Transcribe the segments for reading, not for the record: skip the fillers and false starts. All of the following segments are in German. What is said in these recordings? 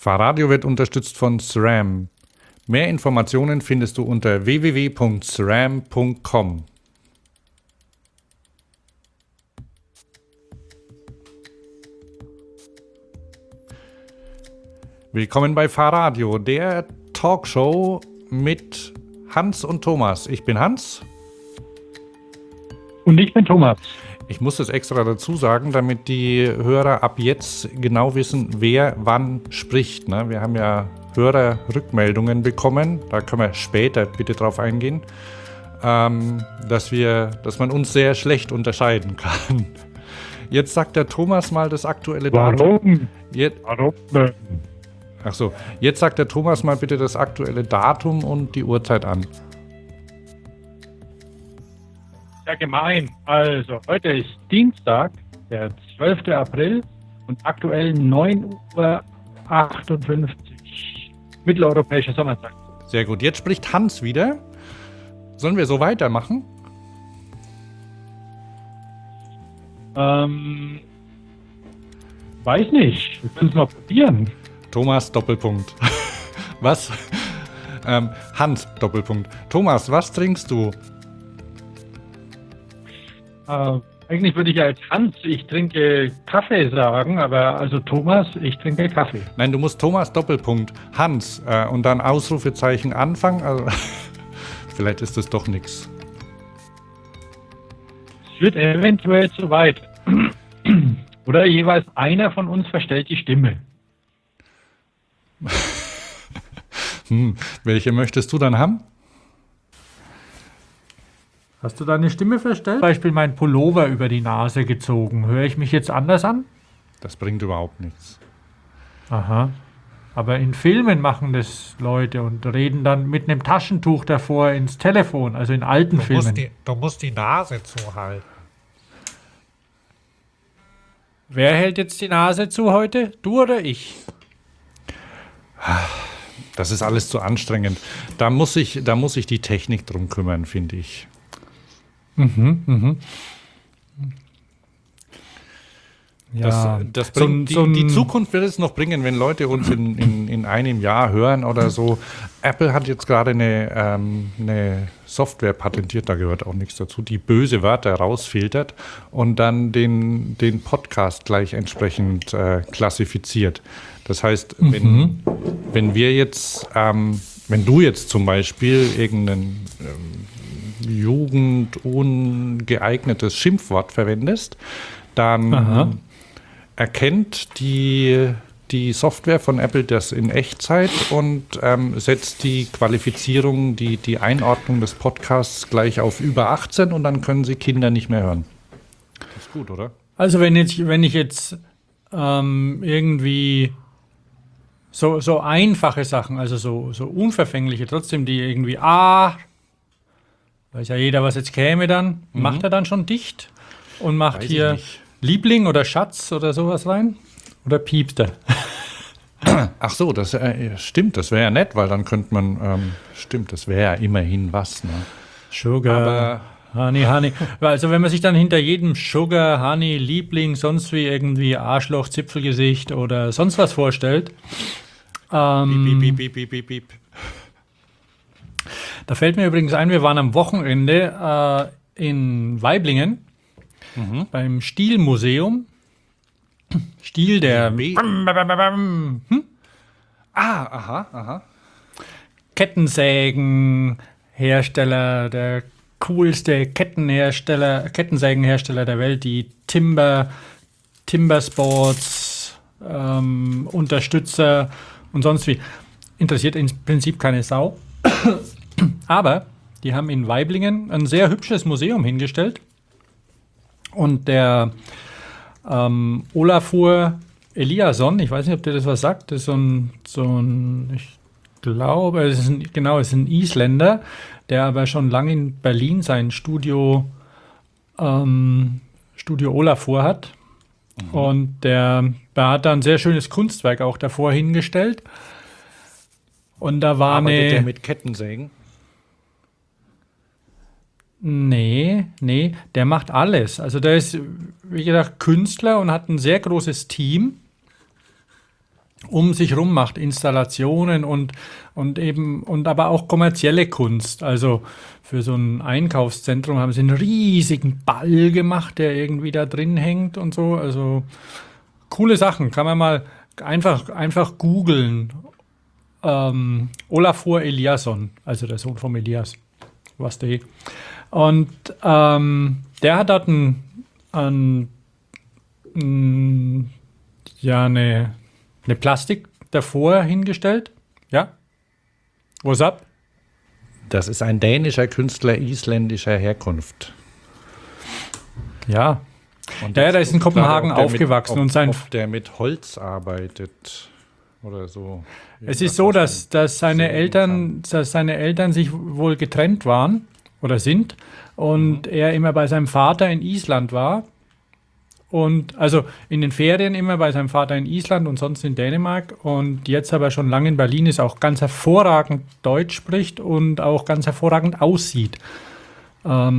Fahrradio wird unterstützt von SRAM. Mehr Informationen findest du unter www.sram.com. Willkommen bei Fahrradio, der Talkshow mit Hans und Thomas. Ich bin Hans. Und ich bin Thomas. Ich muss das extra dazu sagen, damit die Hörer ab jetzt genau wissen, wer wann spricht. Ne? Wir haben ja Hörerrückmeldungen bekommen, da können wir später bitte drauf eingehen, dass man uns sehr schlecht unterscheiden kann. Jetzt sagt der Thomas mal das aktuelle Datum. Warum? Achso, jetzt sagt der Thomas mal bitte das aktuelle Datum und die Uhrzeit an. Ja, gemein. Also, heute ist Dienstag, der 12. April und aktuell 9:58 Uhr. Mitteleuropäische Sommerzeit. Sehr gut, jetzt spricht Hans wieder. Sollen wir so weitermachen? Weiß nicht. Wir können es mal probieren. Thomas, Doppelpunkt. Was? Hans, Doppelpunkt. Thomas, was trinkst du? Eigentlich würde ich ja als Hans, ich trinke Kaffee sagen, aber also Thomas, ich trinke Kaffee. Nein, du musst Thomas, Doppelpunkt, Hans und dann Ausrufezeichen Anfang. Also, vielleicht ist das doch nichts. Es wird eventuell zu weit. Oder jeweils einer von uns verstellt die Stimme. Welche möchtest du dann haben? Hast du deine Stimme verstellt? Zum Beispiel mein Pullover über die Nase gezogen. Höre ich mich jetzt anders an? Das bringt überhaupt nichts. Aha. Aber in Filmen machen das Leute und reden dann mit einem Taschentuch davor ins Telefon, also in alten Filmen. Du musst die Nase zuhalten. Wer hält jetzt die Nase zu heute? Du oder ich? Das ist alles zu anstrengend. Da muss sich die Technik drum kümmern, finde ich. Ja, das bringt, die Zukunft wird es noch bringen, wenn Leute uns in einem Jahr hören oder so. Apple hat jetzt gerade eine Software patentiert, da gehört auch nichts dazu, die böse Wörter rausfiltert und dann den Podcast gleich entsprechend klassifiziert. Das heißt, wenn du jetzt zum Beispiel irgendein jugendungeeignetes Schimpfwort verwendest, dann erkennt die Software von Apple das in Echtzeit und setzt die Qualifizierung, die Einordnung des Podcasts gleich auf über 18 und dann können sie Kinder nicht mehr hören. Das ist gut, oder? Also wenn ich jetzt irgendwie so einfache Sachen, also so unverfängliche, trotzdem die irgendwie weiß ja jeder, was jetzt käme dann, macht er dann schon dicht und macht Weiß hier Liebling oder Schatz oder sowas rein? Oder piept er? Ach so, das stimmt, das wäre ja nett, weil dann könnte man, das wäre ja immerhin was. Ne? Sugar, Honey. Also wenn man sich dann hinter jedem Sugar, Honey, Liebling, sonst wie irgendwie Arschloch, Zipfelgesicht oder sonst was vorstellt, Piep, piep, piep, piep, piep. Da fällt mir übrigens ein, wir waren am Wochenende in Waiblingen beim Stielmuseum. Stiel der Kettensägenhersteller, der coolste Kettensägenhersteller der Welt, die Timber Sports, Unterstützer und sonst wie. Interessiert im Prinzip keine Sau. Aber die haben in Waiblingen ein sehr hübsches Museum hingestellt. Und der Olafur Eliasson, ich weiß nicht, ob der das was sagt, das ist so ein ich glaube, es ist ein Isländer, der aber schon lange in Berlin sein Studio Olafur hat. Und der hat da ein sehr schönes Kunstwerk auch davor hingestellt. Und da war Arbeitet der mit Kettensägen? Nee, der macht alles. Also der ist, wie gesagt, Künstler und hat ein sehr großes Team. um sich rum macht, Installationen und aber auch kommerzielle Kunst. Also für so ein Einkaufszentrum haben sie einen riesigen Ball gemacht, der irgendwie da drin hängt und so. Also coole Sachen, kann man mal einfach googeln. Olafur Eliasson, also der Sohn von Elias, was der. Und der hat dort eine Plastik davor hingestellt. Ja? What's up? Das ist ein dänischer Künstler isländischer Herkunft. Ja. Und Der ist in Kopenhagen aufgewachsen und sein. Ob der mit Holz arbeitet oder so. Es ist so, dass seine Eltern sich wohl getrennt waren oder sind und er immer bei seinem Vater in Island war. Und also in den Ferien immer bei seinem Vater in Island und sonst in Dänemark. Und jetzt aber schon lange in Berlin ist, auch ganz hervorragend Deutsch spricht und auch ganz hervorragend aussieht. Aber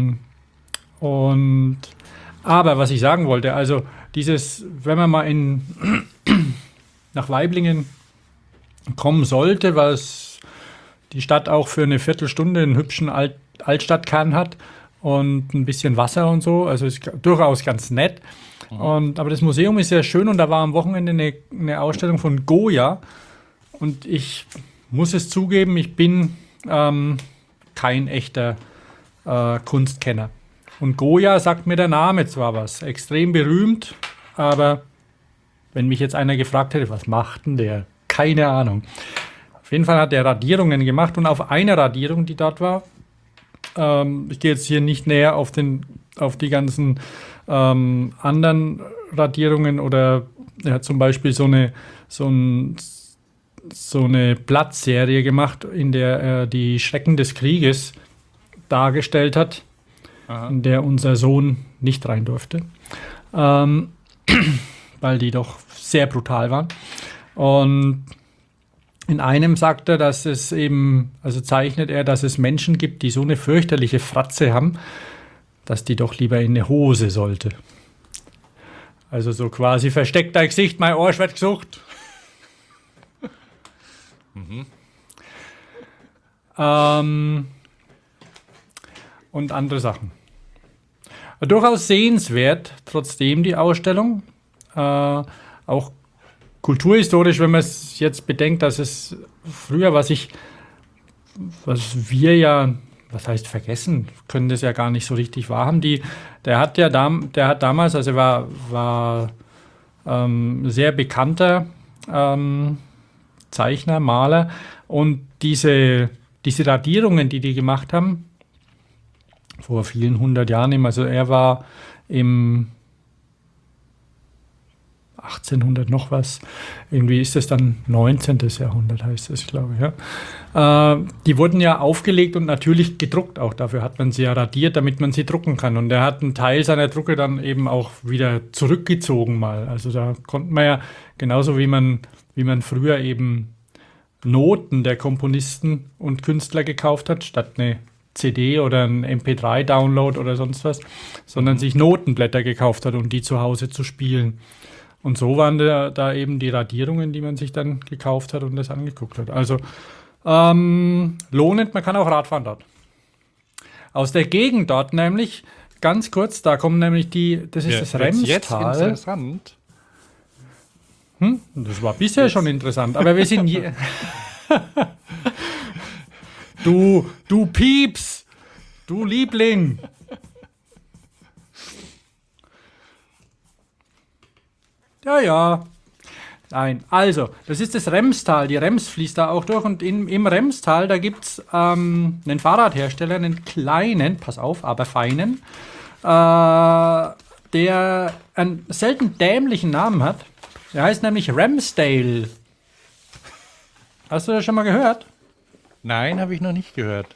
was ich sagen wollte, also wenn man mal nach Waiblingen kommen sollte, was die Stadt auch für eine Viertelstunde einen hübschen Altstadtkern hat, und ein bisschen Wasser und so, also ist durchaus ganz nett. Aber das Museum ist sehr schön und da war am Wochenende eine Ausstellung von Goya und ich muss es zugeben, ich bin kein echter Kunstkenner. Und Goya sagt mir der Name zwar was, extrem berühmt, aber wenn mich jetzt einer gefragt hätte, was macht denn der? Keine Ahnung. Auf jeden Fall hat er Radierungen gemacht und auf einer Radierung, die dort war, ich gehe jetzt hier nicht näher auf die ganzen anderen Radierungen oder er hat zum Beispiel so eine Blattserie gemacht, in der er die Schrecken des Krieges dargestellt hat, in der unser Sohn nicht rein durfte, weil die doch sehr brutal waren. Und in einem sagt er, dass es eben, also zeichnet er, dass es Menschen gibt, die so eine fürchterliche Fratze haben, dass die doch lieber in eine Hose sollte. Also so quasi versteckt dein Gesicht, mein Arsch wird gesucht. Und andere Sachen. Durchaus sehenswert, trotzdem die Ausstellung. Auch kulturhistorisch, wenn man es jetzt bedenkt, dass es früher, was wir ja, was heißt vergessen, können das ja gar nicht so richtig wahrhaben. Der hat damals, also er war sehr bekannter Zeichner, Maler und diese Radierungen, die gemacht haben, vor vielen 100 Jahren, also er war im 1800 noch was, irgendwie ist das dann 19. Jahrhundert, heißt das, glaube ich. Ja. Die wurden ja aufgelegt und natürlich gedruckt auch, dafür hat man sie ja radiert, damit man sie drucken kann. Und er hat einen Teil seiner Drucke dann eben auch wieder zurückgezogen mal. Also da konnte man ja, genauso wie man früher eben Noten der Komponisten und Künstler gekauft hat, statt eine CD oder ein MP3-Download oder sonst was, sondern sich Notenblätter gekauft hat, um die zu Hause zu spielen. Und so waren da eben die Radierungen, die man sich dann gekauft hat und das angeguckt hat. Also lohnend, man kann auch Radfahren dort. Aus der Gegend dort nämlich, ganz kurz, da kommen nämlich das ist das Remstal. Jetzt interessant. Das war bisher schon interessant, aber wir sind hier. Du Pieps, du Liebling. Ja. Nein, also, das ist das Remstal. Die Rems fließt da auch durch und im Remstal, da gibt es einen Fahrradhersteller, einen kleinen, pass auf, aber feinen, der einen selten dämlichen Namen hat. Der heißt nämlich Ramsdale. Hast du das schon mal gehört? Nein, habe ich noch nicht gehört.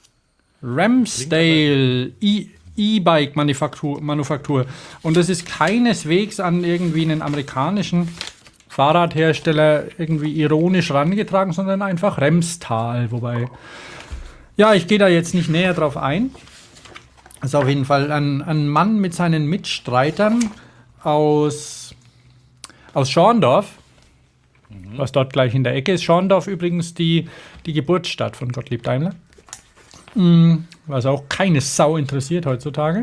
Ramsdale E-Bike-Manufaktur. Und das ist keineswegs an irgendwie einen amerikanischen Fahrradhersteller irgendwie ironisch rangetragen, sondern einfach Remstal. Wobei, ja, ich gehe da jetzt nicht näher drauf ein. Das ist auf jeden Fall ein Mann mit seinen Mitstreitern aus Schorndorf. was dort gleich in der Ecke ist. Schorndorf übrigens die Geburtsstadt von Gottlieb Daimler. Was auch keine Sau interessiert heutzutage.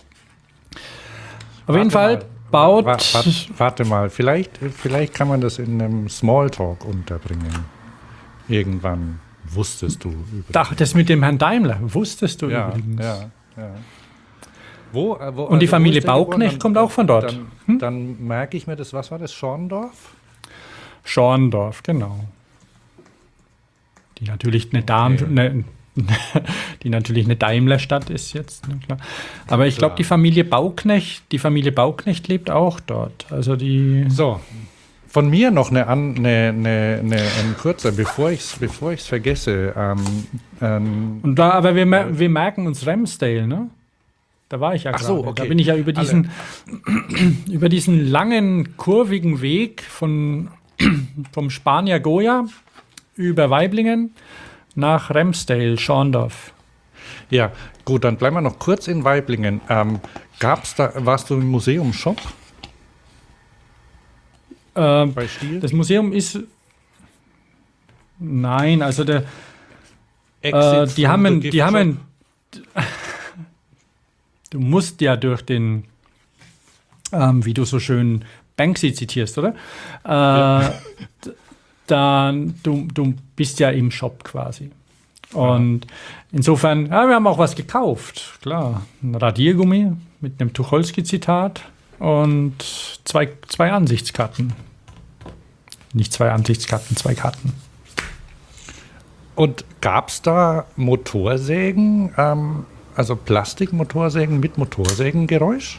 Auf jeden Fall baut... Warte mal, vielleicht kann man das in einem Smalltalk unterbringen. Irgendwann wusstest du übrigens. Ach, das mit dem Herrn Daimler wusstest du übrigens. Ja. Wo, Und die also Familie wo ist der Bauknecht geboren? kommt auch von dort. Dann merke ich mir das, was war das, Schorndorf? Schorndorf, genau. Die natürlich die natürlich eine Daimlerstadt ist jetzt, ne, klar. Aber ich glaube, die Familie Bauknecht lebt auch dort. Also die. So, von mir noch ein kurzer, bevor ich's vergesse. Und da, aber wir merken uns Ramsdale, ne? Da war ich ja gerade. So, okay. Da bin ich ja über diesen langen, kurvigen Weg vom Spanier Goya über Waiblingen nach Ramsdale, Schorndorf. Ja, gut, dann bleiben wir noch kurz in Waiblingen. Warst du im Museum Shop? Bei Stiel? Das Museum ist. Nein, also die haben. Du musst ja durch den, wie du so schön Banksy zitierst, oder? Du bist ja im Shop quasi. Und insofern, ja, wir haben auch was gekauft, klar. Ein Radiergummi mit einem Tucholsky-Zitat und zwei Ansichtskarten. Nicht 2 Ansichtskarten, 2 Karten. Und gab es da Motorsägen, also Plastikmotorsägen mit Motorsägengeräusch?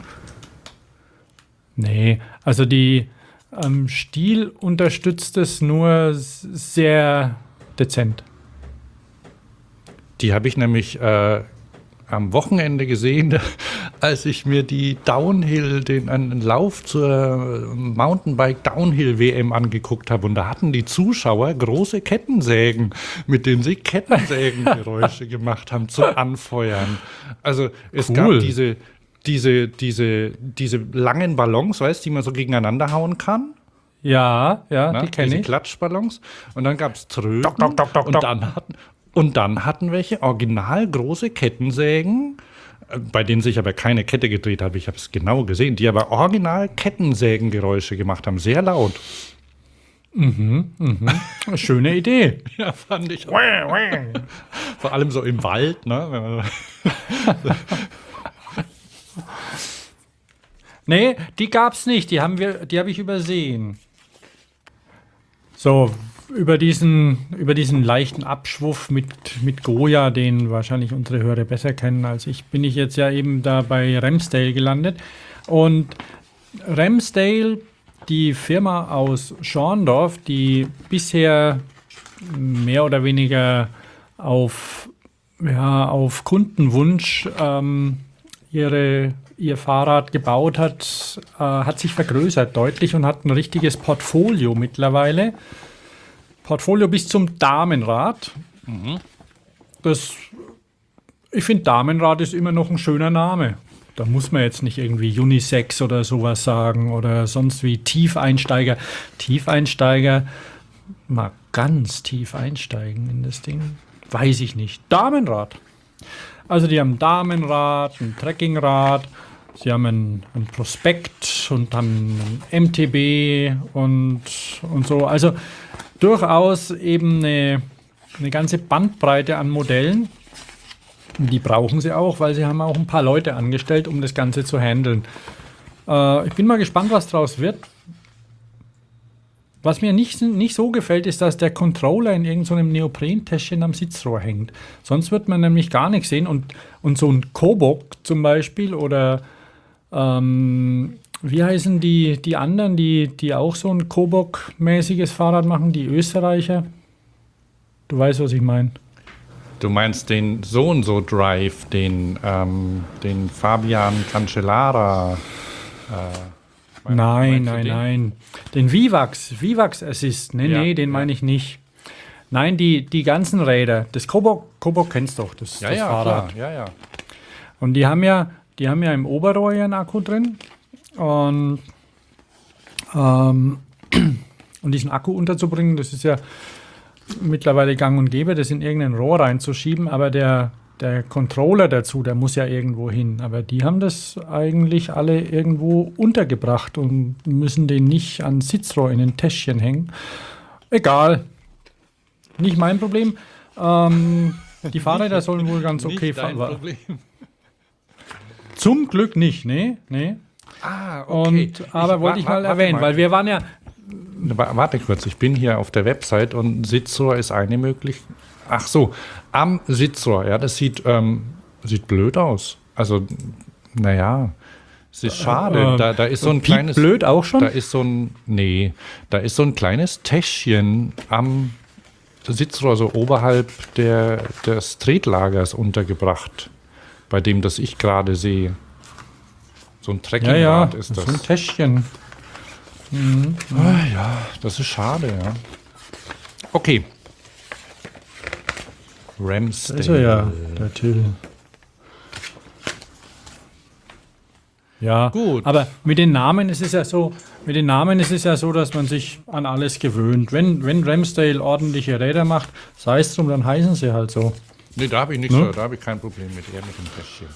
Nee, also die Stiel unterstützt es nur sehr dezent. Die habe ich nämlich am Wochenende gesehen, als ich mir die einen Lauf zur Mountainbike-Downhill-WM angeguckt habe. Und da hatten die Zuschauer große Kettensägen, mit denen sie Kettensägengeräusche gemacht haben zum Anfeuern. Also es gab diese langen Ballons, weißt du, die man so gegeneinander hauen kann. Ja, die kenne diese ich. Klatschballons. Und dann gab es Tröten. Und dann hatten welche original große Kettensägen, bei denen sich aber keine Kette gedreht hat. Ich habe es genau gesehen, die aber original Kettensägengeräusche gemacht haben. Sehr laut. Schöne Idee. Ja, fand ich auch. Vor allem so im Wald, ne? Nee, die gab's nicht. Die habe ich übersehen. So, über diesen leichten Abschwuff mit Goya, den wahrscheinlich unsere Hörer besser kennen als ich, bin ich jetzt ja eben da bei Ramsdale gelandet. Und Ramsdale, die Firma aus Schorndorf, die bisher mehr oder weniger auf Kundenwunsch ihr Fahrrad gebaut hat, hat sich vergrößert deutlich und hat ein richtiges Portfolio mittlerweile. Portfolio bis zum Damenrad. Ich finde, Damenrad ist immer noch ein schöner Name. Da muss man jetzt nicht irgendwie Unisex oder sowas sagen oder sonst wie Tiefeinsteiger. Tiefeinsteiger, mal ganz tief einsteigen in das Ding, weiß ich nicht. Damenrad. Also die haben ein Damenrad, ein Trekkingrad, sie haben ein Prospekt und haben ein MTB und so. Also durchaus eben eine ganze Bandbreite an Modellen. Die brauchen sie auch, weil sie haben auch ein paar Leute angestellt, um das Ganze zu handeln. Ich bin mal gespannt, was draus wird. Was mir nicht so gefällt, ist, dass der Controller in irgendeinem Neoprentäschchen am Sitzrohr hängt. Sonst wird man nämlich gar nichts sehen. Und so ein Kobok zum Beispiel oder wie heißen die anderen, die auch so ein Kobok-mäßiges Fahrrad machen, die Österreicher? Du weißt, was ich meine. Du meinst den So-und-so Drive, den Fabian Cancellara. Nein. Den Vivax Assist. Nee, den meine ich nicht. Nein, die ganzen Räder. Das Kobok kennst du doch, das Fahrrad. Klar, ja. Und die haben ja im Oberrohr ihren Akku drin. Und Und diesen Akku unterzubringen, das ist ja mittlerweile gang und gäbe, das in irgendein Rohr reinzuschieben, aber der Controller dazu, der muss ja irgendwo hin. Aber die haben das eigentlich alle irgendwo untergebracht und müssen den nicht an Sitzrohr in ein Täschchen hängen. Egal. Nicht mein Problem. Die Fahrräder sollen wohl ganz okay fahren. Zum Glück nicht, nee. Ah, okay. Aber wollte ich mal erwähnen, weil wir waren ja... Warte kurz, ich bin hier auf der Website und Sitzrohr ist eine Möglichkeit. Ach so, am Sitzrohr, ja, das sieht blöd aus. Also, naja, es ist schade. Da ist so ein kleines... blöd auch schon? Da ist so ein kleines Täschchen am Sitzrohr, so oberhalb des Tretlagers untergebracht, bei dem das ich gerade sehe. So ein Trekkingrad ist das. So ein Täschchen. Ja, das ist schade, ja. Okay. Ramsdale. Das ist er ja, der Till. Ja, Gut. aber mit den Namen ist es ja so, dass man sich an alles gewöhnt. Wenn Ramsdale ordentliche Räder macht, sei es drum, dann heißen sie halt so. Nee, da habe ich nichts, da habe ich kein Problem mit, eher mit dem Täschchen.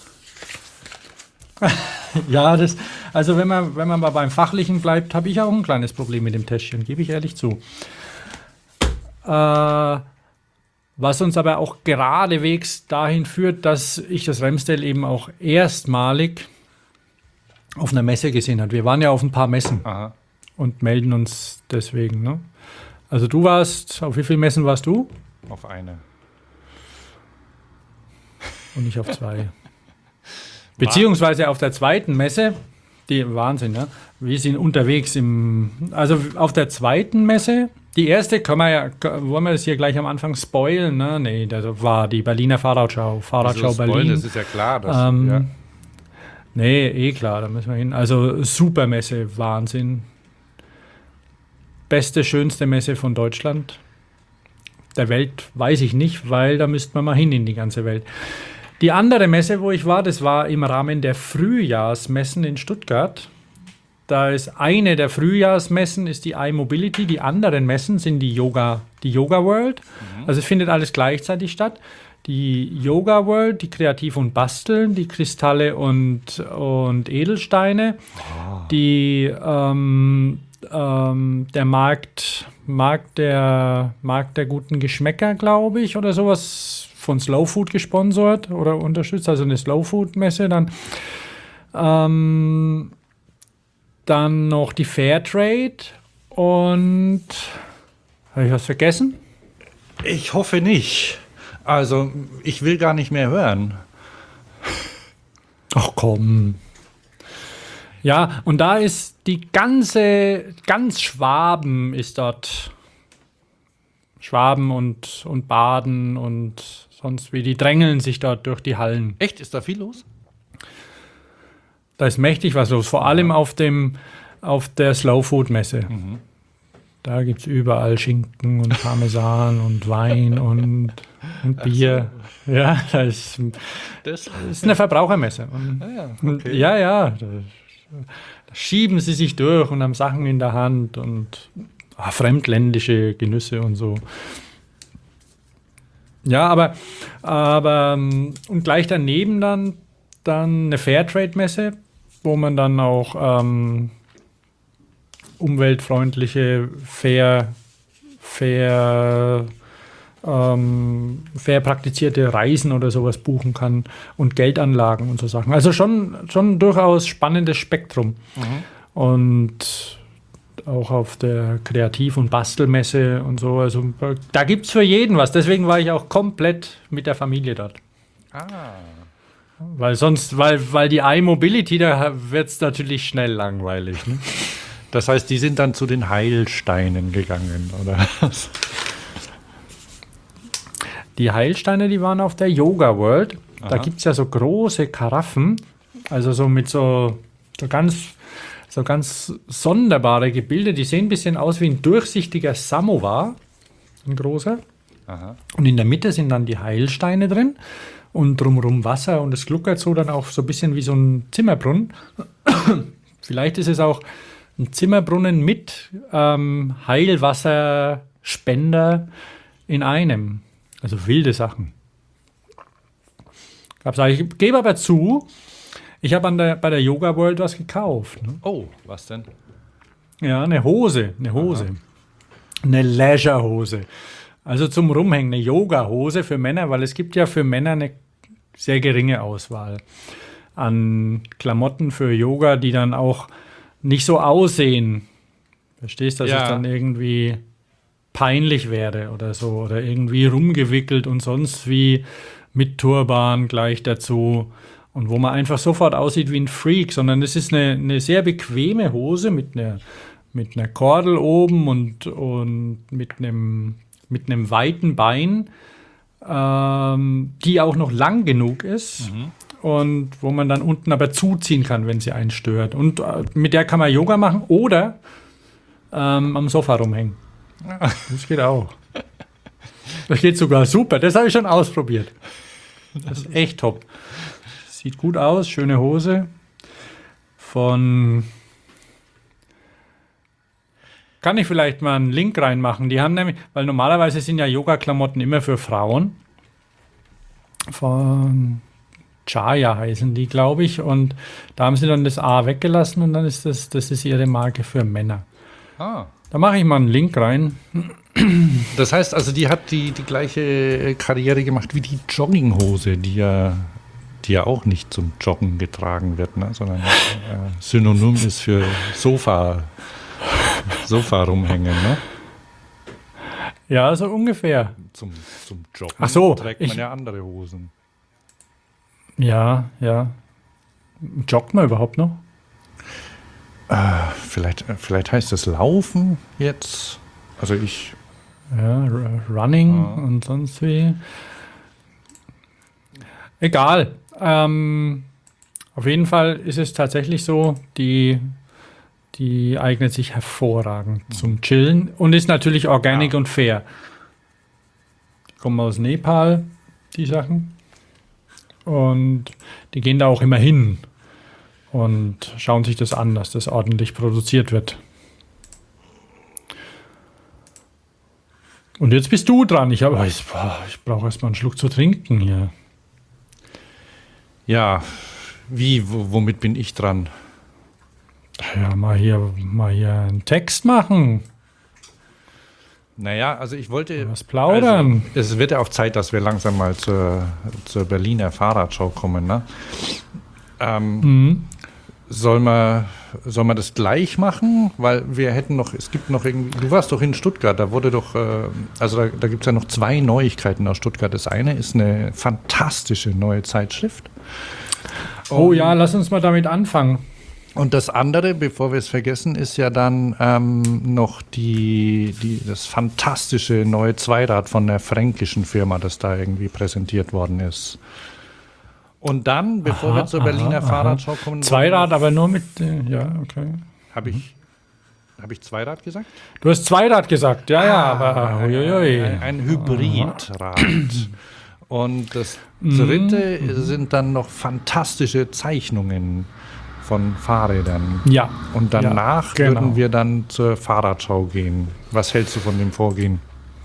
Ja, also wenn man mal beim Fachlichen bleibt, habe ich auch ein kleines Problem mit dem Täschchen, gebe ich ehrlich zu. Was uns aber auch geradewegs dahin führt, dass ich das Ramsdale eben auch erstmalig auf einer Messe gesehen habe. Wir waren ja auf ein paar Messen und melden uns deswegen. Ne? Also auf wie vielen Messen warst du? Auf eine. Und nicht auf 2. Beziehungsweise auf der zweiten Messe, Wahnsinn, ja. Wir sind unterwegs also auf der zweiten Messe, die erste wollen wir das hier gleich am Anfang spoilen, ne? Nee, das war die Berliner Fahrradschau Berlin. Das ist ja klar. Nee, klar, da müssen wir hin. Also super Messe, Wahnsinn. Beste, schönste Messe von Deutschland. Der Welt weiß ich nicht, weil da müsste man mal hin in die ganze Welt. Die andere Messe, wo ich war, das war im Rahmen der Frühjahrsmessen in Stuttgart. Da ist eine der Frühjahrsmessen ist die iMobility, die anderen Messen sind die Yoga World. Also es findet alles gleichzeitig statt. Die Yoga World, die Kreativ und Basteln, die Kristalle und Edelsteine, der Markt der guten Geschmäcker, glaube ich, oder sowas, von Slow Food gesponsert oder unterstützt, also eine Slow Food Messe. Dann noch die Fairtrade und habe ich was vergessen? Ich hoffe nicht. Also, ich will gar nicht mehr hören. Ach komm. Ja, und da ist ganz Schwaben ist dort. Schwaben und Baden und sonst wie, die drängeln sich dort durch die Hallen. Echt? Ist da viel los? Da ist mächtig was los, vor allem auf der Slow Food Messe. Da gibt es überall Schinken und Parmesan und Wein und Bier. So. Ja, das ist eine Verbrauchermesse. Da schieben sie sich durch und haben Sachen in der Hand und fremdländische Genüsse und so. Ja, aber und gleich daneben dann eine Fairtrade-Messe, wo man dann auch umweltfreundliche, fair praktizierte Reisen oder sowas buchen kann und Geldanlagen und so Sachen. Also schon durchaus spannendes Spektrum. Und auch auf der Kreativ- und Bastelmesse und so. Also da gibt es für jeden was. Deswegen war ich auch komplett mit der Familie dort. Weil die iMobility, da wird es natürlich schnell langweilig. Ne? Das heißt, die sind dann zu den Heilsteinen gegangen, oder was? Die Heilsteine, die waren auf der Yoga World. Da gibt es ja so große Karaffen, also so mit so ganz sonderbare Gebilde. Die sehen ein bisschen aus wie ein durchsichtiger Samovar, ein großer. Und in der Mitte sind dann die Heilsteine drin und drumherum Wasser und es gluckert so dann auch so ein bisschen wie so ein Zimmerbrunnen. Vielleicht ist es auch Ein Zimmerbrunnen mit Heilwasserspender in einem. Also wilde Sachen. Ich gebe aber zu, ich habe bei der Yoga World was gekauft. Ne? Oh, was denn? Ja, eine Hose. Eine Leisure-Hose. Also zum Rumhängen, eine Yoga-Hose für Männer, weil es gibt ja für Männer eine sehr geringe Auswahl an Klamotten für Yoga, die dann auch nicht so aussehen. Verstehst du, dass es dann irgendwie peinlich wäre oder so oder irgendwie rumgewickelt und sonst wie mit Turban gleich dazu und wo man einfach sofort aussieht wie ein Freak, sondern es ist eine sehr bequeme Hose mit einer Kordel oben und mit einem weiten Bein, die auch noch lang genug ist und wo man dann unten aber zuziehen kann, wenn sie einen stört. Und mit der kann man Yoga machen oder am Sofa rumhängen. Das geht auch. Das geht sogar super. Das habe ich schon ausprobiert. Das ist echt top. Sieht gut aus, schöne Hose. Kann ich vielleicht mal einen Link reinmachen? Die haben nämlich, weil normalerweise sind ja Yoga-Klamotten immer für Frauen. Von Chaya heißen die, glaube ich. Und da haben sie dann das A weggelassen und dann ist das ist ihre Marke für Männer. Ah. Da mache ich mal einen Link rein. Das heißt also, die hat die gleiche Karriere gemacht wie die Jogginghose, die ja auch nicht zum Joggen getragen wird, ne? Sondern Synonym ist für Sofa rumhängen, ne? Ja, so ungefähr. Zum Joggen Ach so, trägt man ja andere Hosen. Ja. Joggt man überhaupt noch? Vielleicht heißt es Laufen jetzt. Also ich. Ja, Running und sonst wie. Egal. Auf jeden Fall ist es tatsächlich so, die eignet sich hervorragend zum Chillen und ist natürlich organic und fair. Die kommen aus Nepal, die Sachen. Und die gehen da auch immer hin und schauen sich das an, dass das ordentlich produziert wird. Und jetzt bist du dran. Ich brauche erst mal einen Schluck zu trinken hier. Ja, womit bin ich dran? Ja, mal hier einen Text machen. Naja, also ich wollte. Was plaudern. Also, es wird ja auch Zeit, dass wir langsam mal zur Berliner Fahrradschau kommen, ne? Soll man das gleich machen? Weil wir hätten noch, es gibt noch irgendwie, du warst doch in Stuttgart, da wurde doch, da gibt es ja noch 2 Neuigkeiten aus Stuttgart. Das eine ist eine fantastische neue Zeitschrift. Oh ja, lass uns mal damit anfangen. Und das andere, bevor wir es vergessen, ist ja dann noch das fantastische neue Zweirad von der fränkischen Firma, das da irgendwie präsentiert worden ist. Und dann, bevor wir zur Berliner Fahrradschau kommen. Zweirad, aber nur mit, ja, okay. Habe ich Zweirad gesagt? Du hast Zweirad gesagt, ja, aber ein Hybridrad. Und das dritte sind dann noch fantastische Zeichnungen von Fahrrädern. Ja. Und danach würden wir dann zur Fahrradschau gehen. Was hältst du von dem Vorgehen?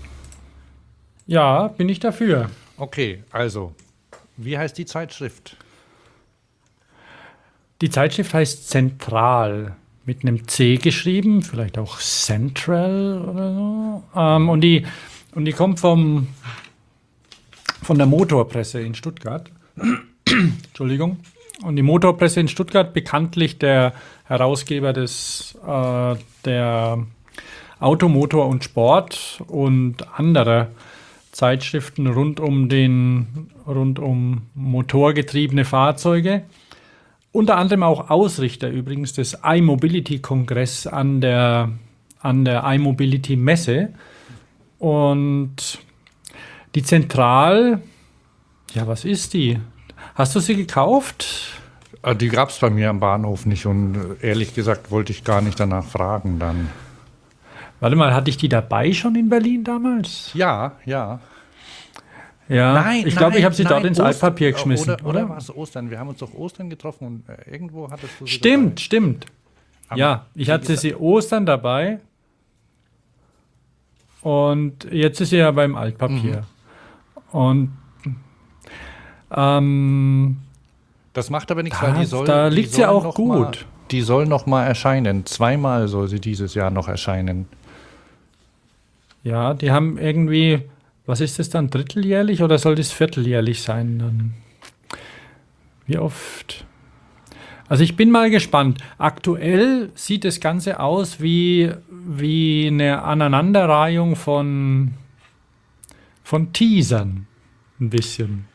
Ja, bin ich dafür. Okay, also, wie heißt die Zeitschrift? Die Zeitschrift heißt Zentral, mit einem C geschrieben, vielleicht auch Central oder so. Und die kommt von der Motorpresse in Stuttgart. Entschuldigung. Und die Motorpresse in Stuttgart, bekanntlich der Herausgeber der Automotor und Sport und anderer Zeitschriften rund um motorgetriebene Fahrzeuge. Unter anderem auch Ausrichter übrigens des iMobility-Kongress an der iMobility-Messe. Und die Zentral, ja, was ist die? Hast du sie gekauft? Die gab es bei mir am Bahnhof nicht und ehrlich gesagt wollte ich gar nicht danach fragen dann. Warte mal, hatte ich die dabei schon in Berlin damals? Ja. Ja, ich glaube, ich habe sie dort ins Altpapier geschmissen. Oder war es Ostern? Wir haben uns doch Ostern getroffen und irgendwo hattest du sie Stimmt. Ja, ich hatte sie Ostern dabei und jetzt ist sie ja beim Altpapier. Und das macht aber nichts, Da- weil die soll. da die liegt sie soll auch noch gut. Mal, die soll noch mal erscheinen. 2-mal soll sie dieses Jahr noch erscheinen. ja, die haben irgendwie, was ist das dann, dritteljährlich oder soll das vierteljährlich sein dann? Wie oft? Also ich bin mal gespannt. Aktuell sieht das Ganze aus wie eine Aneinanderreihung von Teasern. Ein bisschen.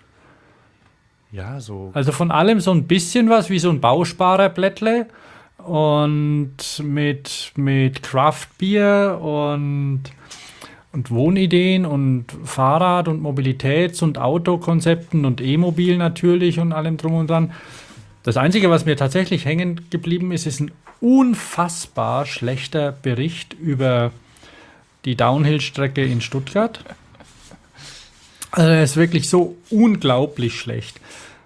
Ja, so. Also von allem so ein bisschen was, wie so ein Bausparerblättle und mit Craft-Bier und Wohnideen und Fahrrad- und Mobilitäts- und Autokonzepten und E-Mobil natürlich und allem drum und dran. Das Einzige, was mir tatsächlich hängen geblieben ist, ist ein unfassbar schlechter Bericht über die Downhill-Strecke in Stuttgart. Also er ist wirklich so unglaublich schlecht.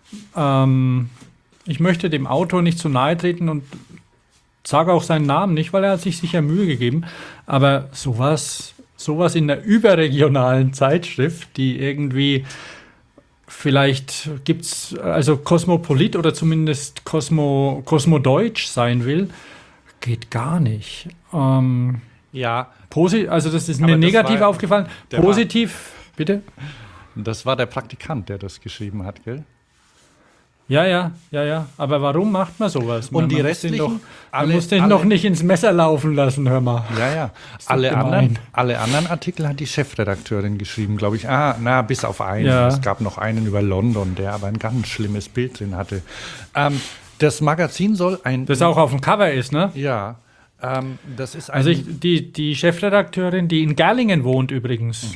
Ich möchte dem Autor nicht zu nahe treten und sage auch seinen Namen nicht, weil er hat sich sicher Mühe gegeben. Aber sowas in der überregionalen Zeitschrift, die irgendwie vielleicht gibt's also Kosmopolit oder zumindest Kosmodeutsch sein will, geht gar nicht. Ja, Also das ist Aber mir das negativ war- aufgefallen. der war- Positiv, bitte? das war der Praktikant, der das geschrieben hat, gell? Ja. Aber warum macht man sowas? Und die muss den restlichen? doch, man Alle- muss den alle- noch nicht ins Messer laufen lassen, hör mal. Ja. doch Alle gemein. anderen Artikel hat die Chefredakteurin geschrieben, glaube ich. Bis auf einen. Ja. Es gab noch einen über London, der aber ein ganz schlimmes Bild drin hatte. Das Magazin soll ein... Das auch auf dem Cover ist, ne? Ja, das ist ein... Also die Chefredakteurin, die in Gerlingen wohnt übrigens.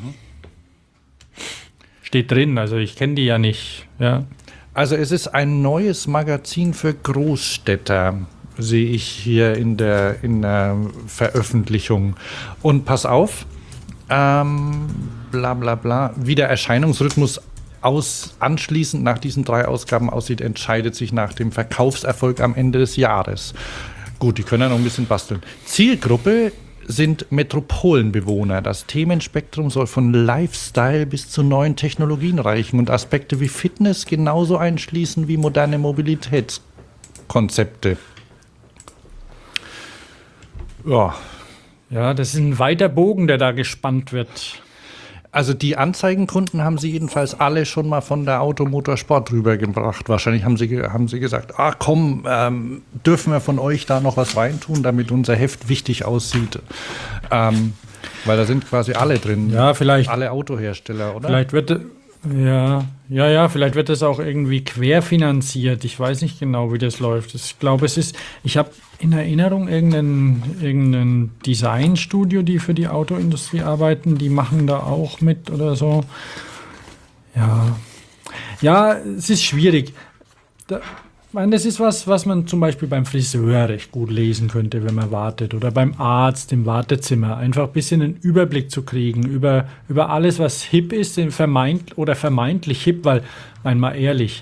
Steht drin, also ich kenne die ja nicht. Ja. Also es ist ein neues Magazin für Großstädter, sehe ich hier in der Veröffentlichung. Und pass auf, bla bla bla, wie der Erscheinungsrhythmus anschließend nach diesen 3 Ausgaben aussieht, entscheidet sich nach dem Verkaufserfolg am Ende des Jahres. Gut, die können ja noch ein bisschen basteln. Zielgruppe sind Metropolenbewohner. Das Themenspektrum soll von Lifestyle bis zu neuen Technologien reichen und Aspekte wie Fitness genauso einschließen wie moderne Mobilitätskonzepte. Ja, Ja, das ist ein weiter Bogen, der da gespannt wird. also die Anzeigenkunden haben sie jedenfalls alle schon mal von der Automotorsport rübergebracht. Wahrscheinlich haben sie gesagt, komm, dürfen wir von euch da noch was reintun, damit unser Heft wichtig aussieht. Weil da sind quasi alle drin. Ja, vielleicht Alle Autohersteller, oder? Vielleicht wird vielleicht wird das auch irgendwie querfinanziert. Ich weiß nicht genau, wie das läuft. Ich glaube, ich habe in Erinnerung irgendein Designstudio, die für die Autoindustrie arbeiten, die machen da auch mit oder so. Ja, es ist schwierig. Ich meine, das ist was man zum Beispiel beim Friseur recht gut lesen könnte, wenn man wartet. Oder beim Arzt im Wartezimmer. Einfach ein bisschen einen Überblick zu kriegen über alles, was hip ist, vermeintlich hip, weil, mal ehrlich,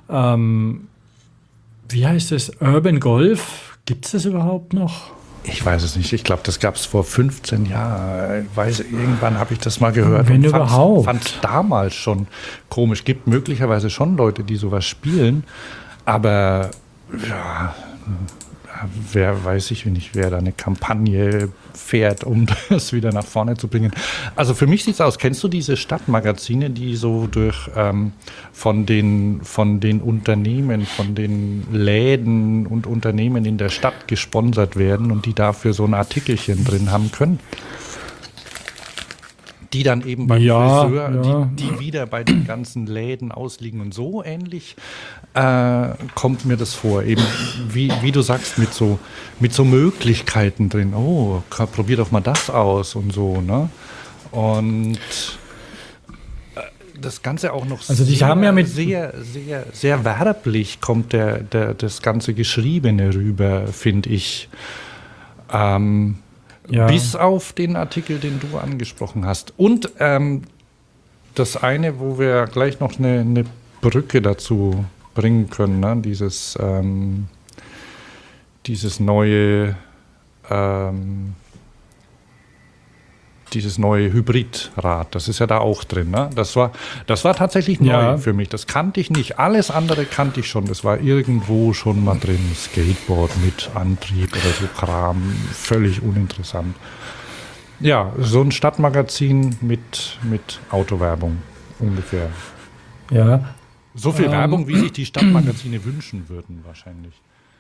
wie heißt es? Urban Golf? Gibt es das überhaupt noch? Ich weiß es nicht. Ich glaube, das gab es vor 15 Jahren. Irgendwann habe ich das mal gehört. Wenn und überhaupt. Fand es damals schon komisch. Gibt möglicherweise schon Leute, die sowas spielen. Aber ja, weiß ich nicht, wer da eine Kampagne fährt, um das wieder nach vorne zu bringen. Also für mich sieht es aus, kennst du diese Stadtmagazine, die so von den Unternehmen, von den Läden und Unternehmen in der Stadt gesponsert werden und die dafür so ein Artikelchen drin haben können? Die dann eben beim Friseur, die wieder bei den ganzen Läden ausliegen und so ähnlich kommt mir das vor. Eben wie du sagst, mit so Möglichkeiten drin. Oh, probier doch mal das aus und so, ne? Und das Ganze auch noch Also die haben ja mit sehr, sehr, sehr werblich kommt das ganze Geschriebene rüber, finde ich. Bis auf den Artikel, den du angesprochen hast. Und das eine, wo wir gleich noch eine dieses neue Hybridrad, das ist ja da auch drin. Ne? Das war tatsächlich neu für mich. Das kannte ich nicht. Alles andere kannte ich schon. Das war irgendwo schon mal drin. Skateboard mit Antrieb oder so Kram. Völlig uninteressant. Ja, so ein Stadtmagazin mit Autowerbung ungefähr. Ja. So viel Werbung, wie sich die Stadtmagazine wünschen würden wahrscheinlich.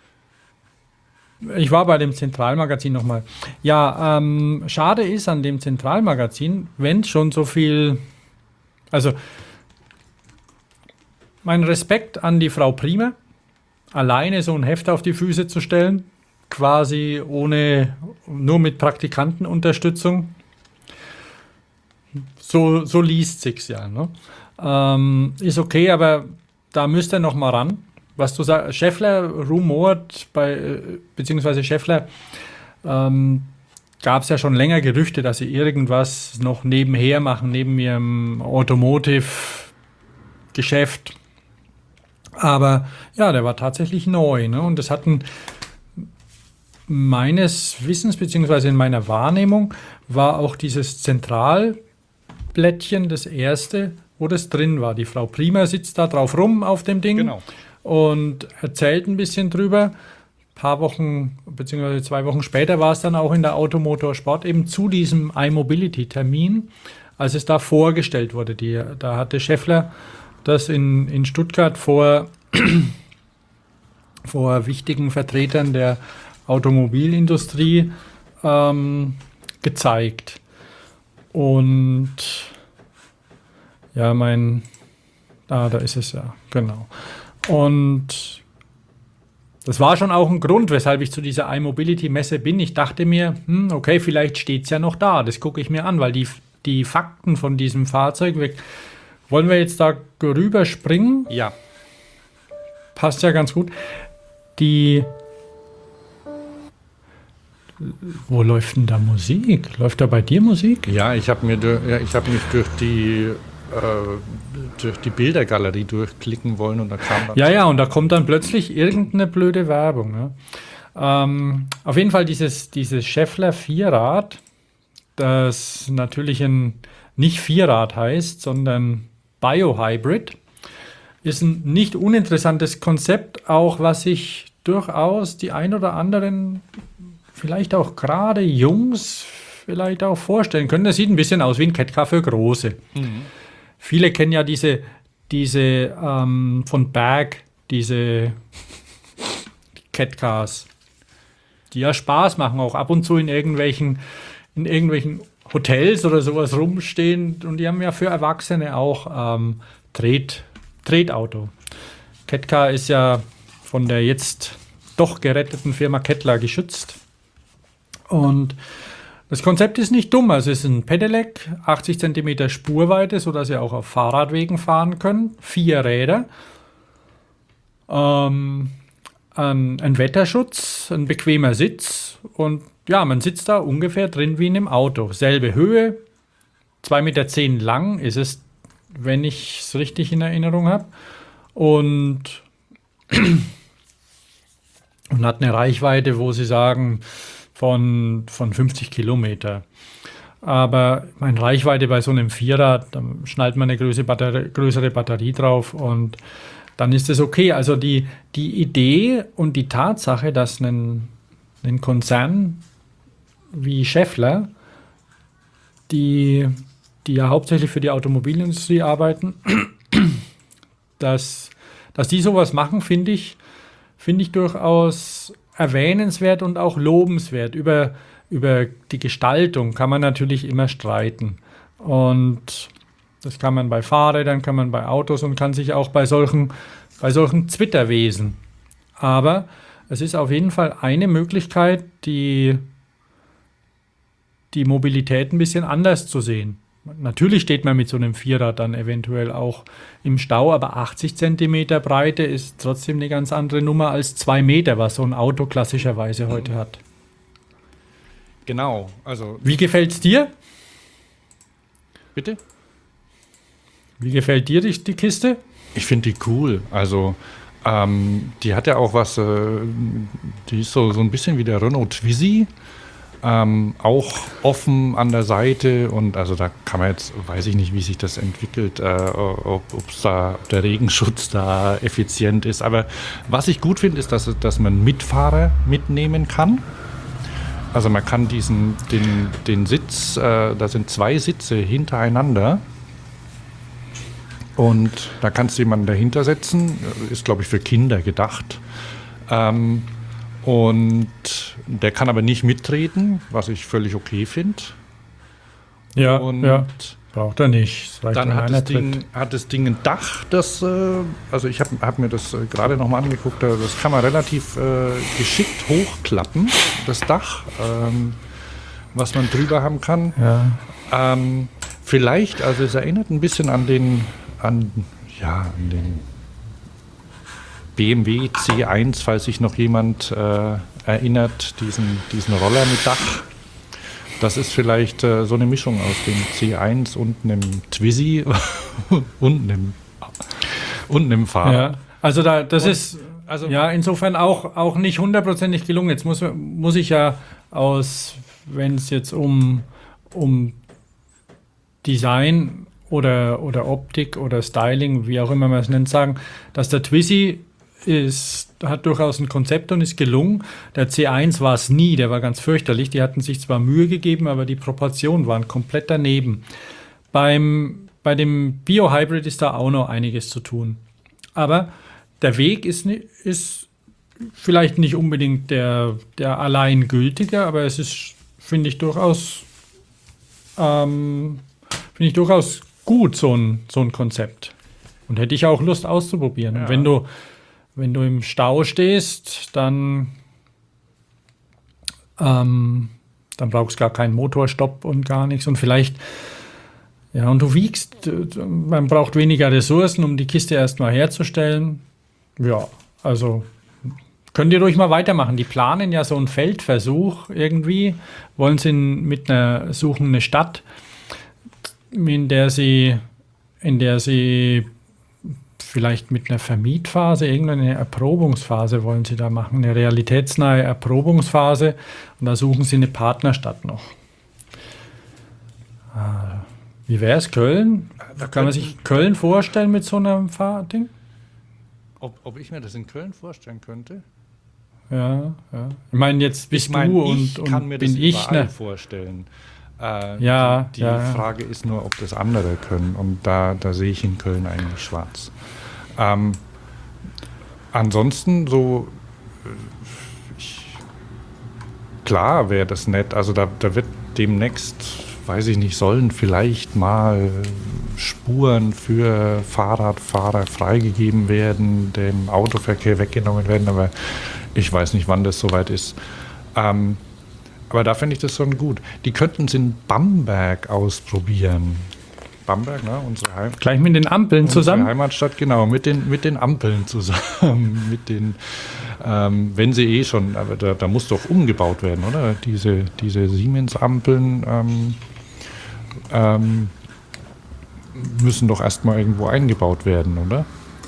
Ich war bei dem Zentralmagazin nochmal. Ja, schade ist an dem Zentralmagazin, wenn schon so viel. Also, mein Respekt an die Frau Priemer, alleine so ein Heft auf die Füße zu stellen, quasi nur mit Praktikantenunterstützung. So liest sich's ja. Ne? Ist okay, aber da müsst ihr noch mal ran. Was du sagst, Schaeffler rumort beziehungsweise Schaeffler gab es ja schon länger Gerüchte, dass sie irgendwas noch nebenher machen, neben ihrem Automotive-Geschäft. Aber ja, der war tatsächlich neu. Ne? Und das hatten meines Wissens, beziehungsweise in meiner Wahrnehmung, war auch dieses Zentralblättchen das erste, wo das drin war. Die Frau Priemer sitzt da drauf rum auf dem Ding. Genau. Und erzählt ein bisschen drüber. Ein paar Wochen, beziehungsweise 2 Wochen später war es dann auch in der Automotorsport eben zu diesem iMobility-Termin, als es da vorgestellt wurde. Da hatte Schaeffler das in Stuttgart vor wichtigen Vertretern der Automobilindustrie gezeigt. Und ja, da ist es ja, genau. Und das war schon auch ein Grund, weshalb ich zu dieser iMobility-Messe bin. Ich dachte mir, okay, vielleicht steht es ja noch da. Das gucke ich mir an, weil die Fakten von diesem Fahrzeug, wollen wir jetzt da rüberspringen? Ja. Passt ja ganz gut. Wo läuft denn da Musik? Läuft da bei dir Musik? Ja, ich habe mich durch die Bildergalerie durchklicken wollen und da kam dann... Ja, und da kommt dann plötzlich irgendeine blöde Werbung. Ne? Auf jeden Fall dieses Schaeffler Vierrad, das natürlich nicht Vierrad heißt, sondern Biohybrid, ist ein nicht uninteressantes Konzept, auch was sich durchaus die ein oder anderen, vielleicht auch gerade Jungs, vielleicht auch vorstellen können. Das sieht ein bisschen aus wie ein Catcar für Große. Mhm. Viele kennen ja diese von Berg, diese Catcars, die ja Spaß machen, auch ab und zu in irgendwelchen Hotels oder sowas rumstehen. Und die haben ja für Erwachsene auch Tretauto. Catcar ist ja von der jetzt doch geretteten Firma Kettler geschützt. Und das Konzept ist nicht dumm. Also es ist ein Pedelec, 80 cm Spurweite, sodass ihr auch auf Fahrradwegen fahren könnt. 4 Räder. Ein Wetterschutz, ein bequemer Sitz. Und ja, man sitzt da ungefähr drin wie in einem Auto. Selbe Höhe, 2,10 Meter lang ist es, wenn ich es richtig in Erinnerung habe. Und hat eine Reichweite, wo sie sagen, von 50 Kilometer. Aber meine Reichweite bei so einem Vierrad, da schnallt man eine größere Batterie drauf und dann ist es okay. Also die Idee und die Tatsache, dass ein Konzern wie Schaeffler, die ja hauptsächlich für die Automobilindustrie arbeiten, dass die sowas machen, finde ich durchaus erwähnenswert und auch lobenswert. Über die Gestaltung kann man natürlich immer streiten. Und das kann man bei Fahrrädern, kann man bei Autos und kann sich auch bei solchen Zwitterwesen. Aber es ist auf jeden Fall eine Möglichkeit, die Mobilität ein bisschen anders zu sehen. Natürlich steht man mit so einem Vierrad dann eventuell auch im Stau, aber 80 cm Breite ist trotzdem eine ganz andere Nummer als 2 Meter, was so ein Auto klassischerweise heute hat. Genau, also... Wie gefällt's dir? Bitte? Wie gefällt dir die Kiste? Ich finde die cool. Also Die hat ja auch was, die ist so ein bisschen wie der Renault Twizy. Auch offen an der Seite und also da kann man jetzt, weiß ich nicht, wie sich das entwickelt, ob der Regenschutz da effizient ist. Aber was ich gut finde, ist, dass man Mitfahrer mitnehmen kann. Also man kann den Sitz, da sind 2 Sitze hintereinander und da kannst du jemanden dahinter setzen, ist glaube ich für Kinder gedacht. Und der kann aber nicht mitreden, was ich völlig okay finde. Ja, und ja, braucht er nicht. Dann hat das Ding ein Dach, also ich hab mir das gerade nochmal angeguckt, das kann man relativ geschickt hochklappen, das Dach, was man drüber haben kann. Ja. Vielleicht, also es erinnert ein bisschen an den BMW C1, falls sich noch jemand erinnert, diesen Roller mit Dach. Das ist vielleicht so eine Mischung aus dem C1 und einem Twizy und einem Fahrrad. Ja, also das ist ja insofern auch nicht hundertprozentig gelungen. Jetzt muss ich ja wenn es jetzt um Design oder Optik oder Styling, wie auch immer man es nennt, sagen, dass der Twizy hat durchaus ein Konzept und ist gelungen. Der C1 war es nie, der war ganz fürchterlich. Die hatten sich zwar Mühe gegeben, aber die Proportionen waren komplett daneben. Bei dem Bio-Hybrid ist da auch noch einiges zu tun. Aber der Weg ist vielleicht nicht unbedingt der allein gültige, aber es ist, finde ich, durchaus gut, so ein Konzept. Und hätte ich auch Lust auszuprobieren. Ja. Und wenn du im Stau stehst, dann brauchst du gar keinen Motorstopp und gar nichts. Und vielleicht, ja, und du wiegst, man braucht weniger Ressourcen, um die Kiste erstmal herzustellen. Ja, also könnt ihr ruhig mal weitermachen. Die planen ja so einen Feldversuch irgendwie, suchen eine Stadt, in der sie vielleicht mit einer Vermietphase, irgendeine Erprobungsphase wollen sie da machen, eine realitätsnahe Erprobungsphase. Und da suchen sie eine Partnerstadt noch. Wie wäre es, Köln? Kann man sich Köln vorstellen mit so einem Ding? Ob ich mir das in Köln vorstellen könnte? Ja. Ich meine, jetzt bist du und kann mir bin das ich überall vorstellen. Die Ja. Frage ist nur, ob das andere können. Und da sehe ich in Köln eigentlich schwarz. Ansonsten klar wäre das nett. Also da wird demnächst, weiß ich nicht, sollen vielleicht mal Spuren für Fahrradfahrer freigegeben werden, dem Autoverkehr weggenommen werden, aber ich weiß nicht, wann das soweit ist. Aber da finde ich das schon gut. Die könnten es in Bamberg ausprobieren. Bamberg, ne? Gleich mit den Ampeln zusammen? Unsere Heimatstadt, genau, mit den Ampeln zusammen. Wenn sie schon, aber da muss doch umgebaut werden, oder? Diese Siemens-Ampeln müssen doch erstmal irgendwo eingebaut werden, oder?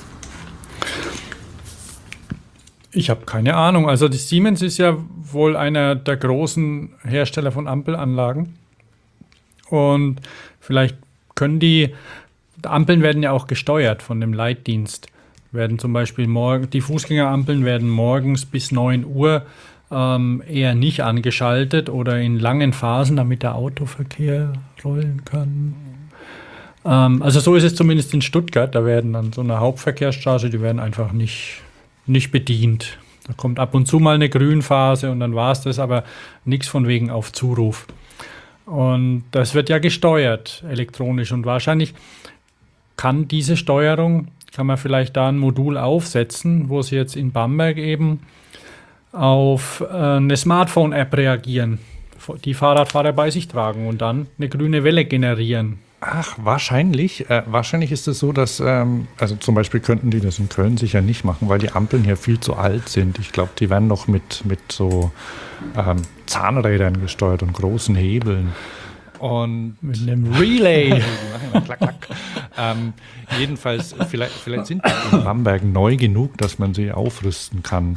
Ich habe keine Ahnung. Also die Siemens ist ja wohl einer der großen Hersteller von Ampelanlagen. Und vielleicht die Ampeln werden ja auch gesteuert von dem Leitdienst. Werden zum Beispiel die Fußgängerampeln werden morgens bis 9 Uhr eher nicht angeschaltet oder in langen Phasen, damit der Autoverkehr rollen kann. Also so ist es zumindest in Stuttgart. Da werden an so einer Hauptverkehrsstraße, die werden einfach nicht bedient. Da kommt ab und zu mal eine Grünphase und dann war es das, aber nichts von wegen auf Zuruf. Und das wird ja gesteuert elektronisch und wahrscheinlich kann man vielleicht da ein Modul aufsetzen, wo sie jetzt in Bamberg eben auf eine Smartphone-App reagieren, die Fahrradfahrer bei sich tragen und dann eine grüne Welle generieren. Ach, wahrscheinlich. Wahrscheinlich ist es so, dass, also zum Beispiel könnten die das in Köln sicher nicht machen, weil die Ampeln hier viel zu alt sind. Ich glaube, die werden noch mit so Zahnrädern gesteuert und großen Hebeln. Und Mit einem Relay. klack, klack. Jedenfalls, vielleicht sind die in Bamberg neu genug, dass man sie aufrüsten kann.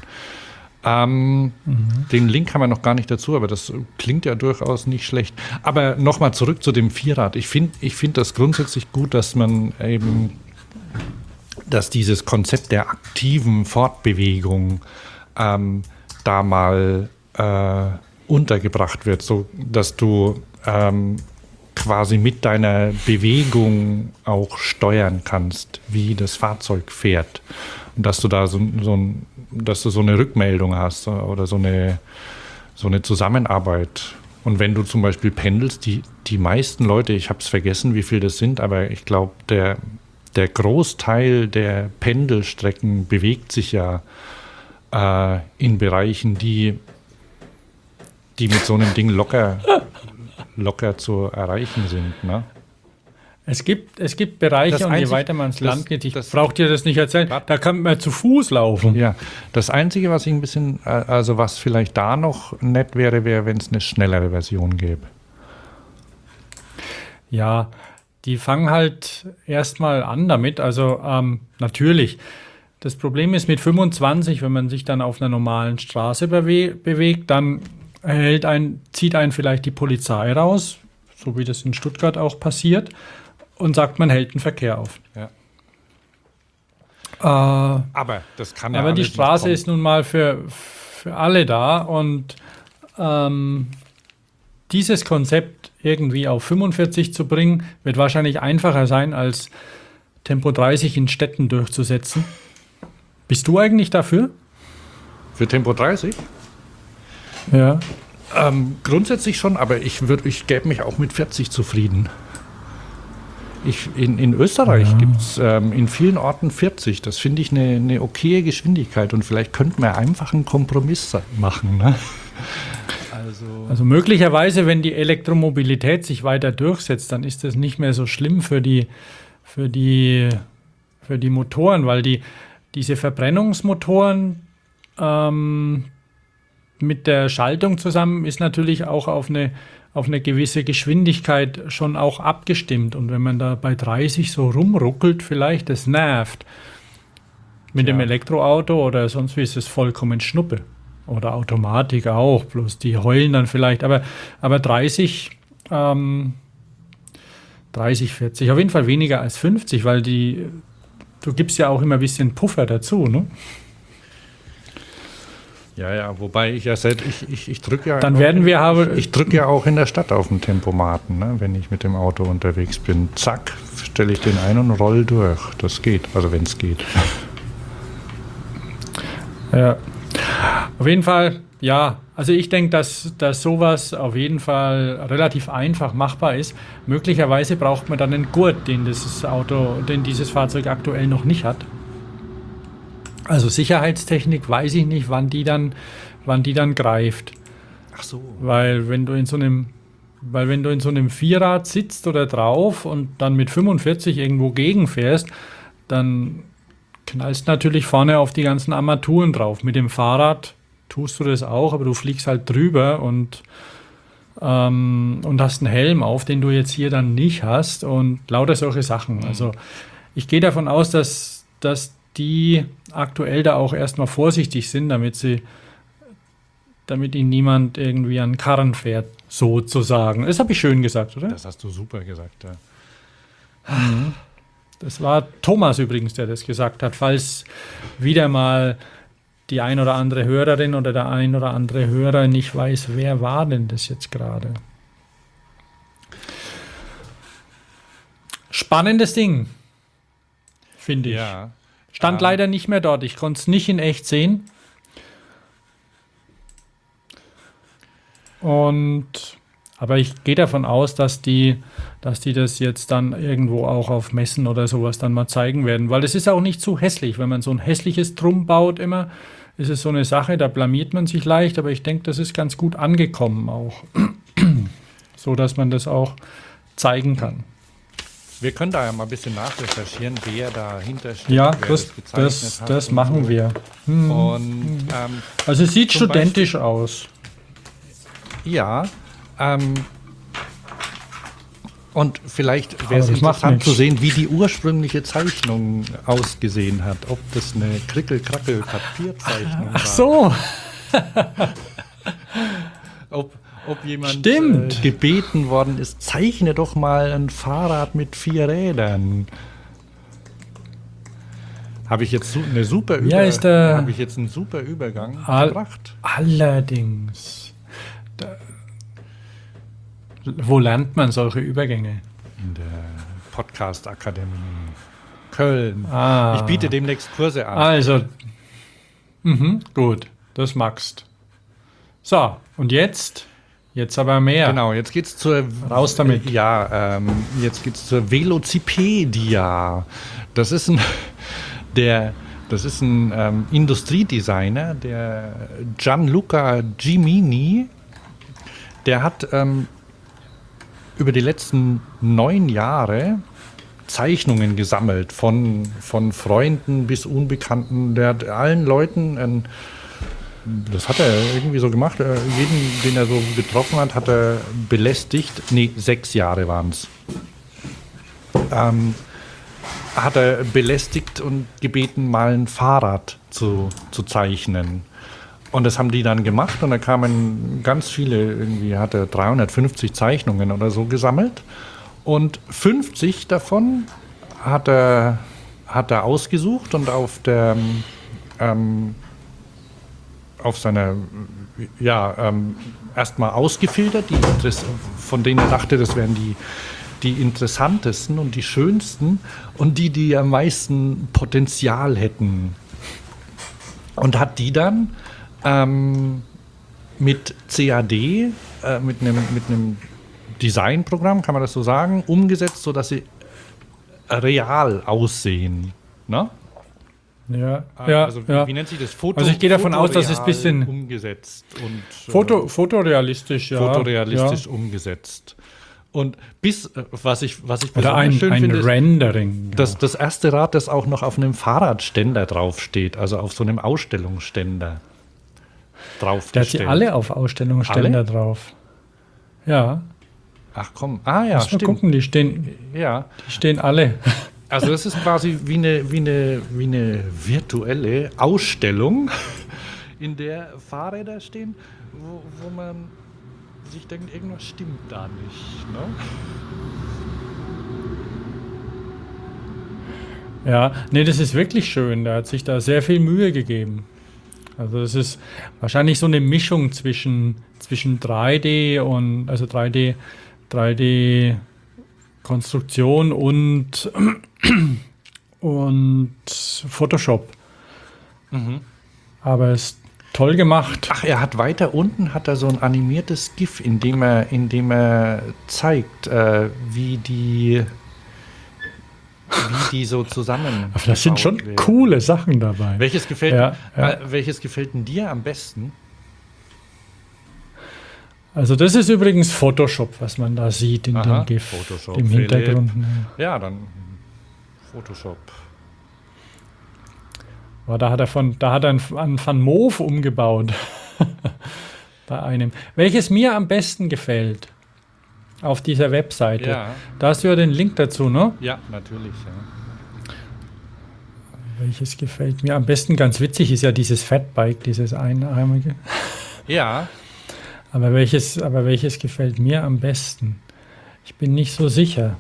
Den Link haben wir noch gar nicht dazu, aber das klingt ja durchaus nicht schlecht. Aber nochmal zurück zu dem Vierrad. Ich find das grundsätzlich gut, dass man eben, dass dieses Konzept der aktiven Fortbewegung da mal untergebracht wird, so dass du quasi mit deiner Bewegung auch steuern kannst, wie das Fahrzeug fährt. Und dass du da dass du so eine Rückmeldung hast oder so eine Zusammenarbeit. Und wenn du zum Beispiel pendelst, die meisten Leute, ich habe es vergessen, wie viel das sind, aber ich glaube, der Großteil der Pendelstrecken bewegt sich ja in Bereichen, die mit so einem Ding locker zu erreichen sind. Ne? Es gibt Bereiche, und je weiter man ins Land geht, ich brauche dir das nicht erzählen, da kann man zu Fuß laufen. Ja, das Einzige, was ich ein bisschen, also was vielleicht da noch nett wäre, wenn es eine schnellere Version gäbe. Ja, die fangen halt erstmal an damit, also natürlich. Das Problem ist mit 25, wenn man sich dann auf einer normalen Straße bewegt, dann zieht einen vielleicht die Polizei raus, so wie das in Stuttgart auch passiert, und sagt, man hält den Verkehr auf. Ja. Aber das kann ja aber die Straße ist nun mal für alle da, und dieses Konzept irgendwie auf 45 zu bringen, wird wahrscheinlich einfacher sein, als Tempo 30 in Städten durchzusetzen. Bist du eigentlich dafür? Für Tempo 30? Ja. Grundsätzlich schon, aber ich gäbe mich auch mit 40 zufrieden. In Österreich gibt es in vielen Orten 40. Das finde ich eine okaye Geschwindigkeit, und vielleicht könnten wir einfach einen Kompromiss machen. Ne? Also möglicherweise, wenn die Elektromobilität sich weiter durchsetzt, dann ist das nicht mehr so schlimm für die Motoren, weil diese Verbrennungsmotoren mit der Schaltung zusammen ist natürlich auch auf eine gewisse Geschwindigkeit schon auch abgestimmt. Und wenn man da bei 30 so rumruckelt, vielleicht, das nervt. Mit dem Elektroauto oder sonst wie ist es vollkommen Schnuppe. Oder Automatik auch, bloß die heulen dann vielleicht. Aber 30, 40, auf jeden Fall weniger als 50, weil du gibst ja auch immer ein bisschen Puffer dazu, ne? Ja, wobei ich ja ich drücke ja. Dann werden wir ich drücke ja auch in der Stadt auf den Tempomaten, ne? Wenn ich mit dem Auto unterwegs bin. Zack, stelle ich den ein und roll durch. Das geht, also wenn es geht. Ja, auf jeden Fall, ja. Also ich denke, dass sowas auf jeden Fall relativ einfach machbar ist. Möglicherweise braucht man dann einen Gurt, den dieses Fahrzeug aktuell noch nicht hat. Also Sicherheitstechnik weiß ich nicht, wann die dann greift. Ach so. Weil wenn du in so einem Vierrad sitzt oder drauf und dann mit 45 irgendwo gegenfährst, dann knallst natürlich vorne auf die ganzen Armaturen drauf. Mit dem Fahrrad tust du das auch, aber du fliegst halt drüber und hast einen Helm auf, den du jetzt hier dann nicht hast, und lauter solche Sachen. Also ich gehe davon aus, dass die aktuell da auch erstmal vorsichtig sind, damit ihnen niemand irgendwie an den Karren fährt, sozusagen. Das habe ich schön gesagt, oder? Das hast du super gesagt, ja. Das war Thomas übrigens, der das gesagt hat, falls wieder mal die ein oder andere Hörerin oder der ein oder andere Hörer nicht weiß, wer war denn das jetzt gerade? Spannendes Ding, finde ich. Ja. Stand leider nicht mehr dort. Ich konnte es nicht in echt sehen. Aber ich gehe davon aus, dass die das jetzt dann irgendwo auch auf Messen oder sowas dann mal zeigen werden. Weil es ist auch nicht zu hässlich. Wenn man so ein hässliches Drum baut immer, ist es so eine Sache, da blamiert man sich leicht. Aber ich denke, das ist ganz gut angekommen auch. So, dass man das auch zeigen kann. Wir können da ja mal ein bisschen nachrecherchieren, wer dahinter steht. Ja, wer das machen wir. Und, also es sieht studentisch aus. Ja, Und vielleicht wäre es das macht interessant nix. zu sehen, wie die ursprüngliche Zeichnung ausgesehen hat. Ob das eine Krickel-Krackel-Papierzeichnung war. Ach so. Ob jemand Stimmt. gebeten worden ist, zeichne doch mal ein Fahrrad mit 4 Rädern. Habe ich jetzt einen super Übergang gebracht? Allerdings. Wo lernt man solche Übergänge? In der Podcast-Akademie Köln. Ah. Ich biete demnächst Kurse an. Also, gut, das magst. So, und jetzt? Jetzt aber mehr. Genau, jetzt geht's zur Raus damit. Ja, jetzt geht's zur Velocipedia. Das ist ein Industriedesigner, der Gianluca Gimini. Der hat über die letzten 9 Jahre Zeichnungen gesammelt von Freunden bis Unbekannten. Der hat allen Leuten das hat er irgendwie so gemacht. Jeden, den er so getroffen hat, hat er belästigt. 6 Jahre waren es. Hat er belästigt und gebeten, mal ein Fahrrad zu zeichnen. Und das haben die dann gemacht und da kamen ganz viele, irgendwie hat er 350 Zeichnungen oder so gesammelt. Und 50 davon hat er ausgesucht und auf seiner, erstmal ausgefiltert, von denen er dachte, das wären die interessantesten und die schönsten und die am meisten Potenzial hätten. Und hat die dann mit CAD, mit einem Designprogramm, kann man das so sagen, umgesetzt, sodass sie real aussehen. Ne? Ja, Also ja. wie nennt sich das? Also ich gehe davon aus, dass es ein bisschen umgesetzt und fotorealistisch, ja. fotorealistisch ja. umgesetzt. Und was ich Oder besonders schön ein finde, ist, Rendering. Ja. das erste Rad, das auch noch auf einem Fahrradständer draufsteht, also auf so einem Ausstellungsständer draufgestellt. Der hat sie alle auf Ausstellungsständer Alle? drauf. Ja. Ach komm, ja, Muss mal stimmt. gucken, die stehen alle. Also das ist quasi wie eine virtuelle Ausstellung, in der Fahrräder stehen, wo man sich denkt, irgendwas stimmt da nicht. Ne? Ja, nee, das ist wirklich schön. Der hat sich da sehr viel Mühe gegeben. Also das ist wahrscheinlich so eine Mischung zwischen 3D und also 3D Konstruktion und Photoshop. Aber es ist toll gemacht. Ach, er hat weiter unten hat er so ein animiertes GIF, in dem er zeigt, wie die so zusammen. Aber das sind schon werden. coole Sachen dabei. Welches gefällt denn dir am besten? Also das ist übrigens Photoshop, was man da sieht in dem GIF, Photoshop, im Hintergrund. Ja, dann Photoshop. Oh, da hat er einen Van Moof umgebaut. Bei einem. Welches mir am besten gefällt auf dieser Webseite. Ja. Da hast du ja den Link dazu, ne? Ja, natürlich. Ja. Welches gefällt mir am besten? Ganz witzig ist ja dieses Fatbike, dieses einarmige. Ja. Aber welches gefällt mir am besten? Ich bin nicht so sicher.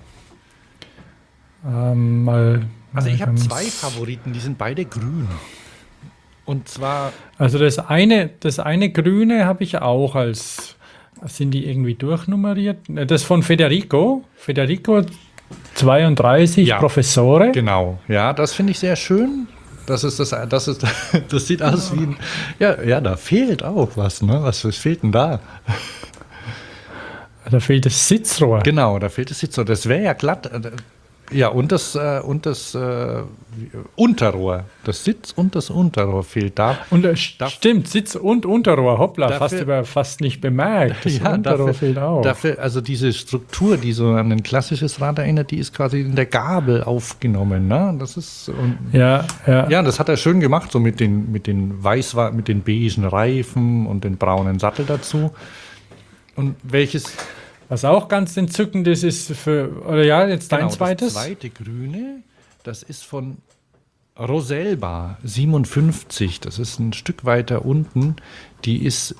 Also ich habe 2 Favoriten, die sind beide grün. Und zwar... Also das eine Grüne habe ich auch als... Sind die irgendwie durchnummeriert? Das von Federico. Federico 32 Ja. Professore. Genau, ja, das finde ich sehr schön. Das sieht aus wie ein... Ja, da fehlt auch was, ne? Was fehlt denn da? Da fehlt das Sitzrohr. Genau, da fehlt das Sitzrohr. Das wäre ja glatt. Ja, und das Unterrohr. Das Sitz- und das Unterrohr fehlt da. Und stimmt, Sitz- und Unterrohr. Hoppla, Dafür- fast nicht bemerkt. Das Ja, Unterrohr fehlt auch. Dafür, also diese Struktur, die so an ein klassisches Rad erinnert, die ist quasi in der Gabel aufgenommen. Ne? Das ist... Ja. Ja, das hat er schön gemacht, so mit den beigen Reifen und den braunen Sattel dazu. Und welches Was auch ganz entzückend ist, oder ja, jetzt dein Genau, zweites. Das zweite grüne, das ist von Roselba 57. Das ist ein Stück weiter unten. Die ist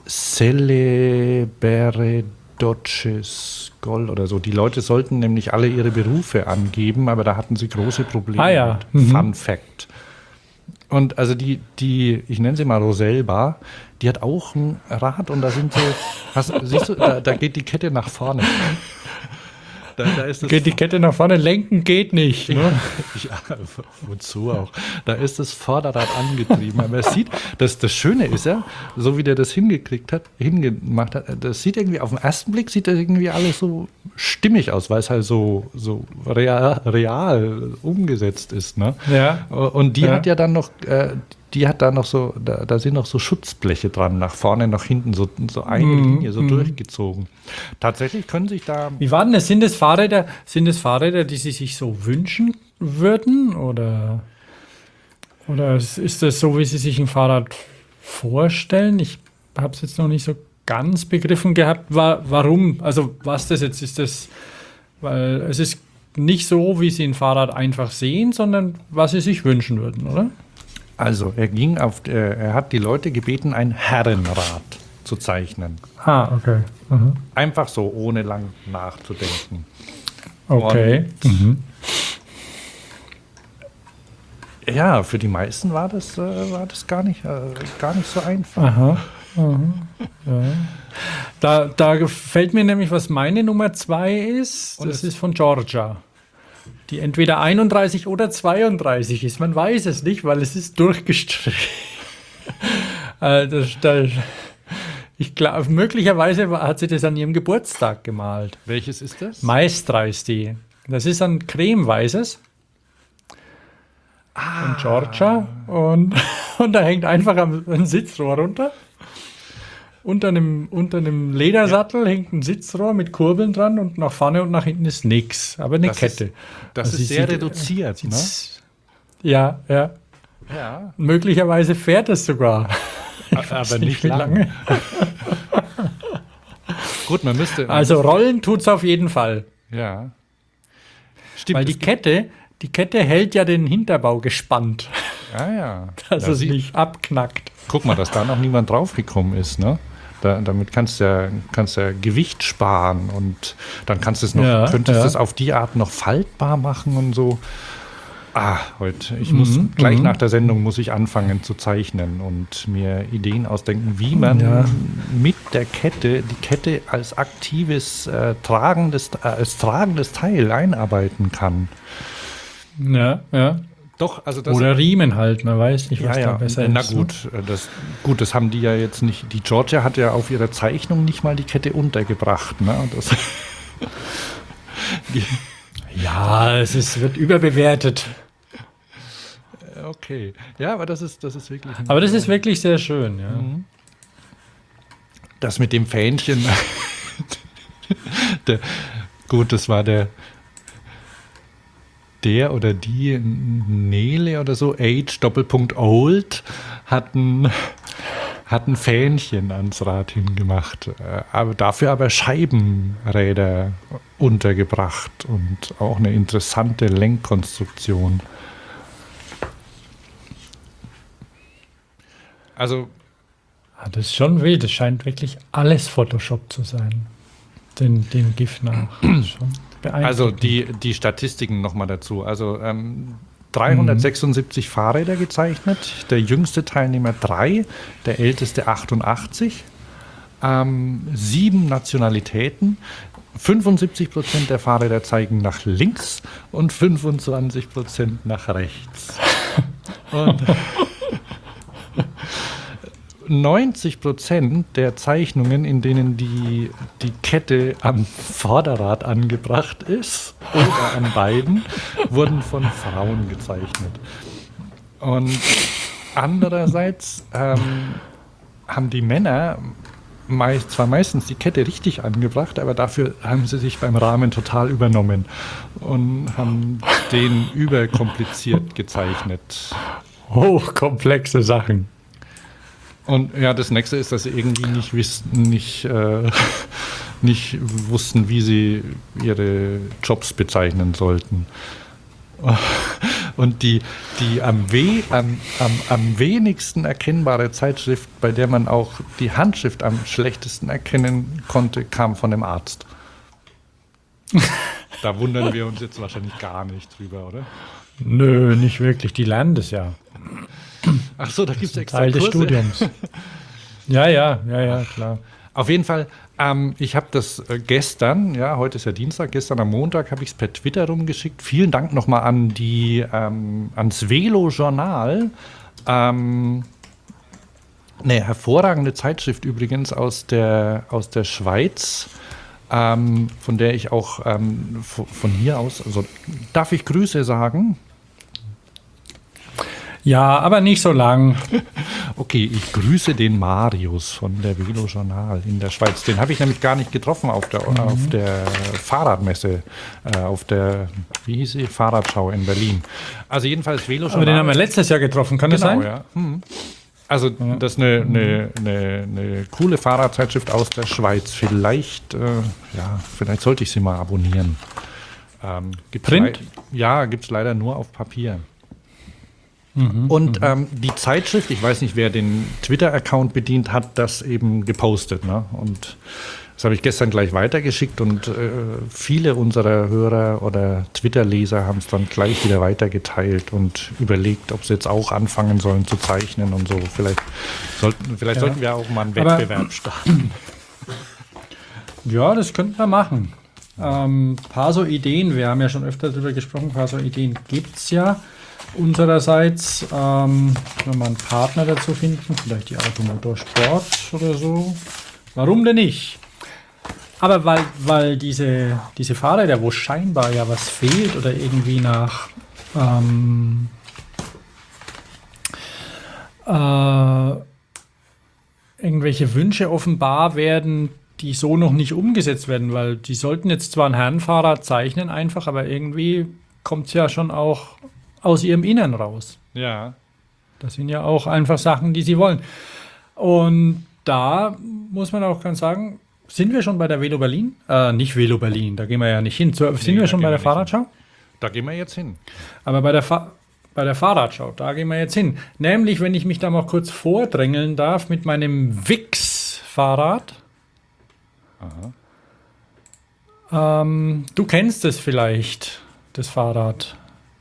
Celeberedoches Gold oder so. Die Leute sollten nämlich alle ihre Berufe angeben, aber da hatten sie große Probleme Ah ja. mit. Fun Fact. Und also die, ich nenne sie mal Roselba, die hat auch ein Rad und da sind so, siehst du, da geht die Kette nach vorne. Da ist das Geht die Kette nach vorne, lenken geht nicht. Ne? Ja, wozu auch? Da ist das Vorderrad angetrieben. Aber es sieht, das Schöne ist ja, so wie der das hingemacht hat, das sieht irgendwie, auf den ersten Blick sieht das irgendwie alles so stimmig aus, weil es halt so real umgesetzt ist. Ne? Ja. Und die hat ja dann noch, die hat da noch so, da sind noch so Schutzbleche dran, nach vorne, nach hinten, so eine Linie, so durchgezogen. Tatsächlich können sich da. Wie war denn das? Sind es Fahrräder, die Sie sich so wünschen würden? Oder ist das so, wie Sie sich ein Fahrrad vorstellen? Ich habe es jetzt noch nicht so ganz begriffen gehabt. Warum? Also was das jetzt ist, weil es ist nicht so, wie Sie ein Fahrrad einfach sehen, sondern was Sie sich wünschen würden, oder? Also er hat die Leute gebeten, ein Herrenrad zu zeichnen. Ah, okay. Mhm. Einfach so, ohne lang nachzudenken. Okay. Ja, für die meisten war das gar nicht so einfach. Aha. Ja. Da gefällt mir nämlich, was meine Nummer 2 ist. Und Das ist von Georgia. Die entweder 31 oder 32 ist. Man weiß es nicht, weil es ist durchgestrichen. Ich glaube, möglicherweise hat sie das an ihrem Geburtstag gemalt. Welches ist das? Maestra ist die. Das ist ein cremeweißes. Von Georgia. Und da hängt einfach ein Sitzrohr runter. Unter einem Ledersattel hängt ein Sitzrohr mit Kurbeln dran und nach vorne und nach hinten ist nichts. Aber eine Kette. Das Also ist sehr reduziert, ne? Ja. Ja. Möglicherweise fährt es sogar. Aber nicht wie lange. Gut, man müsste. Also rollen tut es auf jeden Fall. Ja. Stimmt. Weil die Kette hält ja den Hinterbau gespannt, Ja. dass es nicht abknackt. Guck mal, dass da noch niemand draufgekommen ist, ne? Damit kannst du ja Gewicht sparen und dann könntest du das auf die Art noch faltbar machen und so. Ich muss gleich nach der Sendung muss ich anfangen zu zeichnen und mir Ideen ausdenken, wie man mit der Kette, die Kette als aktives, tragendes Teil einarbeiten kann. Ja. Doch, also Oder Riemen halt, man weiß nicht, was da besser na ist. gut, das haben die ja jetzt nicht. Die Georgia hat ja auf ihrer Zeichnung nicht mal die Kette untergebracht. Ne? Es wird überbewertet. Okay, ja, aber das ist wirklich. Aber das ist wirklich sehr schön, ja. Das mit dem Fähnchen. Das war der oder die Nele oder so, Age Doppelpunkt Old, hat ein Fähnchen ans Rad hingemacht, dafür Scheibenräder untergebracht und auch eine interessante Lenkkonstruktion. Also Das ist schon wild, das scheint wirklich alles Photoshop zu sein. Den GIF nach. Das ist schon beeindruckend. Also die Statistiken nochmal dazu. Also 376 Fahrräder gezeichnet, der jüngste Teilnehmer 3, der älteste 88, 7 Nationalitäten, 75% der Fahrräder zeigen nach links und 25% nach rechts. Und 90% der Zeichnungen, in denen die Kette am Vorderrad angebracht ist oder an beiden, wurden von Frauen gezeichnet. Und andererseits haben die Männer zwar meistens die Kette richtig angebracht, aber dafür haben sie sich beim Rahmen total übernommen und haben den überkompliziert gezeichnet. Hochkomplexe Sachen. Und ja, das nächste ist, dass sie irgendwie nicht nicht wussten, wie sie ihre Jobs bezeichnen sollten. Und die am wenigsten erkennbare Zeitschrift, bei der man auch die Handschrift am schlechtesten erkennen konnte, kam von dem Arzt. Da wundern wir uns jetzt wahrscheinlich gar nicht drüber, oder? Nö, nicht wirklich. Die lernen das ja. Ach so, da gibt es extra Teil des Kurse. Studiums. Ja, klar. Auf jeden Fall, ich habe das gestern, ja, heute ist ja Dienstag, gestern am Montag habe ich es per Twitter rumgeschickt. Vielen Dank nochmal an ans Velo-Journal. Eine hervorragende Zeitschrift übrigens aus der Schweiz, von der ich auch von hier aus, also darf ich Grüße sagen? Ja, aber nicht so lang. Okay, ich grüße den Marius von der Velo Journal in der Schweiz. Den habe ich nämlich gar nicht getroffen auf der Fahrradmesse, auf der, wie hieß sie, Fahrradschau in Berlin. Also jedenfalls Velo Journal. Aber den haben wir letztes Jahr getroffen, kann das sein? Ja. Also das ist eine coole Fahrradzeitschrift aus der Schweiz. Vielleicht sollte ich sie mal abonnieren. Print? Gibt es leider nur auf Papier. Und die Zeitschrift, ich weiß nicht, wer den Twitter-Account bedient, hat das eben gepostet. Ne? Und das habe ich gestern gleich weitergeschickt und viele unserer Hörer oder Twitter-Leser haben es dann gleich wieder weitergeteilt und überlegt, ob sie jetzt auch anfangen sollen zu zeichnen und so. Vielleicht sollten wir auch mal einen Wettbewerb starten. Ja, das könnten wir machen. Paar so Ideen, wir haben ja schon öfter darüber gesprochen, paar so Ideen gibt es ja. Unsererseits, wenn wir einen Partner dazu finden, vielleicht die Automotorsport oder so. Warum denn nicht? Aber weil diese Fahrräder, wo scheinbar ja was fehlt oder irgendwie nach irgendwelche Wünsche offenbar werden, die so noch nicht umgesetzt werden, weil die sollten jetzt zwar ein Herrenfahrrad zeichnen einfach, aber irgendwie kommt es ja schon auch aus ihrem Innern raus. Ja. Das sind ja auch einfach Sachen, die sie wollen. Und da muss man auch ganz sagen, sind wir schon bei der Velo Berlin? Nicht Velo Berlin, da gehen wir ja nicht hin. Sind wir schon bei der Fahrradschau? Da gehen wir jetzt hin. Aber bei der Fahrradschau, da gehen wir jetzt hin. Nämlich, wenn ich mich da mal kurz vordrängeln darf, mit meinem Wix-Fahrrad. Du kennst es vielleicht, das Fahrrad.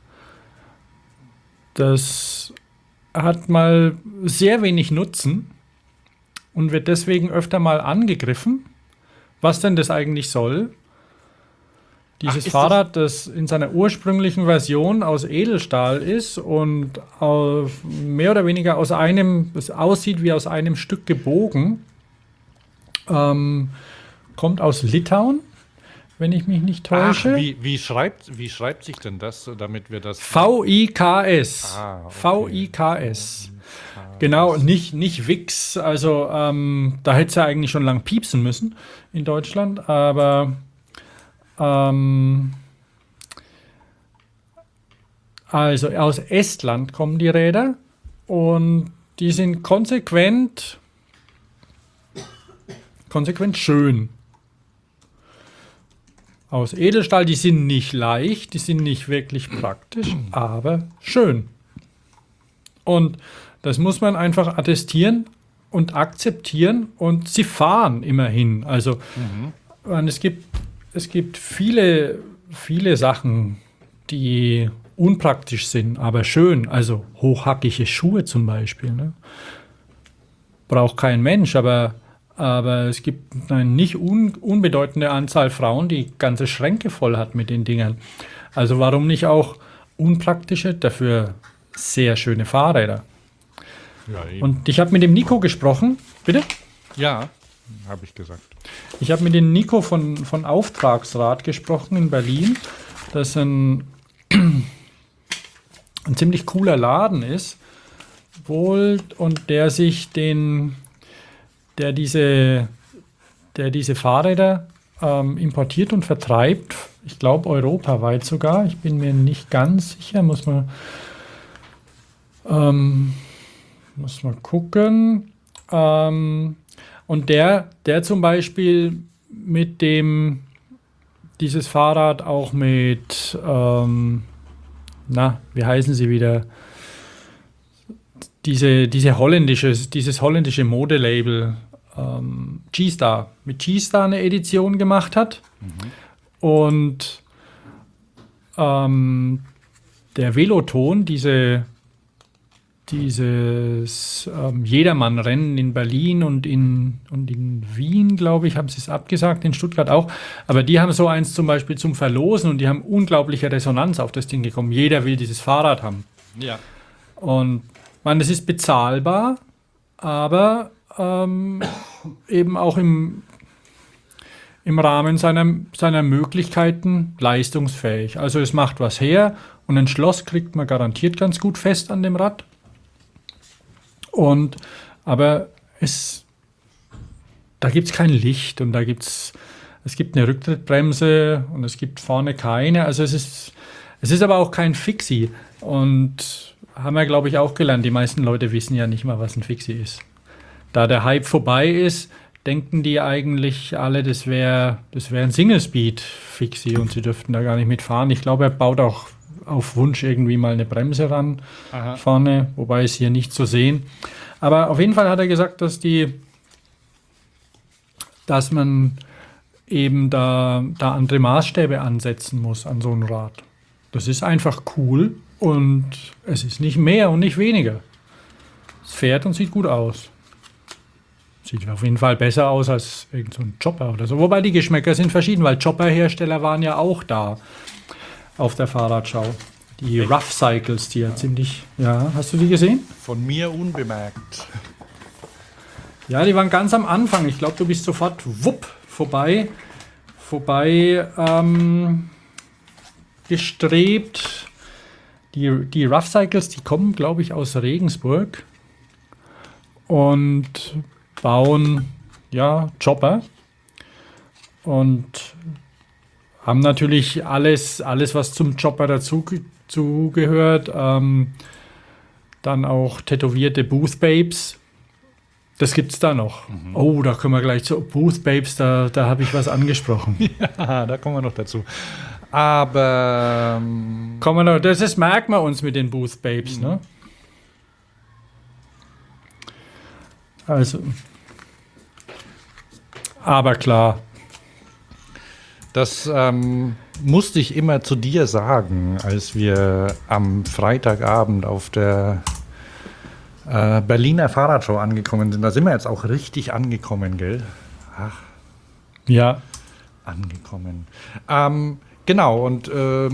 Das hat mal sehr wenig Nutzen und wird deswegen öfter mal angegriffen. Was denn das eigentlich soll? Dieses Fahrrad, das in seiner ursprünglichen Version aus Edelstahl ist und mehr oder weniger es aussieht wie aus einem Stück gebogen, kommt aus Litauen, wenn ich mich nicht täusche. Wie schreibt sich denn das, damit wir das... VIKS. Okay. VIKS. Genau, nicht Wix. Also da hätte es ja eigentlich schon lang piepsen müssen in Deutschland, aber also aus Estland kommen die Räder und die sind konsequent schön. Aus Edelstahl, die sind nicht leicht, die sind nicht wirklich praktisch, aber schön. Und das muss man einfach attestieren und akzeptieren und sie fahren immerhin. Also es gibt viele Sachen, die unpraktisch sind, aber schön. Also hochhackige Schuhe zum Beispiel. Ne? Braucht kein Mensch, aber es gibt eine nicht unbedeutende Anzahl Frauen, die ganze Schränke voll hat mit den Dingern. Also warum nicht auch unpraktische, dafür sehr schöne Fahrräder? Ja, eben. Und ich habe mit dem Nico gesprochen. Bitte? Ja, habe ich gesagt. Ich habe mit dem Nico von Auftragsrad gesprochen in Berlin, das ein ziemlich cooler Laden ist, wohl, und der diese Fahrräder importiert und vertreibt, ich glaube europaweit sogar, ich bin mir nicht ganz sicher, muss man gucken. Und der zum Beispiel dieses Fahrrad auch mit, wie heißen sie wieder? Dieses holländische Modelabel G-Star. Mit G-Star eine Edition gemacht hat. Und der Veloton, dieses Jedermann-Rennen in Berlin und in Wien, glaube ich, haben sie es abgesagt, in Stuttgart auch. Aber die haben so eins zum Beispiel zum Verlosen und die haben unglaubliche Resonanz auf das Ding gekommen. Jeder will dieses Fahrrad haben. Ja. Und es ist bezahlbar, aber eben auch im Rahmen seiner Möglichkeiten leistungsfähig. Also es macht was her und ein Schloss kriegt man garantiert ganz gut fest an dem Rad. Aber da gibt es kein Licht und es gibt eine Rücktrittbremse und es gibt vorne keine. Also es ist aber auch kein Fixie. Und haben wir, glaube ich, auch gelernt, die meisten Leute wissen ja nicht mal, was ein Fixie ist. Da der Hype vorbei ist, denken die eigentlich alle, das wäre ein Single-Speed-Fixie und sie dürften da gar nicht mitfahren. Ich glaube, er baut auch auf Wunsch irgendwie mal eine Bremse ran vorne, wobei es hier nicht zu sehen. Aber auf jeden Fall hat er gesagt, dass man eben da andere Maßstäbe ansetzen muss an so ein Rad. Das ist einfach cool und es ist nicht mehr und nicht weniger. Es fährt und sieht gut aus. Sieht auf jeden Fall besser aus als irgend so ein Chopper oder so. Wobei die Geschmäcker sind verschieden, weil Chopper-Hersteller waren ja auch da auf der Fahrradschau. Die Rough Cycles, die ja ziemlich... Ja, hast du die gesehen? Von mir unbemerkt. Ja, die waren ganz am Anfang. Ich glaube, du bist sofort vorbei gestrebt. Die Rough Cycles, die kommen, glaube ich, aus Regensburg und bauen Chopper und haben natürlich alles, was zum Chopper dazugehört. Dann auch tätowierte Booth Babes. Das gibt's da noch. Oh, da können wir gleich zu Booth Babes, da habe ich was angesprochen. Ja, da kommen wir noch dazu. Aber das merken wir uns mit den Booth Babes, ne? Also, aber klar. Das musste ich immer zu dir sagen, als wir am Freitagabend auf der Berliner Fahrradshow angekommen sind. Da sind wir jetzt auch richtig angekommen, gell? Ach. Ja. Angekommen. Genau, und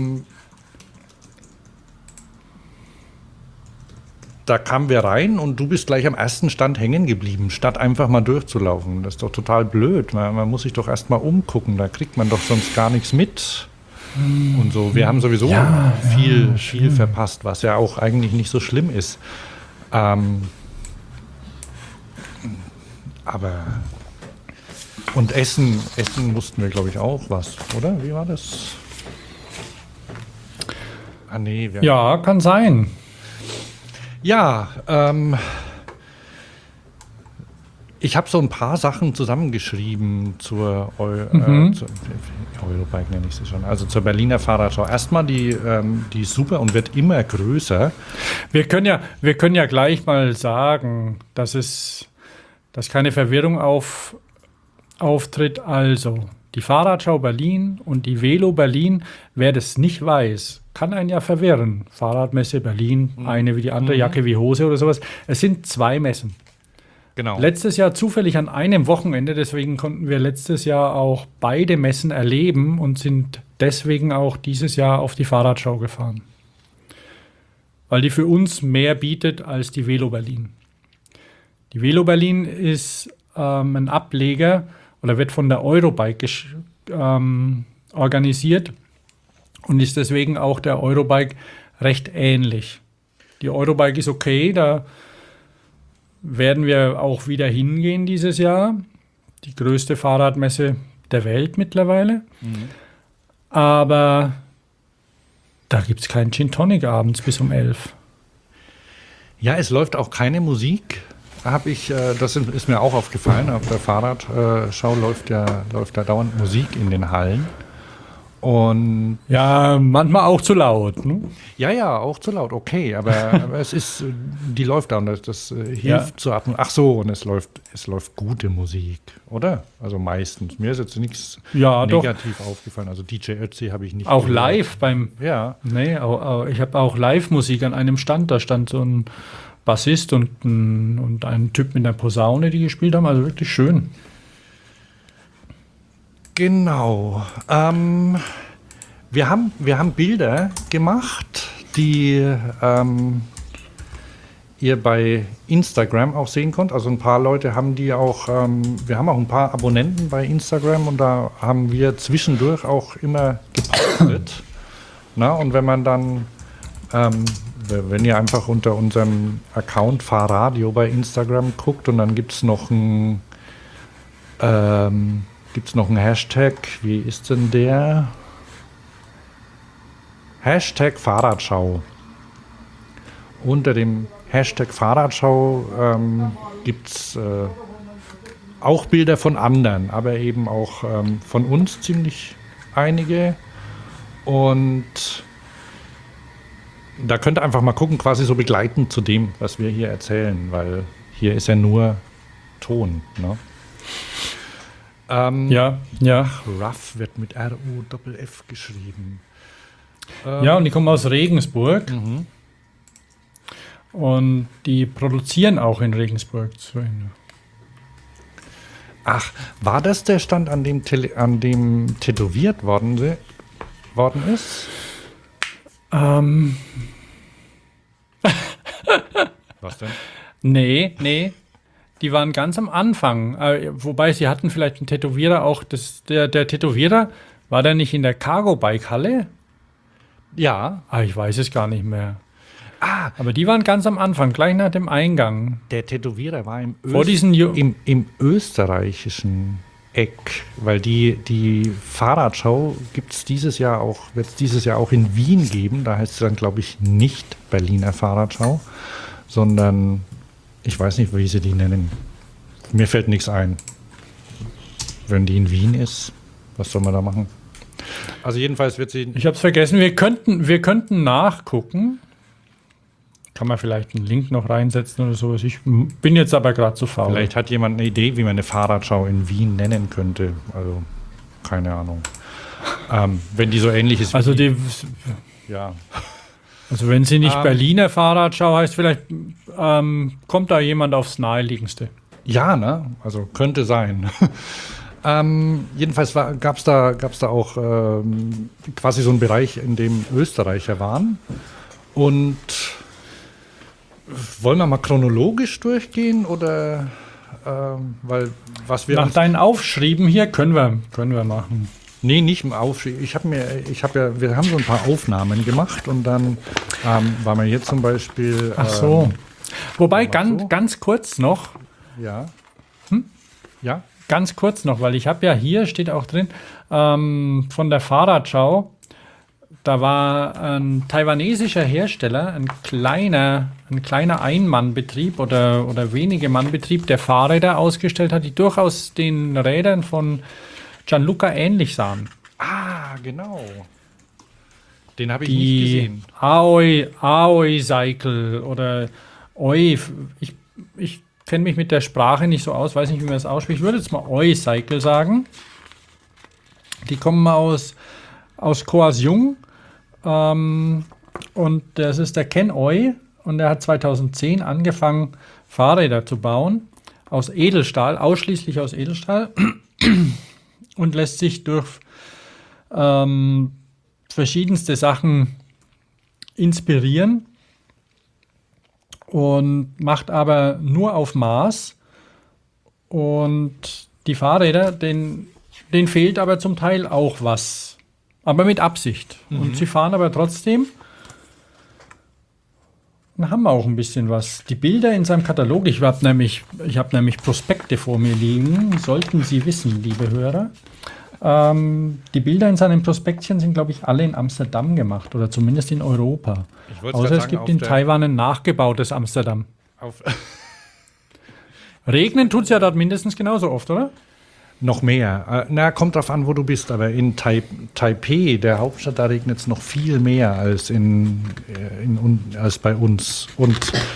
da kamen wir rein und du bist gleich am ersten Stand hängen geblieben, statt einfach mal durchzulaufen. Das ist doch total blöd. Man muss sich doch erst mal umgucken, da kriegt man doch sonst gar nichts mit. Und so. Wir haben sowieso viel verpasst, was ja auch eigentlich nicht so schlimm ist. Aber und essen mussten wir, glaube ich, auch was, oder? Wie war das? Nee. Ja, kann sein. Ja, ich habe so ein paar Sachen zusammengeschrieben zur Eurobike, nenne ich sie schon, also zur Berliner Fahrradschau. Erstmal, die ist super und wird immer größer. Wir können ja gleich mal sagen, dass keine Verwirrung auftritt. Also, die Fahrradschau Berlin und die Velo Berlin, wer das nicht weiß, kann einen ja verwirren. Fahrradmesse Berlin, eine wie die andere, Jacke wie Hose oder sowas. Es sind 2 Messen. Genau. Letztes Jahr zufällig an einem Wochenende, deswegen konnten wir letztes Jahr auch beide Messen erleben und sind deswegen auch dieses Jahr auf die Fahrradschau gefahren. Weil die für uns mehr bietet als die Velo Berlin. Die Velo Berlin ist ein Ableger oder wird von der Eurobike organisiert und ist deswegen auch der Eurobike recht ähnlich. Die Eurobike ist okay, da werden wir auch wieder hingehen dieses Jahr. Die größte Fahrradmesse der Welt mittlerweile. Aber da gibt es keinen Gin Tonic abends bis um 11. Ja, es läuft auch keine Musik. habe ich, das ist mir auch aufgefallen, auf der Fahrradschau läuft ja dauernd Musik in den Hallen. Und Ja, manchmal auch zu laut. Ne? ja, auch zu laut, okay, aber es ist, die läuft da und das hilft zur Atmung. Ach so, und es läuft gute Musik, oder? Also meistens. Mir ist jetzt nichts Ja, doch. negativ aufgefallen. Also DJ Ötzi habe ich nicht Auch gehört. live Ja. Nee, ich habe auch Live-Musik an einem Stand. Da stand so ein Bassist und ein Typ mit einer Posaune, die gespielt haben. Also wirklich schön. Genau. Wir haben Bilder gemacht, die ihr bei Instagram auch sehen könnt. Also ein paar Leute haben die auch, wir haben auch ein paar Abonnenten bei Instagram und da haben wir zwischendurch auch immer gepostet. Na, und wenn man dann, wenn ihr einfach unter unserem Account Fahrradio bei Instagram guckt und dann gibt es noch ein Hashtag, wie ist denn der? Hashtag Fahrradschau. Unter dem Hashtag Fahrradschau gibt es auch Bilder von anderen, aber eben auch von uns ziemlich einige. Und da könnt ihr einfach mal gucken, quasi so begleitend zu dem, was wir hier erzählen, weil hier ist ja nur Ton. Ne? Ja. Ruff wird mit R-U-F-F geschrieben. Ja, und die kommen aus Regensburg. Und die produzieren auch in Regensburg. Ach, war das der Stand, an dem tätowiert worden ist? Was denn? Nee. Die waren ganz am Anfang. Wobei sie hatten vielleicht einen Tätowierer auch. Der Tätowierer, war der nicht in der Cargo-Bike-Halle? Ja. Ich weiß es gar nicht mehr. Aber die waren ganz am Anfang, gleich nach dem Eingang. Der Tätowierer war im österreichischen Eck, weil die Fahrradschau wird es dieses Jahr auch in Wien geben. Da heißt es dann, glaube ich, nicht Berliner Fahrradschau, sondern ich weiß nicht, wie sie die nennen. Mir fällt nichts ein. Wenn die in Wien ist, was soll man da machen? Also jedenfalls wird sie... Ich habe es vergessen. Wir könnten nachgucken. Kann man vielleicht einen Link noch reinsetzen oder sowas. Ich bin jetzt aber gerade zu faul. Vielleicht hat jemand eine Idee, wie man eine Fahrradschau in Wien nennen könnte. Also, keine Ahnung. Wenn die so ähnlich ist Also ja. Also wenn sie nicht Berliner Fahrradschau heißt, vielleicht kommt da jemand aufs Naheliegendste. Ja, ne? Also könnte sein. Jedenfalls gab es da auch quasi so einen Bereich, in dem Österreicher waren. Und wollen wir mal chronologisch durchgehen oder weil was wir nach deinen Aufschrieben hier können wir machen. Nee, nicht im Aufschrieben. Wir haben so ein paar Aufnahmen gemacht und dann war mir jetzt zum Beispiel. Ach so. Wobei ganz kurz noch. Ja. Ja. Ganz kurz noch, weil ich habe ja hier, steht auch drin, von der Fahrradschau, da war ein taiwanesischer Hersteller, ein kleiner Ein-Mann-Betrieb oder wenige Mann-Betrieb, der Fahrräder ausgestellt hat, die durchaus den Rädern von Gianluca ähnlich sahen. Genau. Den habe ich nicht gesehen. Aoi Cycle oder Oi. Ich kenne mich mit der Sprache nicht so aus, weiß nicht, wie man das ausspricht. Ich würde jetzt mal Oi Cycle sagen. Die kommen aus Kaohsiung. Und das ist der Ken Oi. Und er hat 2010 angefangen, Fahrräder zu bauen. Aus Edelstahl, ausschließlich aus Edelstahl. Und lässt sich durch verschiedenste Sachen inspirieren und macht aber nur auf Maß. Und die Fahrräder, denen fehlt aber zum Teil auch was. Aber mit Absicht. Und sie fahren aber trotzdem. Und haben auch ein bisschen was. Die Bilder in seinem Katalog, ich habe nämlich Prospekte vor mir liegen, sollten Sie wissen, liebe Hörer. Die Bilder in seinem Prospektchen sind, glaube ich, alle in Amsterdam gemacht oder zumindest in Europa. Außer es gibt in Taiwan ein nachgebautes Amsterdam. Regnen tut es ja dort mindestens genauso oft, oder? Noch mehr. Kommt drauf an, wo du bist. Aber in Taipei, der Hauptstadt, da regnet es noch viel mehr als als bei uns. Und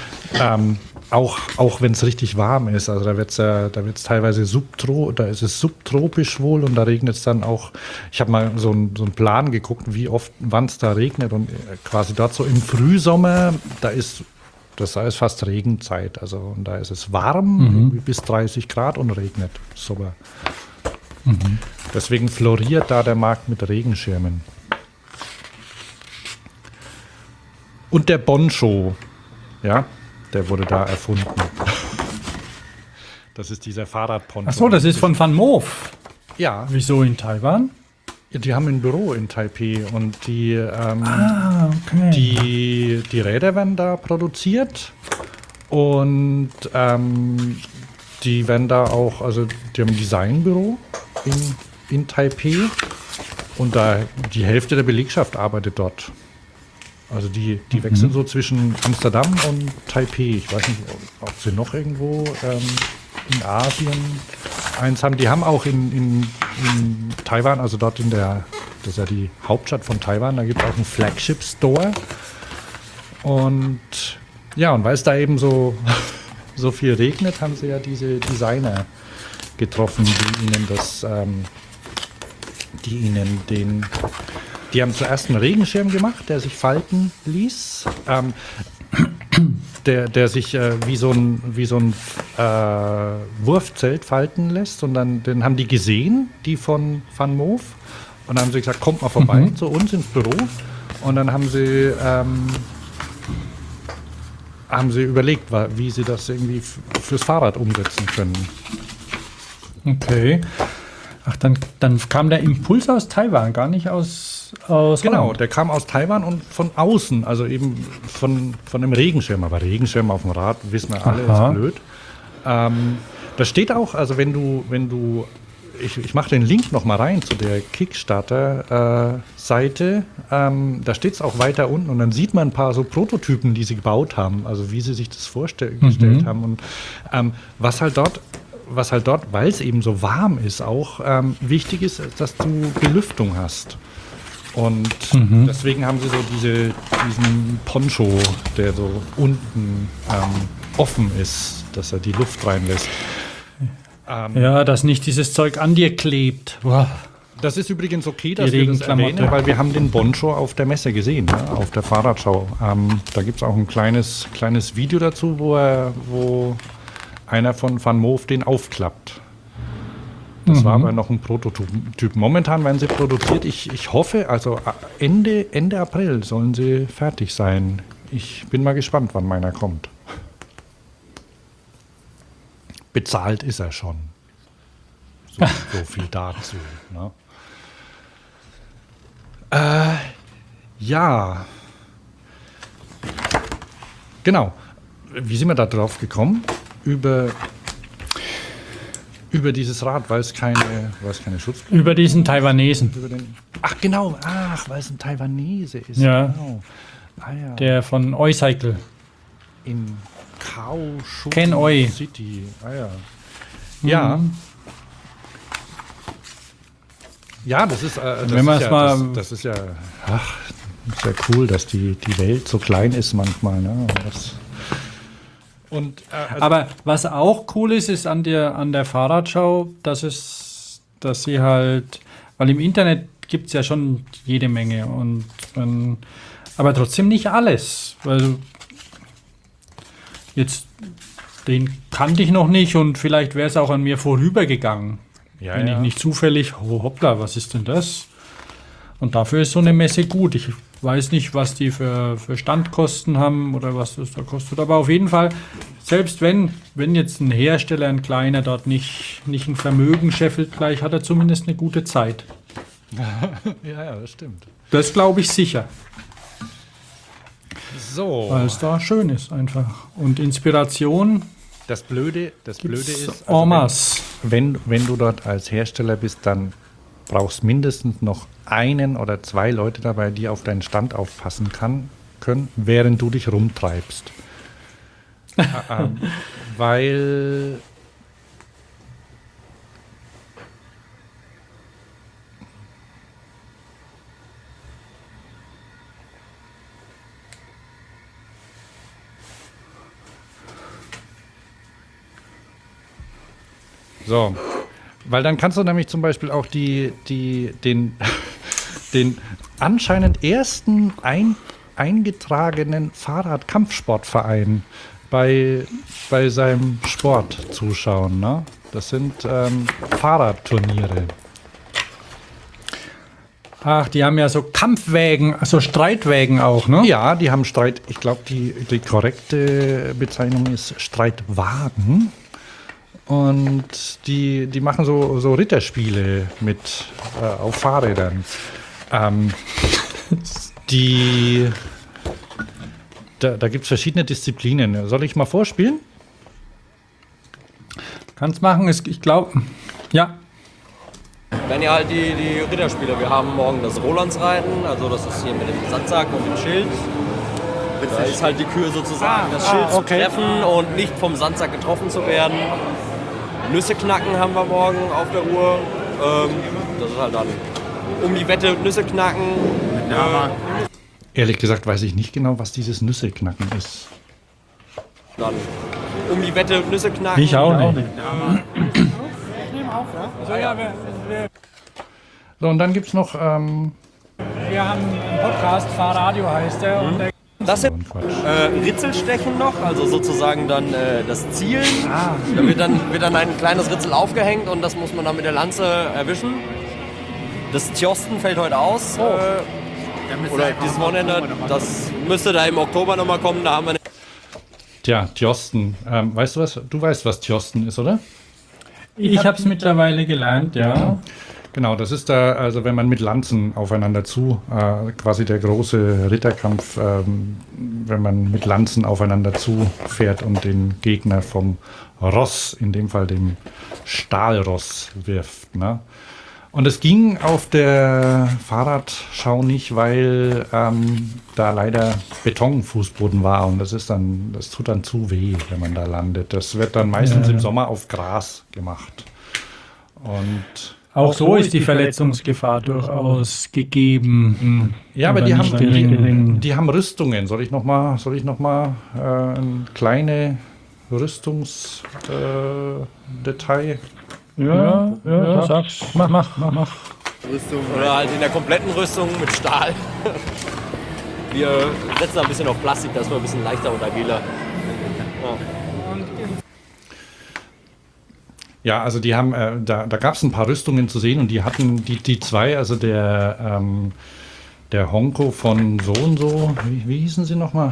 auch wenn es richtig warm ist, also da wird's teilweise da ist es subtropisch wohl und da regnet es dann auch. Ich habe mal so einen Plan geguckt, wann es da regnet und quasi dort so im Frühsommer, da ist fast Regenzeit, also und da ist es warm, irgendwie bis 30 Grad und regnet. Super. Deswegen floriert da der Markt mit Regenschirmen. Und der Boncho, ja, der wurde da erfunden. Das ist dieser Fahrradponcho. Ach so, das ist von Van Moof. Ja, Wieso in Taiwan? die haben ein Büro in Taipei und die Okay. Die Räder werden da produziert und die werden da auch, also die haben ein Designbüro in Taipei und da die Hälfte der Belegschaft arbeitet dort. Also die wechseln so zwischen Amsterdam und Taipei. Ich weiß nicht, ob sie noch irgendwo in Asien eins haben. Die haben auch in Taiwan, also dort das ist ja die Hauptstadt von Taiwan, da gibt es auch einen Flagship-Store. Und ja, und weil es da eben so viel regnet, haben sie ja diese Designer getroffen, die haben zuerst einen Regenschirm gemacht, der sich falten ließ. Der sich wie so ein Wurfzelt falten lässt. Und den haben die gesehen, die von Van Moof. Und dann haben sie gesagt, kommt mal vorbei zu uns ins Büro. Und dann haben sie überlegt, wie sie das irgendwie fürs Fahrrad umsetzen können. Okay. Ach, dann kam der Impuls aus Taiwan, gar nicht aus Genau, Holland. der kam aus Taiwan und von außen, also eben von einem Regenschirm. Aber Regenschirm auf dem Rad, wissen wir alle, Aha. ist blöd. Da steht auch, also wenn du ich mache den Link noch mal rein zu der Kickstarter-Seite, da steht es auch weiter unten und dann sieht man ein paar so Prototypen, die sie gebaut haben, also wie sie sich das vorgestellt haben. Und was halt dort, weil es eben so warm ist, auch wichtig ist, dass du Belüftung hast. Und deswegen haben sie so diesen Poncho, der so unten offen ist, dass er die Luft reinlässt. Ja, dass nicht dieses Zeug an dir klebt. Boah. Das ist übrigens okay, dass Die wir das Regenklamotte. erwähnen, weil wir haben den Boncho auf der Messe gesehen, ne? Auf der Fahrradschau. Da gibt es auch ein kleines Video dazu, wo einer von Van Moof den aufklappt. Das war aber noch ein Prototyp. Momentan werden sie produziert. Ich hoffe, also Ende April sollen sie fertig sein. Ich bin mal gespannt, wann meiner kommt. Bezahlt ist er schon. So viel dazu. Ne? Ja. Genau. Wie sind wir da drauf gekommen? Über dieses Rad, weil es keine Schutzblume Über diesen Taiwanesen, Ach genau, weil es ein Taiwanese ist. Ja. Genau. Ja. der von Eucycle. In Kaohsiung Ken Oi. City. Ja. Ja, das ist, Wenn man es mal- das ist ja sehr cool, dass die Welt so klein ist manchmal. Ne? Aber was auch cool ist an der Fahrradschau, dass sie halt, weil im Internet gibt es ja schon jede Menge aber trotzdem nicht alles. Weil jetzt den kannte ich noch nicht und vielleicht wäre es auch an mir vorübergegangen. Ja, wenn ja. ich nicht zufällig, hoppla, was ist denn das? Und dafür ist so eine Messe gut. Ich weiß nicht, was die für Standkosten haben oder was das da kostet. Aber auf jeden Fall, selbst wenn jetzt ein Hersteller, ein kleiner, dort nicht ein Vermögen scheffelt gleich, hat er zumindest eine gute Zeit. Ja, das stimmt. Das glaube ich sicher, So. weil es da schön ist einfach. Und Inspiration Das Blöde gibt's ist, en masse. wenn du dort als Hersteller bist, dann brauchst mindestens noch einen oder zwei Leute dabei, die auf deinen Stand aufpassen können, während du dich rumtreibst. Weil So, weil dann kannst du nämlich zum Beispiel auch den anscheinend ersten eingetragenen Fahrradkampfsportverein bei seinem Sport zuschauen. Ne? Das sind Fahrradturniere. Ach, die haben ja so Kampfwägen, so Streitwägen auch, ne? Ja, die haben Streit. Ich glaube, die korrekte Bezeichnung ist Streitwagen. Und die machen so Ritterspiele mit auf Fahrrädern. Da gibt es verschiedene Disziplinen. Soll ich mal vorspielen? Kannst machen, ich glaube, ja. Dann ja halt die Ritterspiele. Wir haben morgen das Rolandsreiten, also das ist hier mit dem Sandsack und dem Schild. Da ist halt die Kür sozusagen, das Schild zu treffen und nicht vom Sandsack getroffen zu werden. Nüsse knacken haben wir morgen auf der Uhr. Das ist halt dann um die Wette Nüsse knacken. Ehrlich gesagt weiß ich nicht genau, was dieses Nüsse-Knacken ist. Dann um die Wette Nüsse knacken. Ich auch nicht. So, und dann gibt es noch... Wir haben einen Podcast, Fahrradio heißt der. Und der Das sind Ritzelstechen noch, also sozusagen dann das Zielen. Da wird dann ein kleines Ritzel aufgehängt und das muss man dann mit der Lanze erwischen. Das Tjosten fällt heute aus. Oder dieses Wochenende. Das müsste da im Oktober nochmal kommen. Da haben wir Tja, Tjosten. Weißt du was? Du weißt, was Tjosten ist, oder? ich habe es mittlerweile gelernt, ja. Genau, das ist da, also wenn man mit Lanzen aufeinander quasi der große Ritterkampf, wenn man mit Lanzen aufeinander zufährt und den Gegner vom Ross, in dem Fall dem Stahlross, wirft. Ne? Und es ging auf der Fahrradschau nicht, weil da leider Betonfußboden war und das tut dann zu weh, wenn man da landet. Das wird dann meistens im Sommer auf Gras gemacht. Und Auch so ist die Verletzungsgefahr durchaus gegeben. ja, aber die die haben Rüstungen. Soll ich noch mal ein kleine Rüstungsdetail? Ja, sag's. Mach. oder halt in der kompletten Rüstung mit Stahl. Wir setzen da ein bisschen auf Plastik, das war ein bisschen leichter und agiler. Ja, also die haben, da gab es ein paar Rüstungen zu sehen und die hatten die zwei, also der Honko von so und so, wie hießen sie nochmal?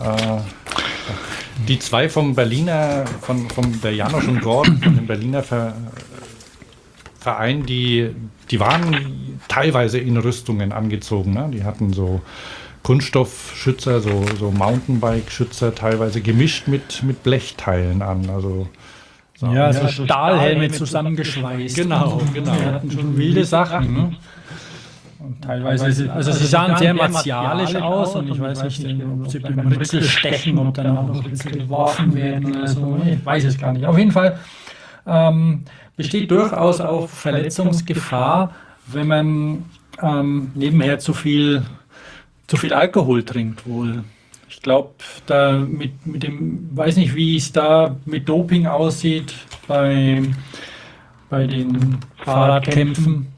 Die zwei vom Berliner, von der Janosch und Gordon, von dem Berliner Verein, die waren teilweise in Rüstungen angezogen. Ne? Die hatten so Kunststoffschützer, so Mountainbike-Schützer, teilweise gemischt mit Blechteilen an. Also so Stahlhelme zusammengeschweißt. Genau. Die hatten schon wilde Sachen. Ne? Und teilweise, sie sahen sehr martialisch aus und ich weiß nicht, ob sie beim Ritzel stechen, ob dann auch noch Ritzel geworfen werden oder so. Ich weiß es gar nicht. Auf jeden Fall besteht durchaus auch Verletzungsgefahr, wenn man nebenher zu viel Alkohol trinkt wohl. Ich glaube, da mit dem, weiß nicht, wie es da mit Doping aussieht bei den Fahrradkämpfen.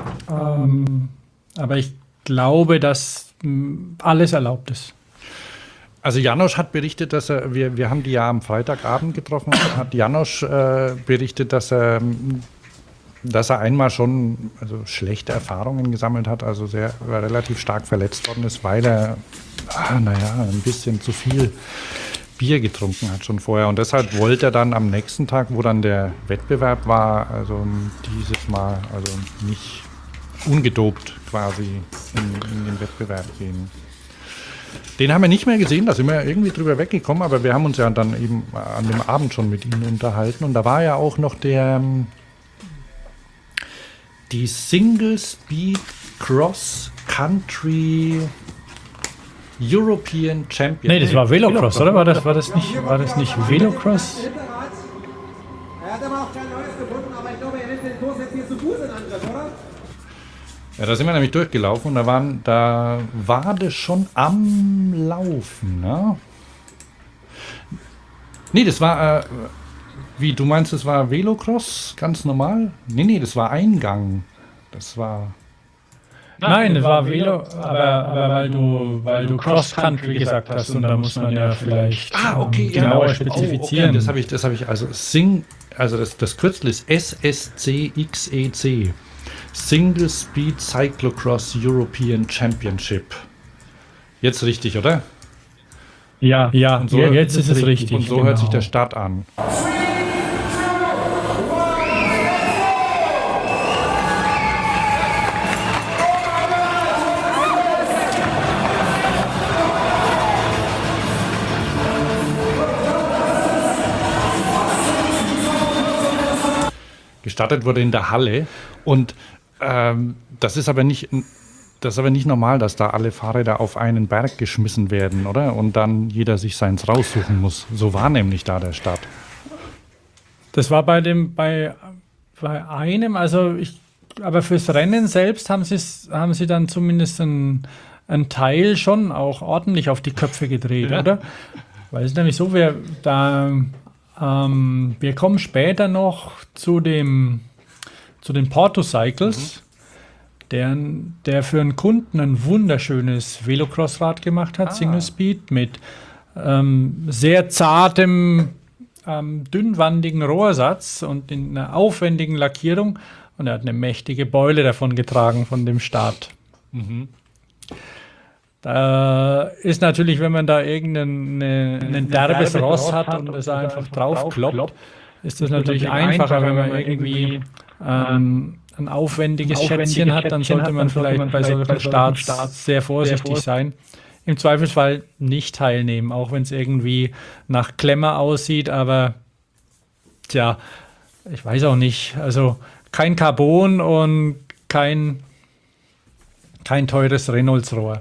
Aber ich glaube, dass alles erlaubt ist. Also Janosch hat berichtet, dass wir haben die ja am Freitagabend getroffen, hat Janosch berichtet, dass er einmal schon schlechte Erfahrungen gesammelt hat, also relativ stark verletzt worden ist, weil er ein bisschen zu viel Bier getrunken hat schon vorher. Und deshalb wollte er dann am nächsten Tag, wo dann der Wettbewerb war, also dieses Mal nicht ungedopt quasi in den Wettbewerb gehen. Den haben wir nicht mehr gesehen, da sind wir irgendwie drüber weggekommen, aber wir haben uns ja dann eben an dem Abend schon mit ihm unterhalten. Und da war ja auch noch die Single Speed Cross Country European Champion. Nee, das war Velocross, oder? War das nicht Velocross? Er hat aber auch kein neues gefunden, aber ich glaube, er nimmt den Kurs jetzt hier zu Fuß in Angriff, oder? Ja, da sind wir nämlich durchgelaufen und da war das schon am Laufen, ne? Nee, das war Wie, du meinst, es war Velocross, ganz normal? Nee, das war Eingang. Das war... Nein, es war Velo, aber weil du Cross-Country gesagt hast und da muss man ja vielleicht genauer spezifizieren. Okay, das habe ich also das Kürzel ist SSCXEC. Single Speed Cyclocross European Championship. Jetzt richtig, oder? Ja. Ja, Und so, jetzt ist es richtig. Und so hört sich der Start an. Gestartet wurde in der Halle und das ist aber nicht normal, dass da alle Fahrräder auf einen Berg geschmissen werden, oder? Und dann jeder sich seins raussuchen muss. So war nämlich da der Start. Das war bei einem, aber fürs Rennen selbst haben sie dann zumindest einen Teil schon auch ordentlich auf die Köpfe gedreht, oder? Weil es ist nämlich so, wir kommen später noch zu den Porto Cycles, der für einen Kunden ein wunderschönes Velocross-Rad gemacht hat, Single Speed, mit sehr zartem, dünnwandigen Rohrsatz und in einer aufwendigen Lackierung. Und er hat eine mächtige Beule davon getragen, von dem Start. Da ist natürlich, wenn man da ein derbes Ross hat und es einfach draufkloppt, ist das natürlich einfacher, wenn man irgendwie ein aufwendiges Schätzchen hat, dann sollte man vielleicht bei solchen Starts sehr vorsichtig sein. Im Zweifelsfall nicht teilnehmen, auch wenn es irgendwie nach Klemmer aussieht, aber tja, ich weiß auch nicht. Also kein Carbon und kein teures Reynolds-Rohr.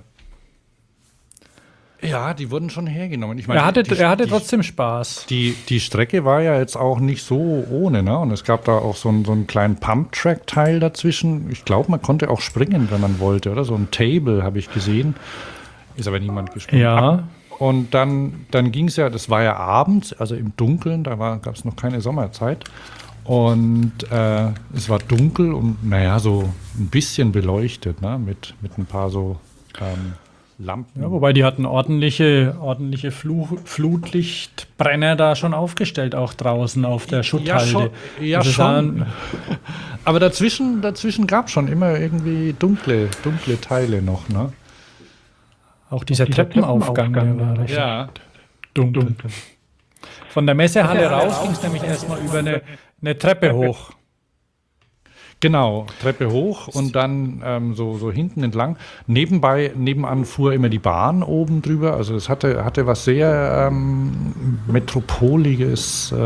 Ja, die wurden schon hergenommen. Ich meine, Er hatte trotzdem Spaß. Die Strecke war ja jetzt auch nicht so ohne, ne? Und es gab da auch so einen kleinen Pump-Track-Teil dazwischen. Ich glaube, man konnte auch springen, wenn man wollte, oder? So ein Table habe ich gesehen. Ist aber niemand gesprungen. Ja. Und dann ging es ja, das war ja abends, also im Dunkeln, da gab es noch keine Sommerzeit. Und es war dunkel und so ein bisschen beleuchtet, ne? Mit ein paar so Lampen. Ja, wobei die hatten ordentliche Flutlichtbrenner da schon aufgestellt, auch draußen auf der Schutthalde. Ja, schon. Aber dazwischen gab es schon immer irgendwie dunkle Teile noch, ne? Auch dieser Treppenaufgang, der war recht dunkel. Von der Messehalle raus ging es nämlich erstmal über eine Treppe hoch. Genau, Treppe hoch und dann so hinten entlang. Nebenan fuhr immer die Bahn oben drüber. Also es hatte was sehr Metropoliges,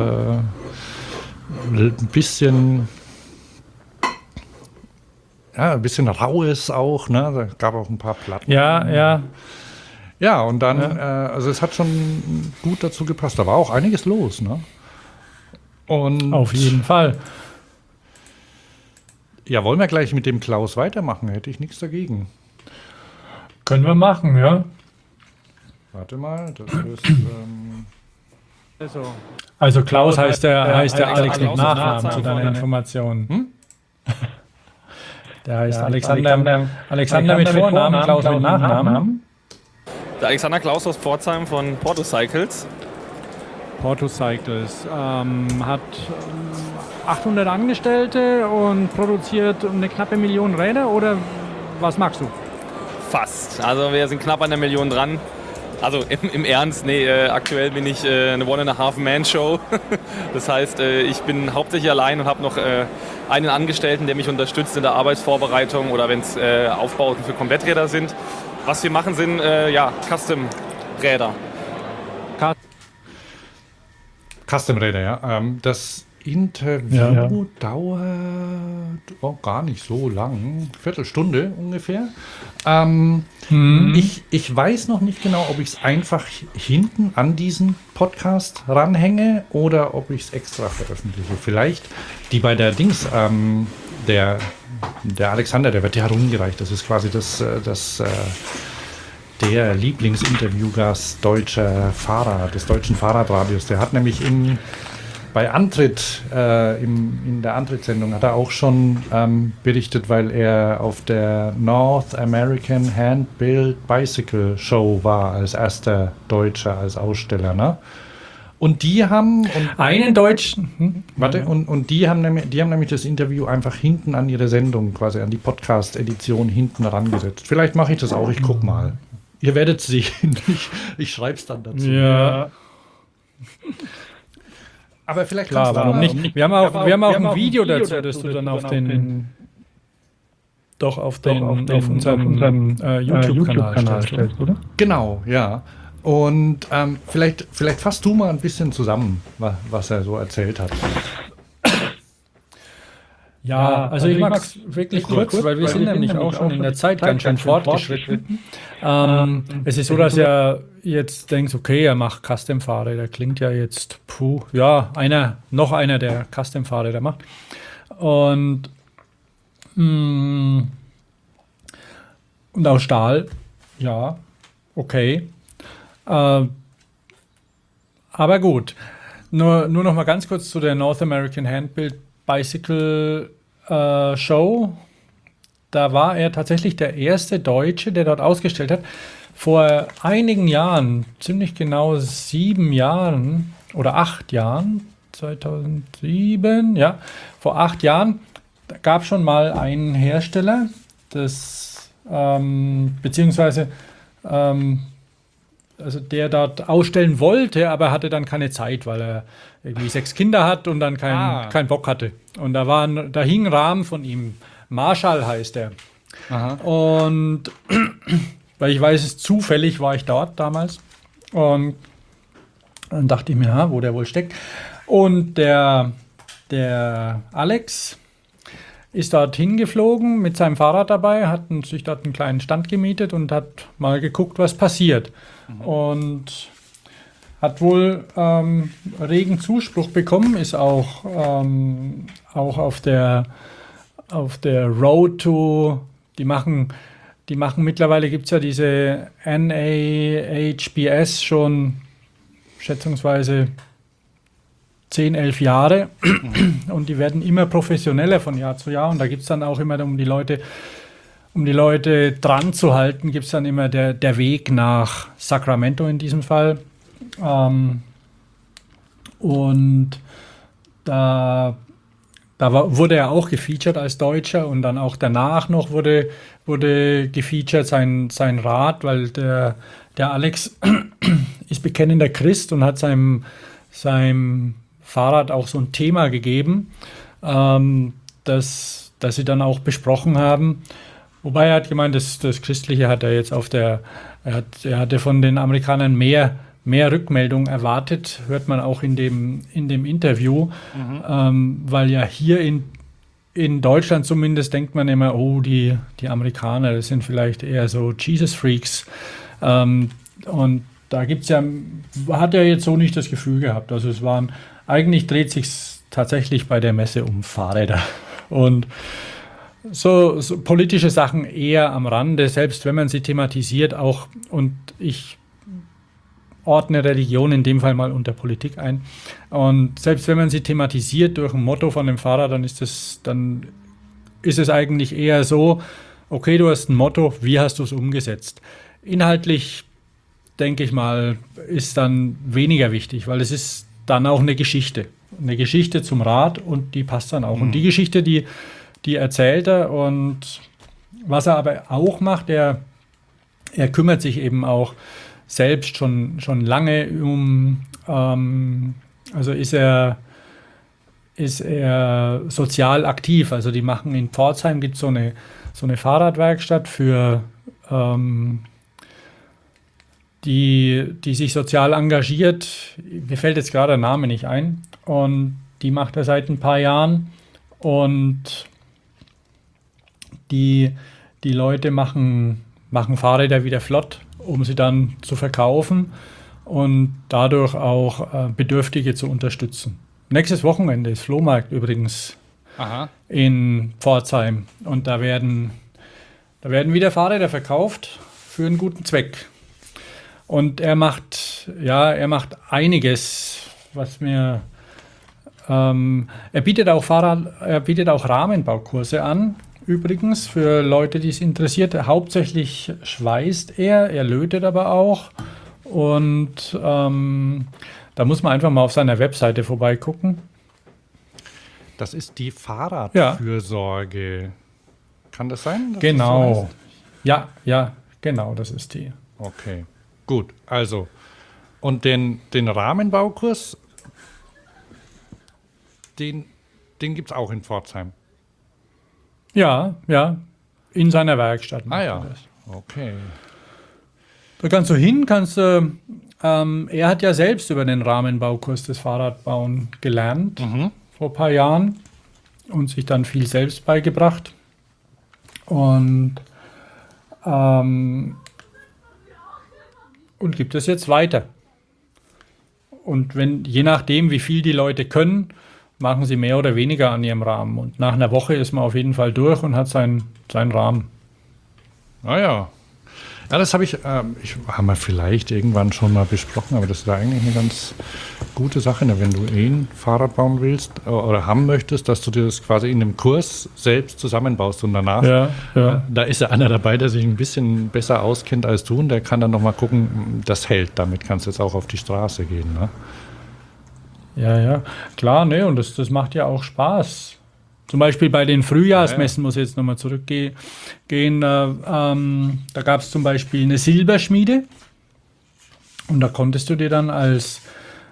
ein bisschen Raues auch. Ne? Da gab auch ein paar Platten. Ja. Ja, und dann, also es hat schon gut dazu gepasst. Da war auch einiges los. Ne? Und auf jeden Fall. Ja, wollen wir gleich mit dem Klaus weitermachen? Hätte ich nichts dagegen. Können wir machen, ja. Warte mal, das ist... Also Klaus heißt der Alex mit Nachnamen zu deiner Information. Der heißt Alexander mit Vornamen, Klaus mit Nachnamen. Der Alexander Klaus aus Pforzheim von Porto Cycles. Porto Cycles hat 800 Angestellte und produziert eine knappe Million Räder, oder was magst du? Fast. Also wir sind knapp an der Million dran. Also im Ernst, aktuell bin ich eine One-and-a-Half-Man-Show. Das heißt, ich bin hauptsächlich allein und habe noch einen Angestellten, der mich unterstützt in der Arbeitsvorbereitung oder wenn es Aufbauten für Kompletträder sind. Was wir machen, sind Custom-Räder. Custom-Räder, ja. Das Interview dauert gar nicht so lang, Viertelstunde ungefähr. Ich weiß noch nicht genau, ob ich es einfach hinten an diesen Podcast ranhänge oder ob ich es extra veröffentliche. Vielleicht die bei der Dings, der Alexander, der wird ja herumgereicht. Das ist quasi der Lieblingsinterviewgast des deutschen Fahrradradios. Der hat nämlich bei Antritt, in der Antrittssendung hat er auch schon berichtet, weil er auf der North American Hand-Built Bicycle Show war, als erster Deutscher, als Aussteller, ne? Und die haben... Einen Deutschen... Und die haben nämlich das Interview einfach hinten an ihre Sendung, quasi an die Podcast-Edition hinten rangesetzt. Vielleicht mache ich das auch, ich guck mal. Ihr werdet sehen. Ich schreibe es dann dazu. Ja. Aber vielleicht Klar, kannst du warum nicht? Wir haben auch ein Video dazu, das du dann auf unserem YouTube-Kanal stellst, oder? Genau, ja. Und vielleicht fasst du mal ein bisschen zusammen, was er so erzählt hat. Ja, also ich mag es wirklich kurz, weil wir sind nämlich auch schon in der Zeit ganz schön fortgeschritten. Es ist so, dass er jetzt denkt, okay, er macht Custom-Fahrräder, klingt ja jetzt, noch einer, der Custom-Fahrräder macht. Und aus Stahl, ja, okay. Aber gut, nur noch mal ganz kurz zu der North American Hand-Built Bicycle Show. Da war er tatsächlich der erste Deutsche, der dort ausgestellt hat. Vor einigen Jahren, ziemlich genau 7 Jahren oder 8 Jahren, 2007, ja, vor 8 Jahren gab es schon mal einen Hersteller, also der dort ausstellen wollte, aber hatte dann keine Zeit, weil er irgendwie 6 Kinder hat und dann keinen Bock hatte. Und da hing ein Rahmen von ihm. Marshall heißt er. Aha. Und weil ich weiß es, zufällig war ich dort damals. Und dann dachte ich mir, wo der wohl steckt. Und der Alex ist dort hingeflogen mit seinem Fahrrad dabei, hat sich dort einen kleinen Stand gemietet und hat mal geguckt, was passiert. Und hat wohl regen Zuspruch bekommen, ist auch auf der Road to, die machen mittlerweile, gibt es ja diese NAHBS schon schätzungsweise 10, 11 Jahre und die werden immer professioneller von Jahr zu Jahr und da gibt es dann auch immer, um die Leute dran zu halten, gibt es dann immer der Weg nach Sacramento in diesem Fall. Und da wurde er auch gefeatured als Deutscher und dann auch danach noch wurde gefeatured sein Rad, weil der Alex ist bekennender Christ und hat seinem Fahrrad auch so ein Thema gegeben, das sie dann auch besprochen haben. Wobei er hat gemeint, das Christliche hat er jetzt er hatte von den Amerikanern mehr Rückmeldungen erwartet, hört man auch in dem Interview, weil ja hier in Deutschland zumindest denkt man immer, oh, die Amerikaner, das sind vielleicht eher so Jesus-Freaks. Und da hat er jetzt so nicht das Gefühl gehabt. Also eigentlich dreht sich tatsächlich bei der Messe um Fahrräder. Und so politische Sachen eher am Rande, selbst wenn man sie thematisiert auch. Und ich ordne Religion in dem Fall mal unter Politik ein. Und selbst wenn man sie thematisiert durch ein Motto von dem Fahrrad, dann ist es eigentlich eher so, okay, du hast ein Motto, wie hast du es umgesetzt? Inhaltlich, denke ich mal, ist dann weniger wichtig, weil es ist dann auch eine Geschichte zum Rad und die passt dann auch. Und die Geschichte, die erzählt er und was er aber auch macht, er kümmert sich eben auch selbst schon lange also ist er sozial aktiv. Also die machen in Pforzheim, gibt es so eine Fahrradwerkstatt für die sich sozial engagiert. Mir fällt jetzt gerade der Name nicht ein. Und die macht er seit ein paar Jahren. Und die Leute machen Fahrräder wieder flott, um sie dann zu verkaufen und dadurch auch Bedürftige zu unterstützen. Nächstes Wochenende ist Flohmarkt übrigens in Pforzheim und da werden wieder Fahrräder verkauft für einen guten Zweck. Und er macht einiges, was mir Er bietet auch Rahmenbaukurse an, übrigens, für Leute, die es interessiert. Hauptsächlich schweißt er lötet aber auch. Und da muss man einfach mal auf seiner Webseite vorbeigucken. Das ist die Fahrradfürsorge. Kann das sein? Dass Genau. Das so heißt? Ja, genau, das ist die. Okay, gut. Also, und den Rahmenbaukurs, den gibt es auch in Pforzheim. Ja, in seiner Werkstatt. Ah ja, macht er das. okay. Da kannst du hin, er hat ja selbst über den Rahmenbaukurs des Fahrradbauen gelernt, vor ein paar Jahren, und sich dann viel selbst beigebracht. Und gibt es jetzt weiter. Und je nachdem, wie viel die Leute können, machen sie mehr oder weniger an ihrem Rahmen. Und nach einer Woche ist man auf jeden Fall durch und hat seinen Rahmen. Ah ja. Ja, das haben wir vielleicht irgendwann schon mal besprochen, aber das ist ja eigentlich eine ganz gute Sache, ne? Wenn du ein Fahrrad bauen willst oder haben möchtest, dass du dir das quasi in einem Kurs selbst zusammenbaust und danach, da ist ja einer dabei, der sich ein bisschen besser auskennt als du und der kann dann nochmal gucken, das hält, damit kannst du jetzt auch auf die Straße gehen. Ne? Ja, klar, ne, und das macht ja auch Spaß. Zum Beispiel bei den Frühjahrsmessen, muss ich jetzt nochmal zurückgehen, da gab es zum Beispiel eine Silberschmiede und da konntest du dir dann als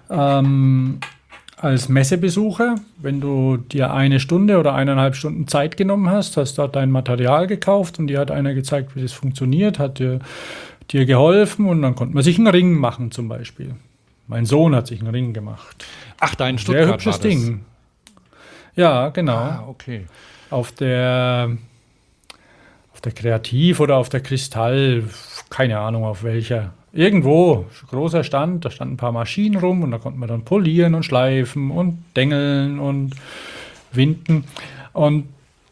Messebesucher, wenn du dir 1 Stunde oder 1,5 Stunden Zeit genommen hast dort dein Material gekauft und dir hat einer gezeigt, wie das funktioniert, hat dir geholfen und dann konnte man sich einen Ring machen zum Beispiel. Mein Sohn hat sich einen Ring gemacht. Ach, da in Stuttgart sehr hübsches war das. Ding. Ja, genau. Ah, okay. Auf der Kreativ oder auf der Kristall, keine Ahnung auf welcher. Irgendwo, großer Stand, da standen ein paar Maschinen rum und da konnte man dann polieren und schleifen und dengeln und winden. Und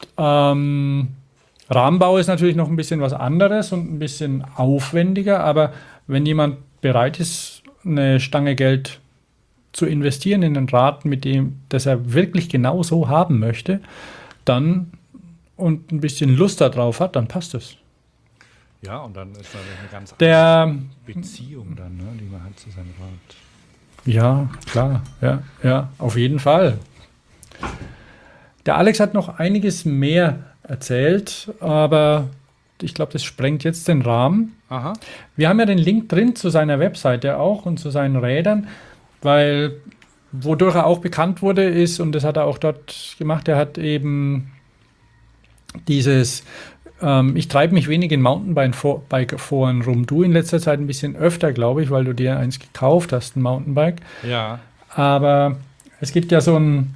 Rahmenbau ist natürlich noch ein bisschen was anderes und ein bisschen aufwendiger, aber wenn jemand bereit ist, eine Stange Geld zu investieren in ein Rad, mit dem, das er wirklich genau so haben möchte, dann und ein bisschen Lust darauf hat, dann passt es. Ja, und dann ist da eine ganz andere Beziehung dann, ne, die man hat zu seinem Rad. Ja, klar, ja, auf jeden Fall. Der Alex hat noch einiges mehr erzählt, aber ich glaube, das sprengt jetzt den Rahmen. Aha. Wir haben ja den Link drin zu seiner Webseite auch und zu seinen Rädern, weil wodurch er auch bekannt wurde ist, und das hat er auch dort gemacht, er hat eben dieses, ich treibe mich wenig in Mountainbike-Foren rum. Du in letzter Zeit ein bisschen öfter, glaube ich, weil du dir eins gekauft hast, ein Mountainbike. Ja. Aber es gibt ja so eine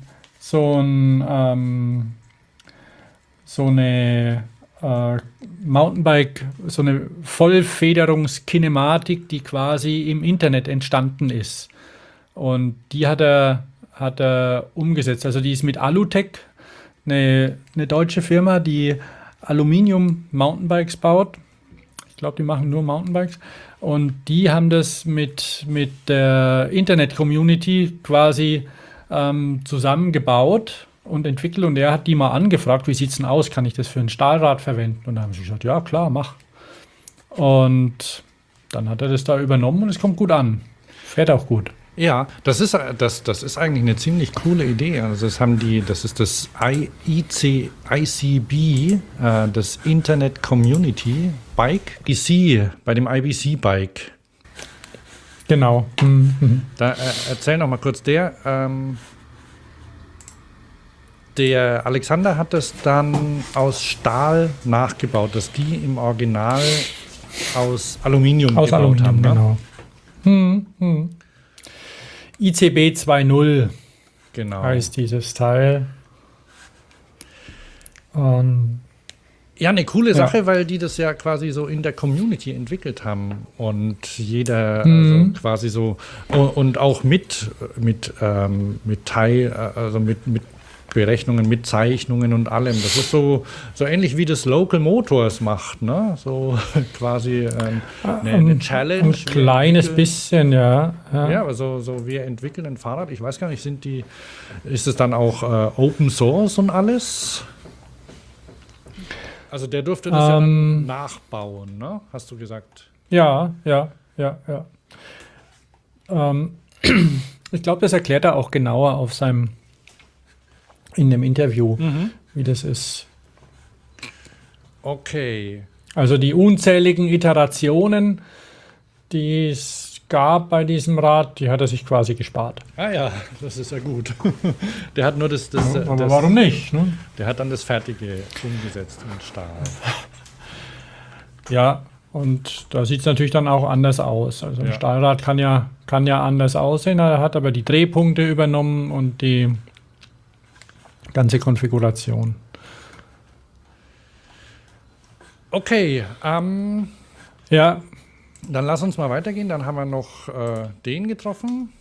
Mountainbike, so eine Vollfederungskinematik, die quasi im Internet entstanden ist. Und die hat er umgesetzt. Also die ist mit Alutech, eine deutsche Firma, die Aluminium-Mountainbikes baut. Ich glaube, die machen nur Mountainbikes. Und die haben das mit der Internet-Community quasi zusammengebaut und entwickelt. Und er hat die mal angefragt, wie sieht es denn aus? Kann ich das für ein Stahlrad verwenden? Und da haben sie gesagt, ja klar, mach. Und dann hat er das da übernommen und es kommt gut an. Fährt auch gut. Ja, das ist eigentlich eine ziemlich coole Idee. Also das ist das ICB, das Internet Community Bike, IBC, bei dem IBC Bike. Genau. Da erzähl noch mal kurz, der Alexander hat das dann aus Stahl nachgebaut, dass die im Original aus Aluminium gebaut haben. Genau. ICB 2.0 Genau. heißt dieses Teil. Ja, eine coole Sache, weil die das ja quasi so in der Community entwickelt haben und jeder also quasi so und auch mit Berechnungen mit Zeichnungen und allem. Das ist so ähnlich wie das Local Motors macht, ne? So quasi eine Challenge. Ein kleines bisschen, ja. Ja, aber so wir entwickeln ein Fahrrad. Ich weiß gar nicht, ist es dann auch Open Source und alles? Also der durfte das ja dann nachbauen, ne? Hast du gesagt? Ja. Ich glaube, das erklärt er auch genauer in dem Interview, wie das ist. Okay. Also die unzähligen Iterationen, die es gab bei diesem Rad, die hat er sich quasi gespart. Ah ja, das ist ja gut. Der hat nur das Aber warum nicht? Ne? Der hat dann das Fertige umgesetzt in Stahl. Ja, und da sieht es natürlich dann auch anders aus. Also ein Stahlrad kann ja anders aussehen. Er hat aber die Drehpunkte übernommen und die ganze Konfiguration. Okay, ja. Dann lass uns mal weitergehen. Dann haben wir noch den getroffen.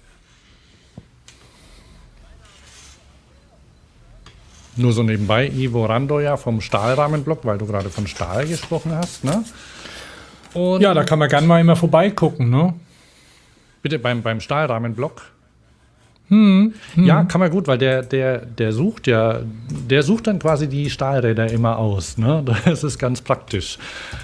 Nur so nebenbei, Ivo Randoja vom Stahlrahmenblock, weil du gerade von Stahl gesprochen hast, ne? Und Ja, da kann man gerne mal immer vorbeigucken, ne? bitte beim Stahlrahmenblock. Ja, kann man gut, weil der sucht dann quasi die Stahlräder immer aus, ne? Das ist ganz praktisch.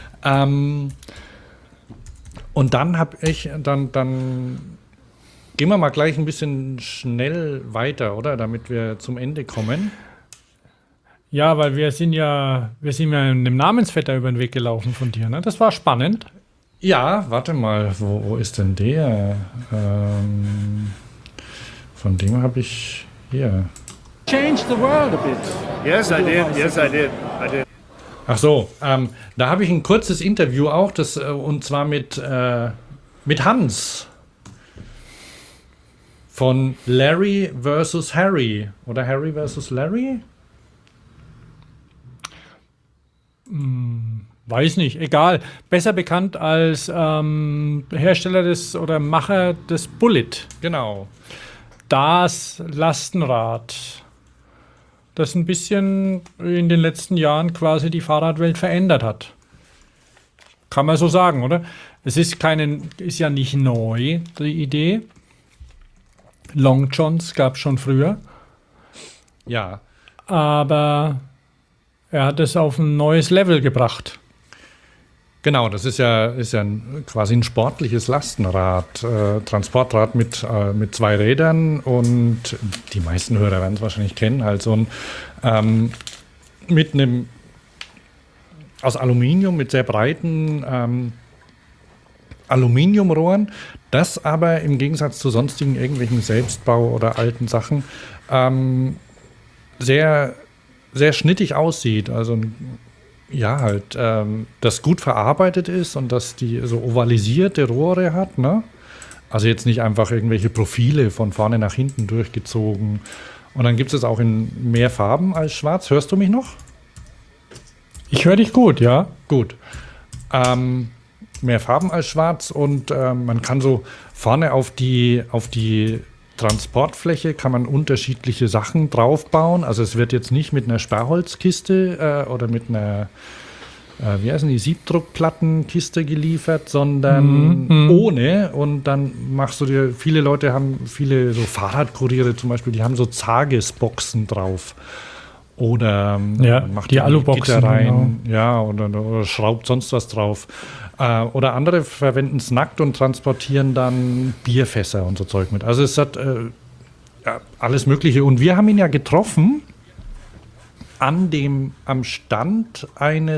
Und dann dann gehen wir mal gleich ein bisschen schnell weiter, oder? Damit wir zum Ende kommen. Ja, weil wir sind ja einem Namensvetter über den Weg gelaufen von dir, ne? Das war spannend. Ja, warte mal, wo ist denn der? Von dem habe ich hier. Change the world a bit. Yes, I did. Yes, I did. Ach so, da habe ich ein kurzes Interview auch, und zwar mit Hans von Larry versus Harry oder Harry versus Larry. Weiß nicht, egal. Besser bekannt als Hersteller oder Macher des Bullet. Genau. Das Lastenrad, das ein bisschen in den letzten Jahren quasi die Fahrradwelt verändert hat. Kann man so sagen, oder? Es ist ja nicht neu, die Idee. Long Johns gab es schon früher. Ja. Aber er hat es auf ein neues Level gebracht. Genau, das ist ja quasi ein sportliches Lastenrad, Transportrad mit 2 Rädern, und die meisten Hörer werden es wahrscheinlich kennen, halt so ein mit einem aus Aluminium mit sehr breiten Aluminiumrohren, das aber im Gegensatz zu sonstigen irgendwelchen Selbstbau oder alten Sachen sehr, sehr schnittig aussieht. Also ja, halt, das gut verarbeitet ist und dass die so ovalisierte Rohre hat, ne? Also jetzt nicht einfach irgendwelche Profile von vorne nach hinten durchgezogen. Und dann gibt es auch in mehr Farben als schwarz. Hörst du mich noch? Ich höre dich gut, ja. Gut. Mehr Farben als schwarz, und man kann so vorne auf die Transportfläche kann man unterschiedliche Sachen draufbauen. Also es wird jetzt nicht mit einer Sperrholzkiste oder mit einer wie heißen die, Siebdruckplattenkiste geliefert, sondern ohne. Und dann machst du dir, viele so Fahrradkuriere zum Beispiel, die haben so Zagesboxen drauf. Oder macht die Aluboxen Gitter rein, genau. Ja, oder schraubt sonst was drauf. Oder andere verwenden es nackt und transportieren dann Bierfässer und so Zeug mit. Also es hat alles Mögliche. Und wir haben ihn ja getroffen am Stand einer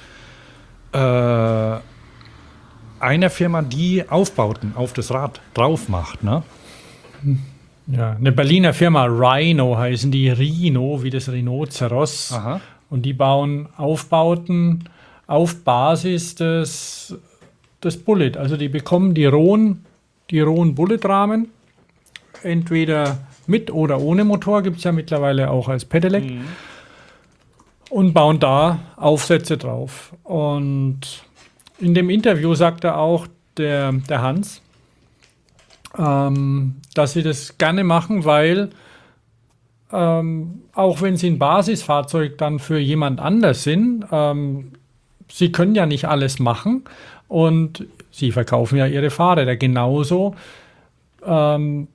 Firma, die Aufbauten auf das Rad drauf macht, ne? Ja, eine Berliner Firma, Rhino heißen die, Rhino, wie das Rhinoceros. Aha. Und die bauen Aufbauten auf Basis des Bullet. Also die bekommen die rohen Bullet-Rahmen, entweder mit oder ohne Motor, gibt es ja mittlerweile auch als Pedelec, und bauen da Aufsätze drauf. Und in dem Interview sagt er auch, der Hans, dass sie das gerne machen, weil auch wenn sie ein Basisfahrzeug dann für jemand anders sind, sie können ja nicht alles machen und sie verkaufen ja ihre Fahrräder. Genauso haben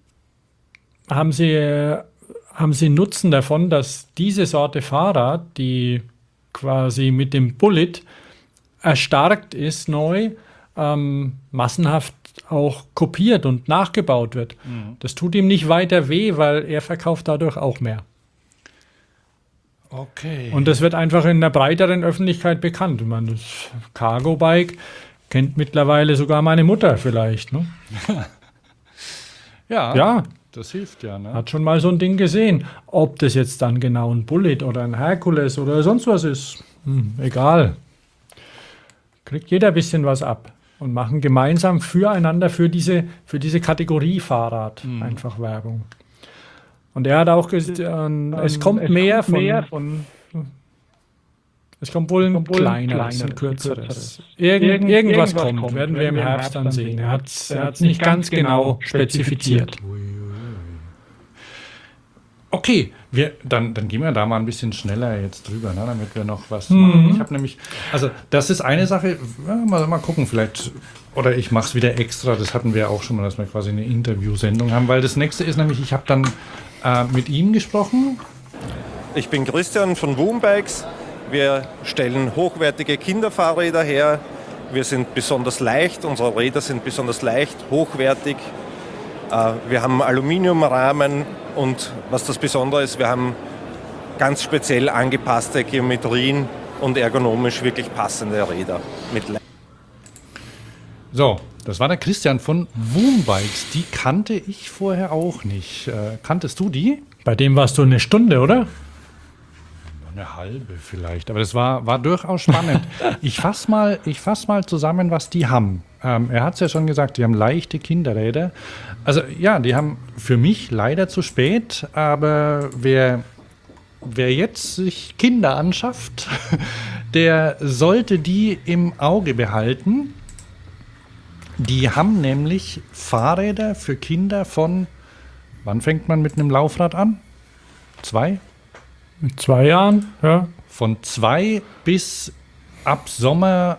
sie Nutzen davon, dass diese Sorte Fahrrad, die quasi mit dem Bullet erstarkt ist, neu, massenhaft auch kopiert und nachgebaut wird. Das tut ihm nicht weiter weh, weil er verkauft dadurch auch mehr. Okay. Und das wird einfach in der breiteren Öffentlichkeit bekannt. Ich meine, das Cargo-Bike kennt mittlerweile sogar meine Mutter vielleicht. Ne? Ja, das hilft ja. Ne? Hat schon mal so ein Ding gesehen. Ob das jetzt dann genau ein Bullet oder ein Herkules oder sonst was ist, egal. Kriegt jeder ein bisschen was ab. Und machen gemeinsam füreinander für diese Kategorie Fahrrad einfach Werbung. Und er hat auch gesagt, es kommt mehr von. Es kommt wohl ein kleineres, ein kürzeres. Irgendwas kommt, werden wir im Herbst dann sehen. Er hat es nicht ganz genau spezifiziert. Okay, dann gehen wir da mal ein bisschen schneller jetzt drüber, ne, damit wir noch was machen. Ich habe nämlich, also das ist eine Sache, mal gucken, vielleicht, oder ich mache es wieder extra, das hatten wir auch schon mal, dass wir quasi eine Interviewsendung haben, weil das nächste ist nämlich, ich habe dann mit ihm gesprochen. Ich bin Christian von Woombikes. Wir stellen hochwertige Kinderfahrräder her. Wir sind besonders leicht, unsere Räder sind besonders leicht, hochwertig. Wir haben Aluminiumrahmen und was das Besondere ist, wir haben ganz speziell angepasste Geometrien und ergonomisch wirklich passende Räder. So, das war der Christian von Woombikes. Die kannte ich vorher auch nicht. Kanntest du die? Bei dem warst du eine Stunde, oder? Eine halbe vielleicht, aber das war durchaus spannend. Ich fass mal zusammen, was die haben. Er hat es ja schon gesagt, die haben leichte Kinderräder. Also ja, die haben für mich leider zu spät, aber wer jetzt sich Kinder anschafft, der sollte die im Auge behalten. Die haben nämlich Fahrräder für Kinder von, wann fängt man mit einem Laufrad an? 2? Mit 2 Jahren, ja. Von 2 bis ab Sommer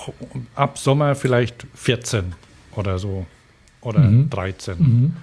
vielleicht 14 oder so. Oder 13.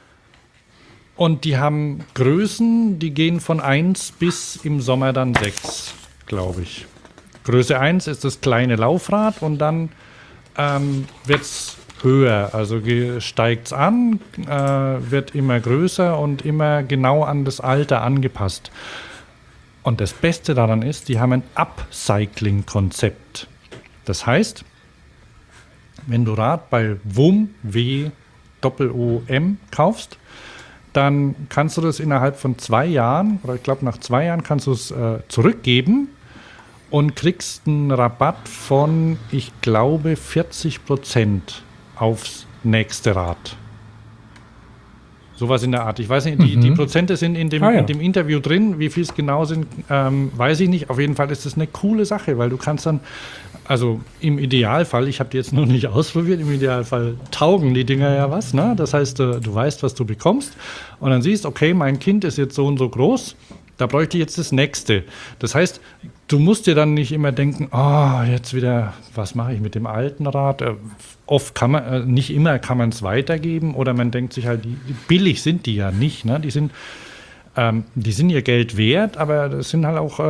Und die haben Größen, die gehen von 1 bis im Sommer dann 6, glaube ich. Größe 1 ist das kleine Laufrad und dann wird es höher. Also steigt es an, wird immer größer und immer genau an das Alter angepasst. Und das Beste daran ist, die haben ein Upcycling-Konzept. Das heißt, wenn du Rad bei WOM, W-O-O-M kaufst, dann kannst du das innerhalb von 2 Jahren, oder ich glaube nach 2 Jahren kannst du es zurückgeben und kriegst einen Rabatt von, ich glaube, 40% aufs nächste Rad. Sowas in der Art. Ich weiß nicht, die Prozente sind in dem Interview drin. Wie viel es genau sind, weiß ich nicht. Auf jeden Fall ist das eine coole Sache, weil du kannst dann, also im Idealfall, ich habe die jetzt noch nicht ausprobiert, im Idealfall taugen die Dinger ja was. Ne? Das heißt, du weißt, was du bekommst und dann siehst, okay, mein Kind ist jetzt so und so groß, da bräuchte ich jetzt das nächste. Das heißt, du musst dir dann nicht immer denken, jetzt wieder, was mache ich mit dem alten Rad? Oft kann man, nicht immer kann man es weitergeben oder man denkt sich halt, billig sind die ja nicht. Ne? Die sind ihr Geld wert, aber das sind halt auch,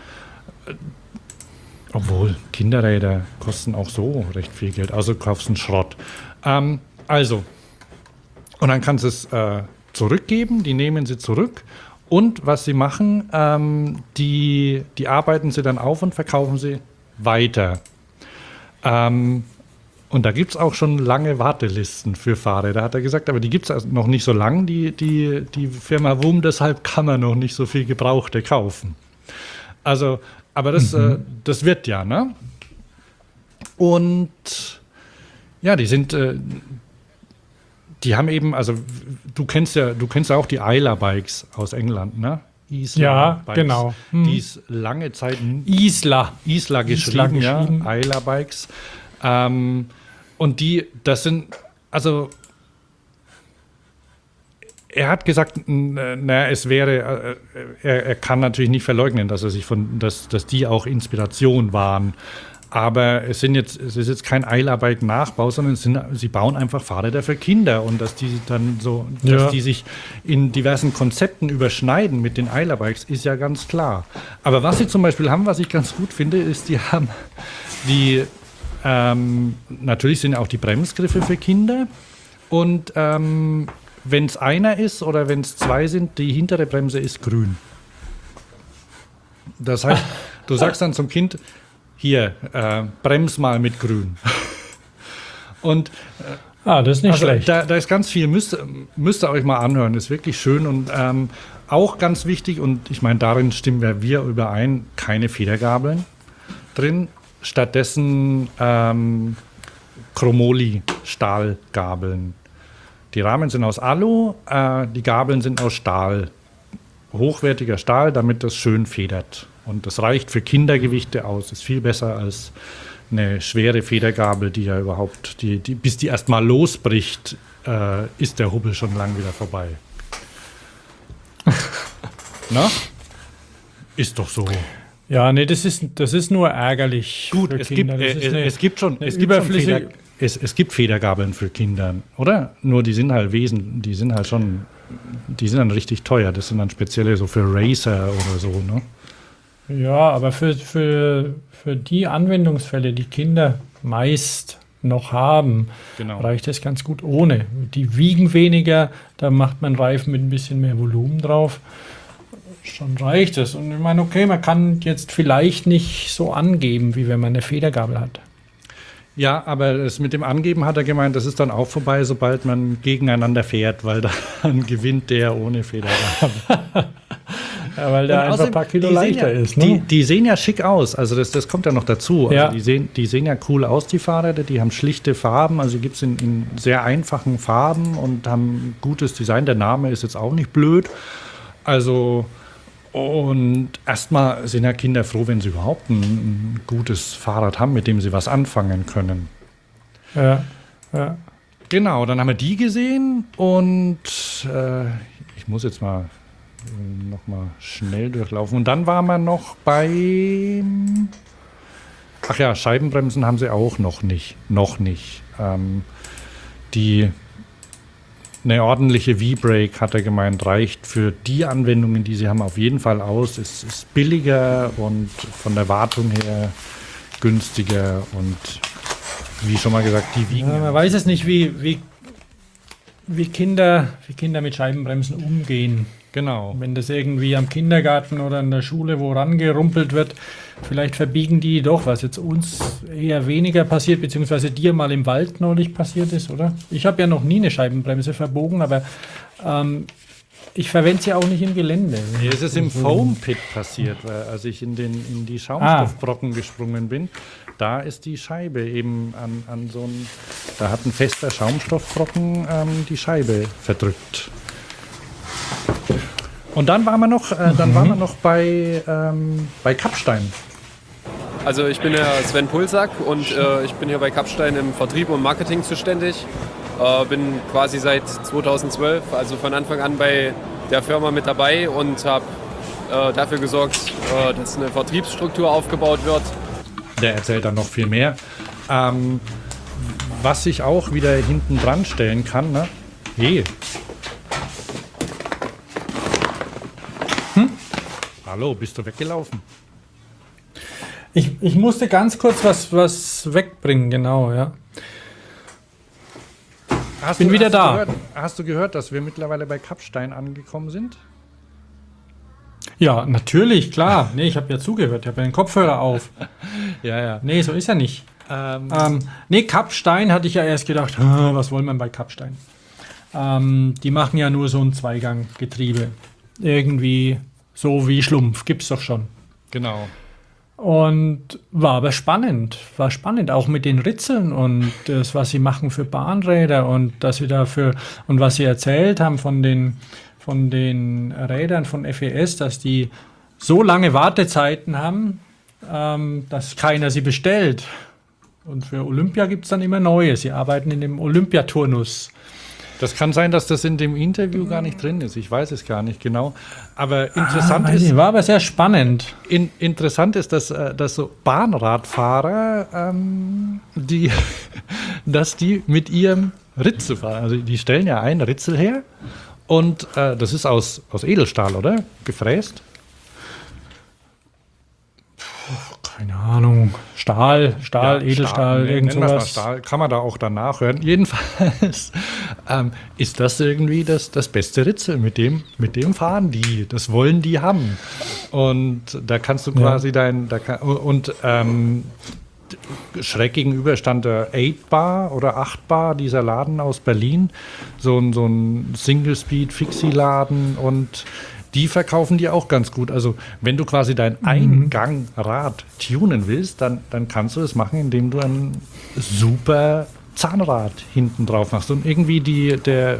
obwohl Kinderräder kosten auch so recht viel Geld, also kaufst einen Schrott. Und dann kannst du es zurückgeben, die nehmen sie zurück. Und was sie machen, die arbeiten sie dann auf und verkaufen sie weiter. Und da gibt es auch schon lange Wartelisten für Fahrräder, hat er gesagt. Aber die gibt es also noch nicht so lang, die Firma WOM. Deshalb kann man noch nicht so viel Gebrauchte kaufen. Also, aber das wird ja, ne? Und ja, die haben eben, also du kennst ja auch die Isla-Bikes aus England, ne? Isla-Bikes. Genau. Die ist lange Zeit Isla geschrieben, ja. Isla-Bikes. Und das sind, also Er hat gesagt, es wäre, er kann natürlich nicht verleugnen, dass dass die auch Inspiration waren. Aber es ist jetzt kein Eilarbeit-Nachbau, sondern sie bauen einfach Fahrräder für Kinder und dass die dann so, dass die sich in diversen Konzepten überschneiden mit den Eilarbikes, ist ja ganz klar. Aber was sie zum Beispiel haben, was ich ganz gut finde, ist, die haben natürlich sind auch die Bremsgriffe für Kinder und wenn es einer ist oder wenn es zwei sind, die hintere Bremse ist grün. Das heißt, du sagst dann zum Kind, hier, brems mal mit grün. Und das ist nicht schlecht. Da ist ganz viel, müsst ihr euch mal anhören, ist wirklich schön und auch ganz wichtig, und ich meine, darin stimmen wir überein, keine Federgabeln drin, stattdessen Chromoly-Stahlgabeln. Die Rahmen sind aus Alu, die Gabeln sind aus Stahl. Hochwertiger Stahl, damit das schön federt. Und das reicht für Kindergewichte aus. Ist viel besser als eine schwere Federgabel, die ja überhaupt, bis die erst mal losbricht, ist der Hubbel schon lang wieder vorbei. Na? Ist doch so. Ja, nee, das ist nur ärgerlich. Gut, für Kinder. Es gibt Federgabeln für Kinder, oder? Nur die sind dann richtig teuer. Das sind dann spezielle so für Racer oder so, ne? Ja, aber für die Anwendungsfälle, die Kinder meist noch haben, reicht es ganz gut ohne. Die wiegen weniger, da macht man Reifen mit ein bisschen mehr Volumen drauf. Schon reicht es. Und ich meine, okay, man kann jetzt vielleicht nicht so angeben, wie wenn man eine Federgabel hat. Ja, aber das mit dem Angeben hat er gemeint, das ist dann auch vorbei, sobald man gegeneinander fährt, weil dann gewinnt der ohne Federgabel. Ja, weil der einfach ein paar Kilo leichter ist. Ne? Die sehen ja schick aus, also das kommt ja noch dazu. Also ja. Die sehen ja cool aus, die Fahrräder, die haben schlichte Farben, also gibt es in sehr einfachen Farben und haben gutes Design. Der Name ist jetzt auch nicht blöd. Also, und erstmal sind ja Kinder froh, wenn sie überhaupt ein gutes Fahrrad haben, mit dem sie was anfangen können. Ja. Genau, dann haben wir die gesehen und ich muss jetzt noch mal schnell durchlaufen. Und dann waren wir noch Scheibenbremsen haben sie auch noch nicht. Eine ordentliche V-Brake, hat er gemeint, reicht für die Anwendungen, die sie haben, auf jeden Fall aus. Es ist billiger und von der Wartung her günstiger und wie schon mal gesagt, die wiegen. Ja, man weiß es nicht, wie Kinder mit Scheibenbremsen umgehen. Genau. Wenn das irgendwie am Kindergarten oder in der Schule wo rangerumpelt wird, vielleicht verbiegen die doch, was jetzt uns eher weniger passiert, beziehungsweise dir mal im Wald neulich passiert ist, oder? Ich habe ja noch nie eine Scheibenbremse verbogen, aber ich verwende sie auch nicht im Gelände. Mir ist es im Foam Pit passiert, weil als ich in die Schaumstoffbrocken gesprungen bin, da ist die Scheibe eben an so ein, da hat ein fester Schaumstoffbrocken die Scheibe verdrückt. Und dann waren wir noch bei Kappstein. Also ich bin der Sven Pulsack und ich bin hier bei Kappstein im Vertrieb und Marketing zuständig. Bin quasi seit 2012, also von Anfang an bei der Firma mit dabei und habe dafür gesorgt, dass eine Vertriebsstruktur aufgebaut wird. Der erzählt dann noch viel mehr. Was ich auch wieder hinten dran stellen kann, ne? Hey. Hallo, bist du weggelaufen? Ich musste ganz kurz was wegbringen, genau, ja. Bin wieder da. Hast du gehört, dass wir mittlerweile bei Kappstein angekommen sind? Ja, natürlich, klar. Nee, ich habe ja zugehört, ich habe ja den Kopfhörer auf. Ja. Nee, so ist er nicht. Kappstein hatte ich ja erst gedacht, was wollen wir bei Kappstein? Die machen ja nur so ein Zweiganggetriebe. Irgendwie so wie Schlumpf, gibt's doch schon. Genau. Und war aber spannend. War spannend, auch mit den Ritzeln und das, was sie machen für Bahnräder und dass sie dafür und was sie erzählt haben von den Rädern von FES, dass die so lange Wartezeiten haben, dass keiner sie bestellt. Und für Olympia gibt es dann immer neue. Sie arbeiten in dem Olympiaturnus. Das kann sein, dass das in dem Interview gar nicht drin ist. Ich weiß es gar nicht genau. Aber interessant ist. War aber sehr spannend. Interessant ist, dass so Bahnradfahrer, dass die mit ihrem Ritzel fahren. Also die stellen ja ein Ritzel her und das ist aus Edelstahl, oder? Gefräst? Keine Ahnung. Stahl, Edelstahl, irgend sowas. Stahl, kann man da auch danach hören. Jedenfalls ist das irgendwie das beste Ritzel. Mit dem fahren die. Das wollen die haben. Und da kannst du quasi schräg gegenüber stand der 8 Bar oder 8 Bar, dieser Laden aus Berlin. So ein Single-Speed-Fixie-Laden und die verkaufen die auch ganz gut. Also wenn du quasi dein Eingangrad tunen willst, dann kannst du das machen, indem du ein super Zahnrad hinten drauf machst. Und irgendwie die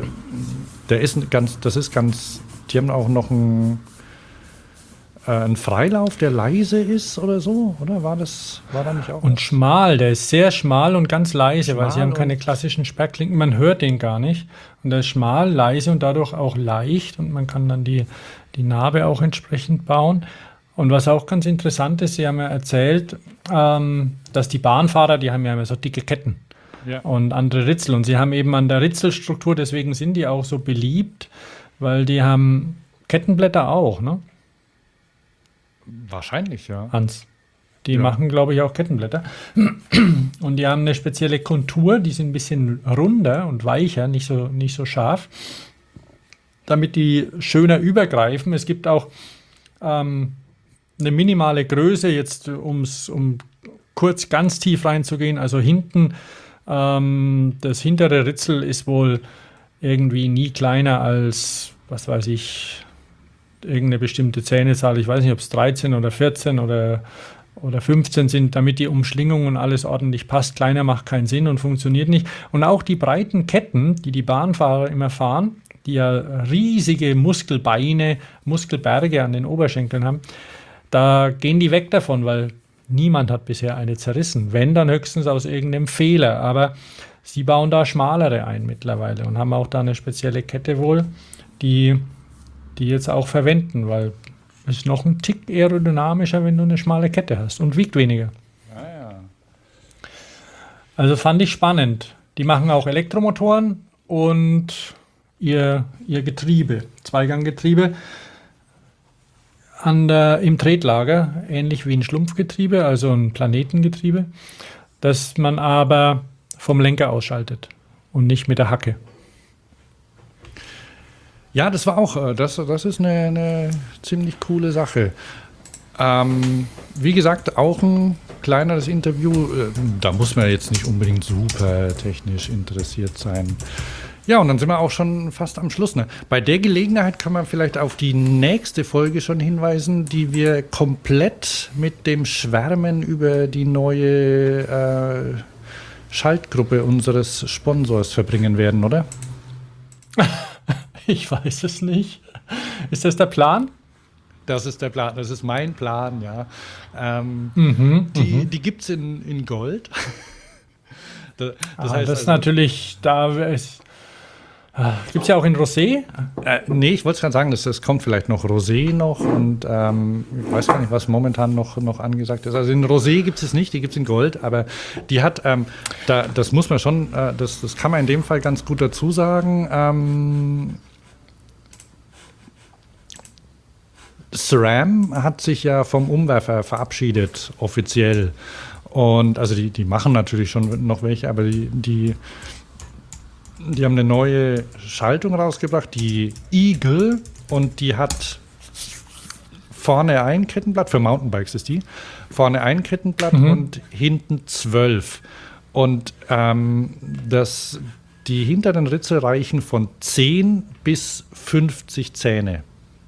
haben auch noch einen Freilauf, der leise ist oder so, oder? War da nicht auch? Und schmal, der ist sehr schmal und ganz leise, weil sie haben keine klassischen Sperrklinken, man hört den gar nicht. Und der ist schmal, leise und dadurch auch leicht und man kann dann die Narbe auch entsprechend bauen. Und was auch ganz interessant ist, Sie haben ja erzählt, dass die Bahnfahrer, die haben ja immer so dicke Ketten und andere Ritzel. Und sie haben eben an der Ritzelstruktur, deswegen sind die auch so beliebt, weil die haben Kettenblätter auch, ne? Wahrscheinlich, ja. Hans. Die machen, glaube ich, auch Kettenblätter. Und die haben eine spezielle Kontur, die sind ein bisschen runder und weicher, nicht so scharf, damit die schöner übergreifen. Es gibt auch eine minimale Größe, jetzt um kurz ganz tief reinzugehen. Also hinten, das hintere Ritzel ist wohl irgendwie nie kleiner als, was weiß ich, irgendeine bestimmte Zähnezahl, ich weiß nicht, ob es 13 oder 14 oder 15 sind, damit die Umschlingung und alles ordentlich passt. Kleiner macht keinen Sinn und funktioniert nicht. Und auch die breiten Ketten, die Bahnfahrer immer fahren, die ja riesige Muskelberge an den Oberschenkeln haben, da gehen die weg davon, weil niemand hat bisher eine zerrissen. Wenn, dann höchstens aus irgendeinem Fehler. Aber sie bauen da schmalere ein mittlerweile und haben auch da eine spezielle Kette wohl, die jetzt auch verwenden, weil es ist noch ein Tick aerodynamischer, wenn du eine schmale Kette hast und wiegt weniger. Ja. Also fand ich spannend. Die machen auch Elektromotoren und ihr Getriebe, Zweiganggetriebe im Tretlager, ähnlich wie ein Schlumpfgetriebe, also ein Planetengetriebe, das man aber vom Lenker ausschaltet und nicht mit der Hacke. Ja, das war auch, das ist eine ziemlich coole Sache. Wie gesagt, auch ein kleineres Interview. Da muss man jetzt nicht unbedingt super technisch interessiert sein. Ja, und dann sind wir auch schon fast am Schluss. Ne? Bei der Gelegenheit kann man vielleicht auf die nächste Folge schon hinweisen, die wir komplett mit dem Schwärmen über die neue Schaltgruppe unseres Sponsors verbringen werden, oder? Ich weiß es nicht. Ist das der Plan? Das ist der Plan, das ist mein Plan, ja. Die gibt es in Gold. Das heißt, das ist natürlich, gibt es ja auch in Rosé? Nee, ich wollte es gerade sagen, das kommt vielleicht noch Rosé noch und ich weiß gar nicht, was momentan noch angesagt ist. Also in Rosé gibt es nicht, die gibt es in Gold, aber die hat, das muss man schon, das kann man in dem Fall ganz gut dazu sagen, SRAM hat sich ja vom Umwerfer verabschiedet, offiziell. Und also die machen natürlich schon noch welche, aber die haben eine neue Schaltung rausgebracht, die Eagle, und die hat vorne ein Kettenblatt, für Mountainbikes ist die, vorne ein Kettenblatt und hinten 12. Und die hinteren Ritzel reichen von 10 bis 50 Zähne.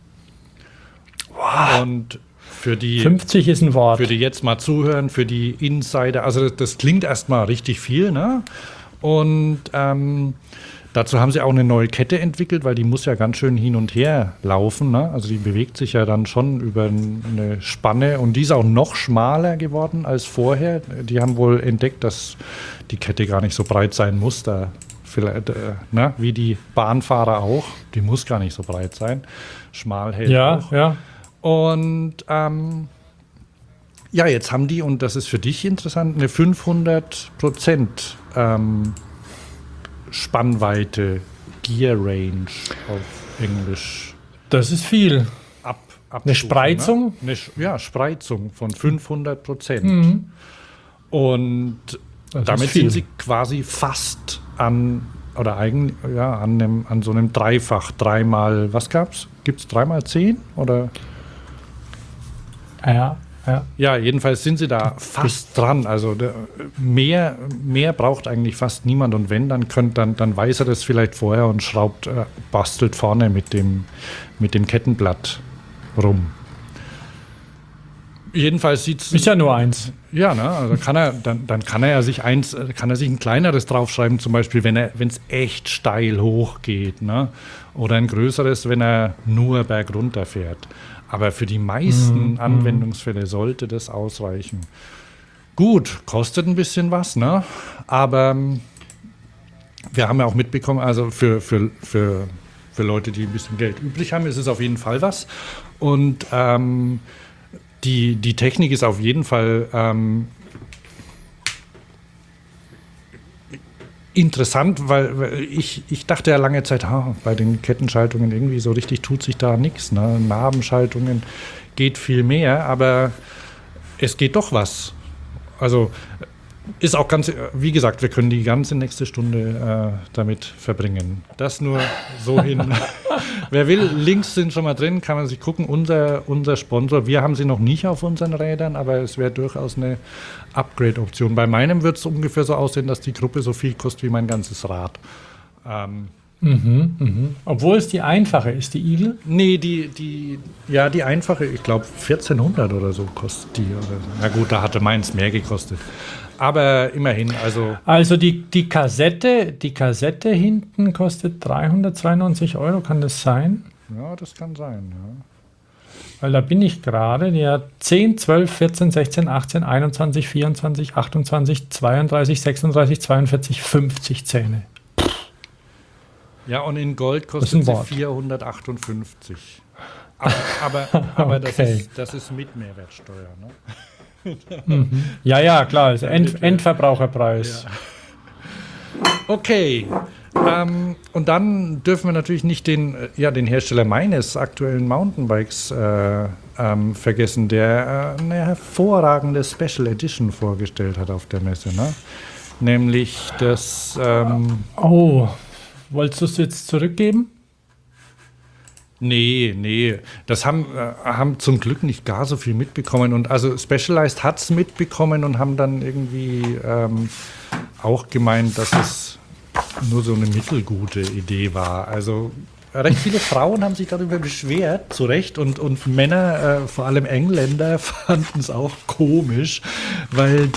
Wow. Und für die 50 ist ein Wort. Für die jetzt mal zuhören, für die Insider, also das klingt erstmal richtig viel, ne? Und dazu haben sie auch eine neue Kette entwickelt, weil die muss ja ganz schön hin und her laufen, ne? Also die bewegt sich ja dann schon über eine Spanne und die ist auch noch schmaler geworden als vorher. Die haben wohl entdeckt, dass die Kette gar nicht so breit sein muss. Da vielleicht, wie die Bahnfahrer auch. Die muss gar nicht so breit sein. Schmal hält auch. Ja. Und jetzt haben die, und das ist für dich interessant, eine 500% Spannweite, Gear Range auf Englisch. Das ist viel. Eine Spreizung? Spreizung von 500%. Und damit sind sie quasi fast an so einem Dreifach, dreimal, was gab's? Gibt's 3x10 oder? Ja. Ja, jedenfalls sind sie da fast dran. Also mehr braucht eigentlich fast niemand. Und wenn, dann weiß er das vielleicht vorher und bastelt vorne mit dem Kettenblatt rum. Jedenfalls sieht's. Ist ja nur eins. Ja, ne? Also kann er sich ein kleineres draufschreiben, zum Beispiel, wenn es echt steil hochgeht, ne? Oder ein größeres, wenn er nur bergunter fährt. Aber für die meisten Anwendungsfälle sollte das ausreichen. Gut, kostet ein bisschen was, ne? Aber wir haben ja auch mitbekommen, also für Leute, die ein bisschen Geld übrig haben, ist es auf jeden Fall was. Und die Technik ist auf jeden Fall interessant, weil ich dachte ja lange Zeit, bei den Kettenschaltungen irgendwie so richtig tut sich da nichts. Ne? Nabenschaltungen geht viel mehr, aber es geht doch was. Also ist auch ganz, wie gesagt, wir können die ganze nächste Stunde damit verbringen. Das nur so hin. Wer will, Links sind schon mal drin, kann man sich gucken. Unser Sponsor, wir haben sie noch nicht auf unseren Rädern, aber es wäre durchaus eine Upgrade-Option. Bei meinem wird es ungefähr so aussehen, dass die Gruppe so viel kostet wie mein ganzes Rad. Obwohl es die einfache ist, die Eagle? Nee, die einfache, ich glaube 1400 oder so kostet die. Na gut, da hatte meins mehr gekostet. Aber immerhin, also... Also die Kassette hinten kostet 392 €, kann das sein? Ja, das kann sein, ja. Weil da bin ich gerade, die hat 10, 12, 14, 16, 18, 21, 24, 28, 32, 36, 42, 50 Zähne. Ja, und in Gold kostet sie 458. Aber okay. das ist mit Mehrwertsteuer, ne? Ja, klar, also Endverbraucherpreis. Ja. Okay. Und dann dürfen wir natürlich nicht den Hersteller meines aktuellen Mountainbikes vergessen, der eine hervorragende Special Edition vorgestellt hat auf der Messe, ne? Nämlich das... wolltest du es jetzt zurückgeben? Nee. Das haben zum Glück nicht gar so viel mitbekommen. Und also Specialized hat es mitbekommen und haben dann irgendwie auch gemeint, dass es nur so eine mittelgute Idee war. Also recht viele Frauen haben sich darüber beschwert, zu Recht. Und Männer, vor allem Engländer, fanden es auch komisch, weil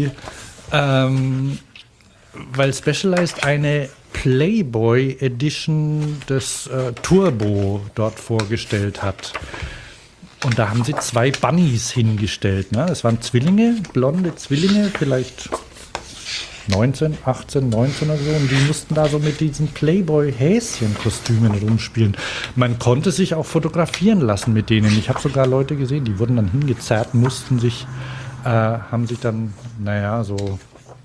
Specialized eine Playboy Edition des Turbo dort vorgestellt hat. Und da haben sie 2 Bunnies hingestellt. Ne? Das waren Zwillinge, blonde Zwillinge, vielleicht 18, 19 oder so. Und die mussten da so mit diesen Playboy-Häschen-Kostümen rumspielen. Man konnte sich auch fotografieren lassen mit denen. Ich habe sogar Leute gesehen, die wurden dann hingezerrt, haben sich dann, so...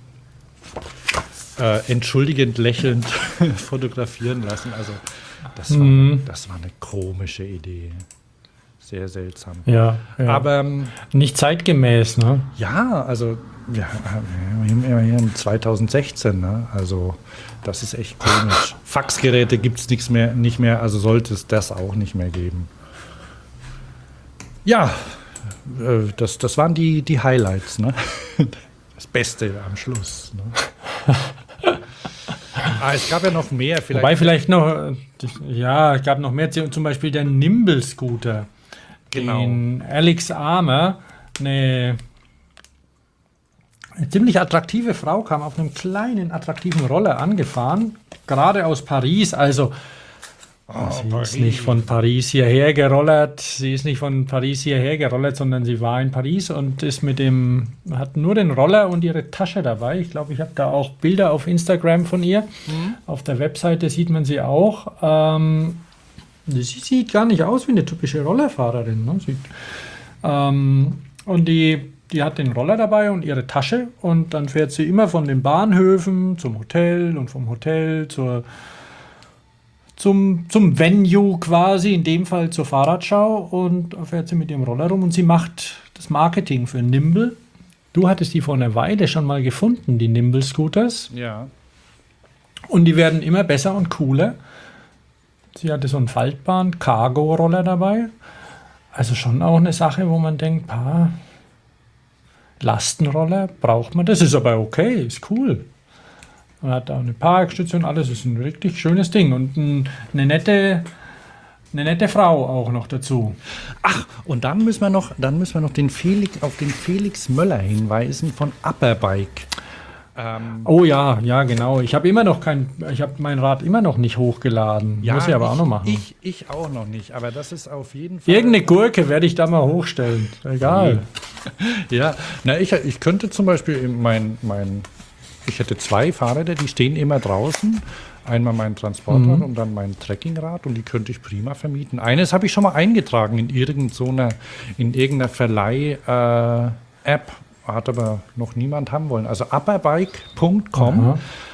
entschuldigend lächelnd fotografieren lassen. Also das war eine komische Idee. Sehr seltsam. Ja. Aber nicht zeitgemäß, ne? Ja, also wir haben immerhin 2016, ne? Also das ist echt komisch. Faxgeräte gibt es nicht mehr, also sollte es das auch nicht mehr geben. Ja, das waren die Highlights, ne? Das Beste am Schluss, ne? Es gab ja noch mehr. Es gab noch mehr, zum Beispiel der Nimble-Scooter. Genau. Den Alex Armour, eine ziemlich attraktive Frau, kam auf einem kleinen, attraktiven Roller angefahren, gerade aus Paris. Also Sie ist nicht von Paris hierher gerollert. Sondern sie war in Paris und hat nur den Roller und ihre Tasche dabei. Ich glaube, ich habe da auch Bilder auf Instagram von ihr. Auf der Webseite sieht man sie auch. Sie sieht gar nicht aus wie eine typische Rollerfahrerin. Ne? Und die hat den Roller dabei und ihre Tasche. Und dann fährt sie immer von den Bahnhöfen zum Hotel und vom Hotel zum Venue quasi, in dem Fall zur Fahrradschau, und da fährt sie mit ihrem Roller rum und sie macht das Marketing für Nimble. Du hattest die vor einer Weile schon mal gefunden, die Nimble-Scooters. Ja. Und die werden immer besser und cooler. Sie hatte so einen faltbaren Cargo-Roller dabei. Also schon auch eine Sache, wo man denkt, Lastenroller braucht man. Das ist aber okay, ist cool. Man hat auch eine Parkstütze und alles, ist ein richtig schönes Ding und eine nette Frau auch noch dazu. Ach, und dann müssen wir noch auf den Felix Möller hinweisen von Upperbike. Oh ja, genau. Ich habe mein Rad immer noch nicht hochgeladen. Ja, muss ich aber auch noch machen. Ich auch noch nicht, aber das ist auf jeden Fall... Irgendeine Gurke werde ich da mal hochstellen. Egal. Ja, ich könnte zum Beispiel ich hätte 2 Fahrräder, die stehen immer draußen. Einmal mein Transportrad und dann mein Trekkingrad, und die könnte ich prima vermieten. Eines habe ich schon mal eingetragen in irgendeiner Verleih-App, hat aber noch niemand haben wollen. Also upperbike.com.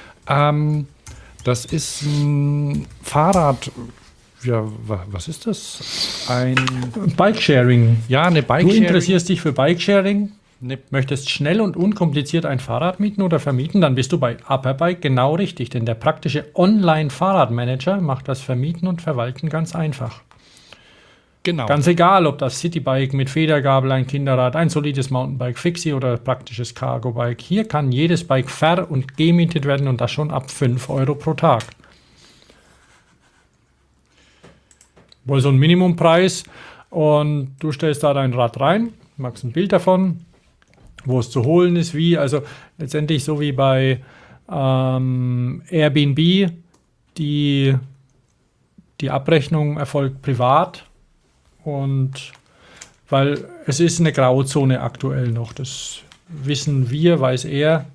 Das ist ein Fahrrad. Ja, was ist das? Ein Bikesharing. Ja, eine Bikesharing. Du interessierst dich für Bikesharing? Möchtest schnell und unkompliziert ein Fahrrad mieten oder vermieten, dann bist du bei Upperbike genau richtig, denn der praktische Online-Fahrradmanager macht das Vermieten und Verwalten ganz einfach. Genau. Ganz egal, ob das Citybike mit Federgabel, ein Kinderrad, ein solides Mountainbike, Fixie oder praktisches Cargo-Bike. Hier kann jedes Bike ver- und gemietet werden, und das schon ab 5 € pro Tag. Wohl so ein Minimumpreis, und du stellst da dein Rad rein, machst ein Bild davon, wo es zu holen ist, wie, also letztendlich so wie bei Airbnb, die Abrechnung erfolgt privat, und weil es ist eine Grauzone aktuell noch, das wissen wir, weiß er,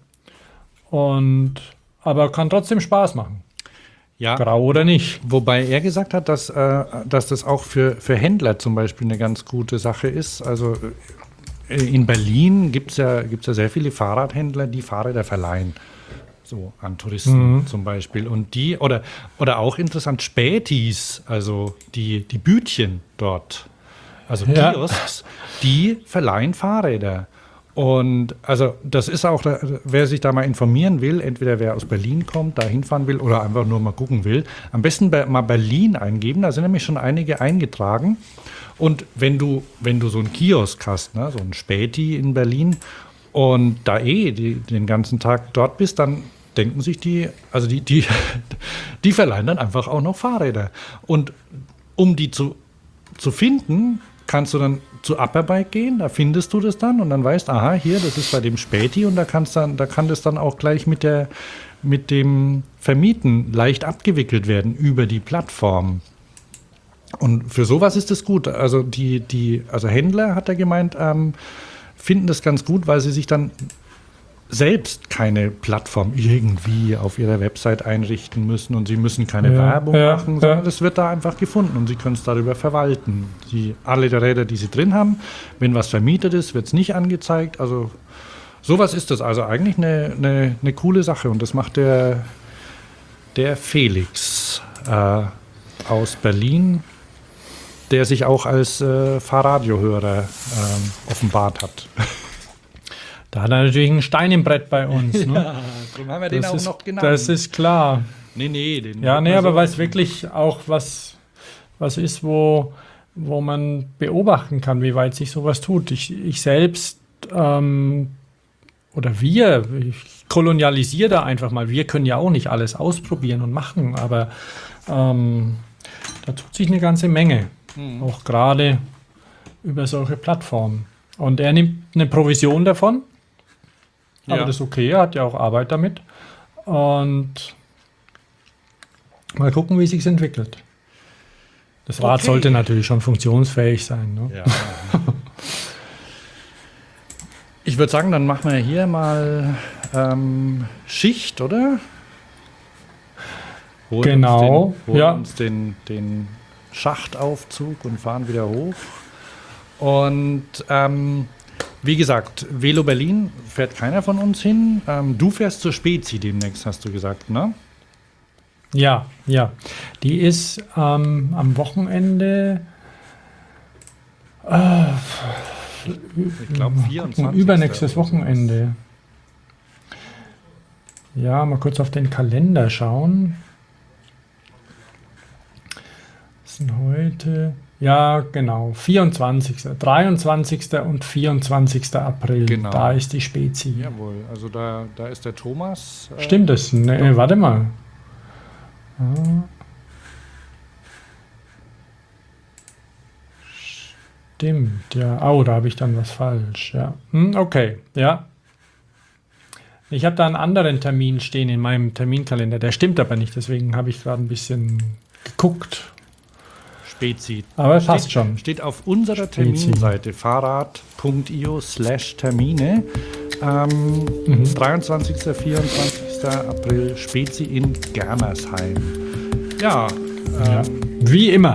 aber kann trotzdem Spaß machen. Ja, grau oder nicht. Wobei er gesagt hat, dass das auch für Händler zum Beispiel eine ganz gute Sache ist. Also in Berlin gibt es ja sehr viele Fahrradhändler, die Fahrräder verleihen. So an Touristen zum Beispiel. Und oder auch interessant, Spätis, also die Bütchen dort, also Kiosks, die verleihen Fahrräder. Und also das ist auch, wer sich da mal informieren will, entweder wer aus Berlin kommt, da hinfahren will oder einfach nur mal gucken will, am besten mal Berlin eingeben, da sind nämlich schon einige eingetragen. Und wenn du so einen Kiosk hast, ne, so einen Späti in Berlin, und da den ganzen Tag dort bist, dann denken sich die verleihen dann einfach auch noch Fahrräder. Und um die zu finden, kannst du dann zu Upperbike gehen, da findest du das dann und dann weißt, aha, hier, das ist bei dem Späti, und da kann das dann auch gleich mit dem Vermieten leicht abgewickelt werden über die Plattform. Und für sowas ist es gut. Also also Händler, hat er gemeint, finden das ganz gut, weil sie sich dann selbst keine Plattform irgendwie auf ihrer Website einrichten müssen, und sie müssen keine Werbung machen, sondern das wird da einfach gefunden und sie können es darüber verwalten. Alle der Räder, die sie drin haben, wenn was vermietet ist, wird es nicht angezeigt. Also sowas ist das. Also eigentlich eine coole Sache, und das macht der Felix aus Berlin, der sich auch als Fahrradiohörer offenbart hat. Da hat er natürlich einen Stein im Brett bei uns. Ne? Ja, darum haben wir den auch noch genannt. Das ist klar. Nee. Aber weil es wirklich auch was ist, wo man beobachten kann, wie weit sich sowas tut. Ich selbst oder ich kolonialisiere da einfach mal. Wir können ja auch nicht alles ausprobieren und machen, aber da tut sich eine ganze Menge. Auch gerade über solche Plattformen. Und er nimmt eine Provision davon. Aber das ist okay, er hat ja auch Arbeit damit. Und mal gucken, wie es sich entwickelt. Das Rad sollte natürlich schon funktionsfähig sein. Ne? Ja. Ich würde sagen, dann machen wir hier mal Schicht, oder? Holen uns den Schachtaufzug und fahren wieder hoch. Und wie gesagt, Velo Berlin fährt keiner von uns hin. Du fährst zur Spezi demnächst, hast du gesagt, ne? Ja. Die ist am Wochenende, ich glaube 24. Übernächstes Wochenende. Ja, mal kurz auf den Kalender schauen. Das sind heute, ja genau, 23. und 24. April. Genau. Da ist die Spezi. Jawohl, also da ist der Thomas. Stimmt das? Nee, warte mal. Stimmt, ja. Oh, da habe ich dann was falsch. Ja. Okay, ja. Ich habe da einen anderen Termin stehen in meinem Terminkalender. Der stimmt aber nicht, deswegen habe ich gerade ein bisschen geguckt. Spezi. Aber es passt schon. Steht auf unserer Terminseite fahrrad.io/Termine. 23. 24. April Spezi in Germersheim. Ja. Wie immer.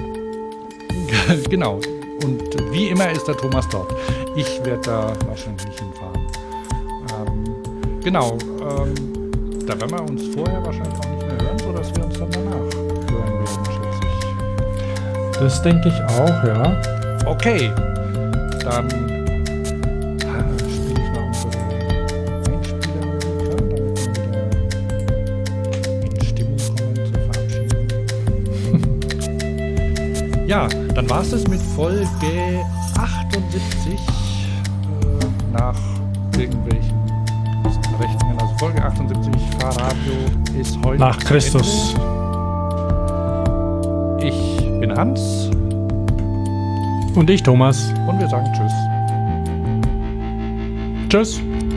Genau. Und wie immer ist der Thomas dort. Ich werde da wahrscheinlich nicht hinfahren. Genau. Da werden wir uns vorher wahrscheinlich auch nicht mehr hören, sodass wir uns dann danach hören werden, schätze ich. Das denke ich auch, ja. Okay. Dann spiele ich mal unsere Einspielermusik an, damit wir wieder in Stimmung kommen zur Verabschiedung. Ja, dann war es das mit Folge 78 nach irgendwelchen Rechnungen. Also Folge 78 Fahrradio ist heute nach Christus. Ich bin Hans. Und ich Thomas. Und wir sagen Tschüss. Tschüss.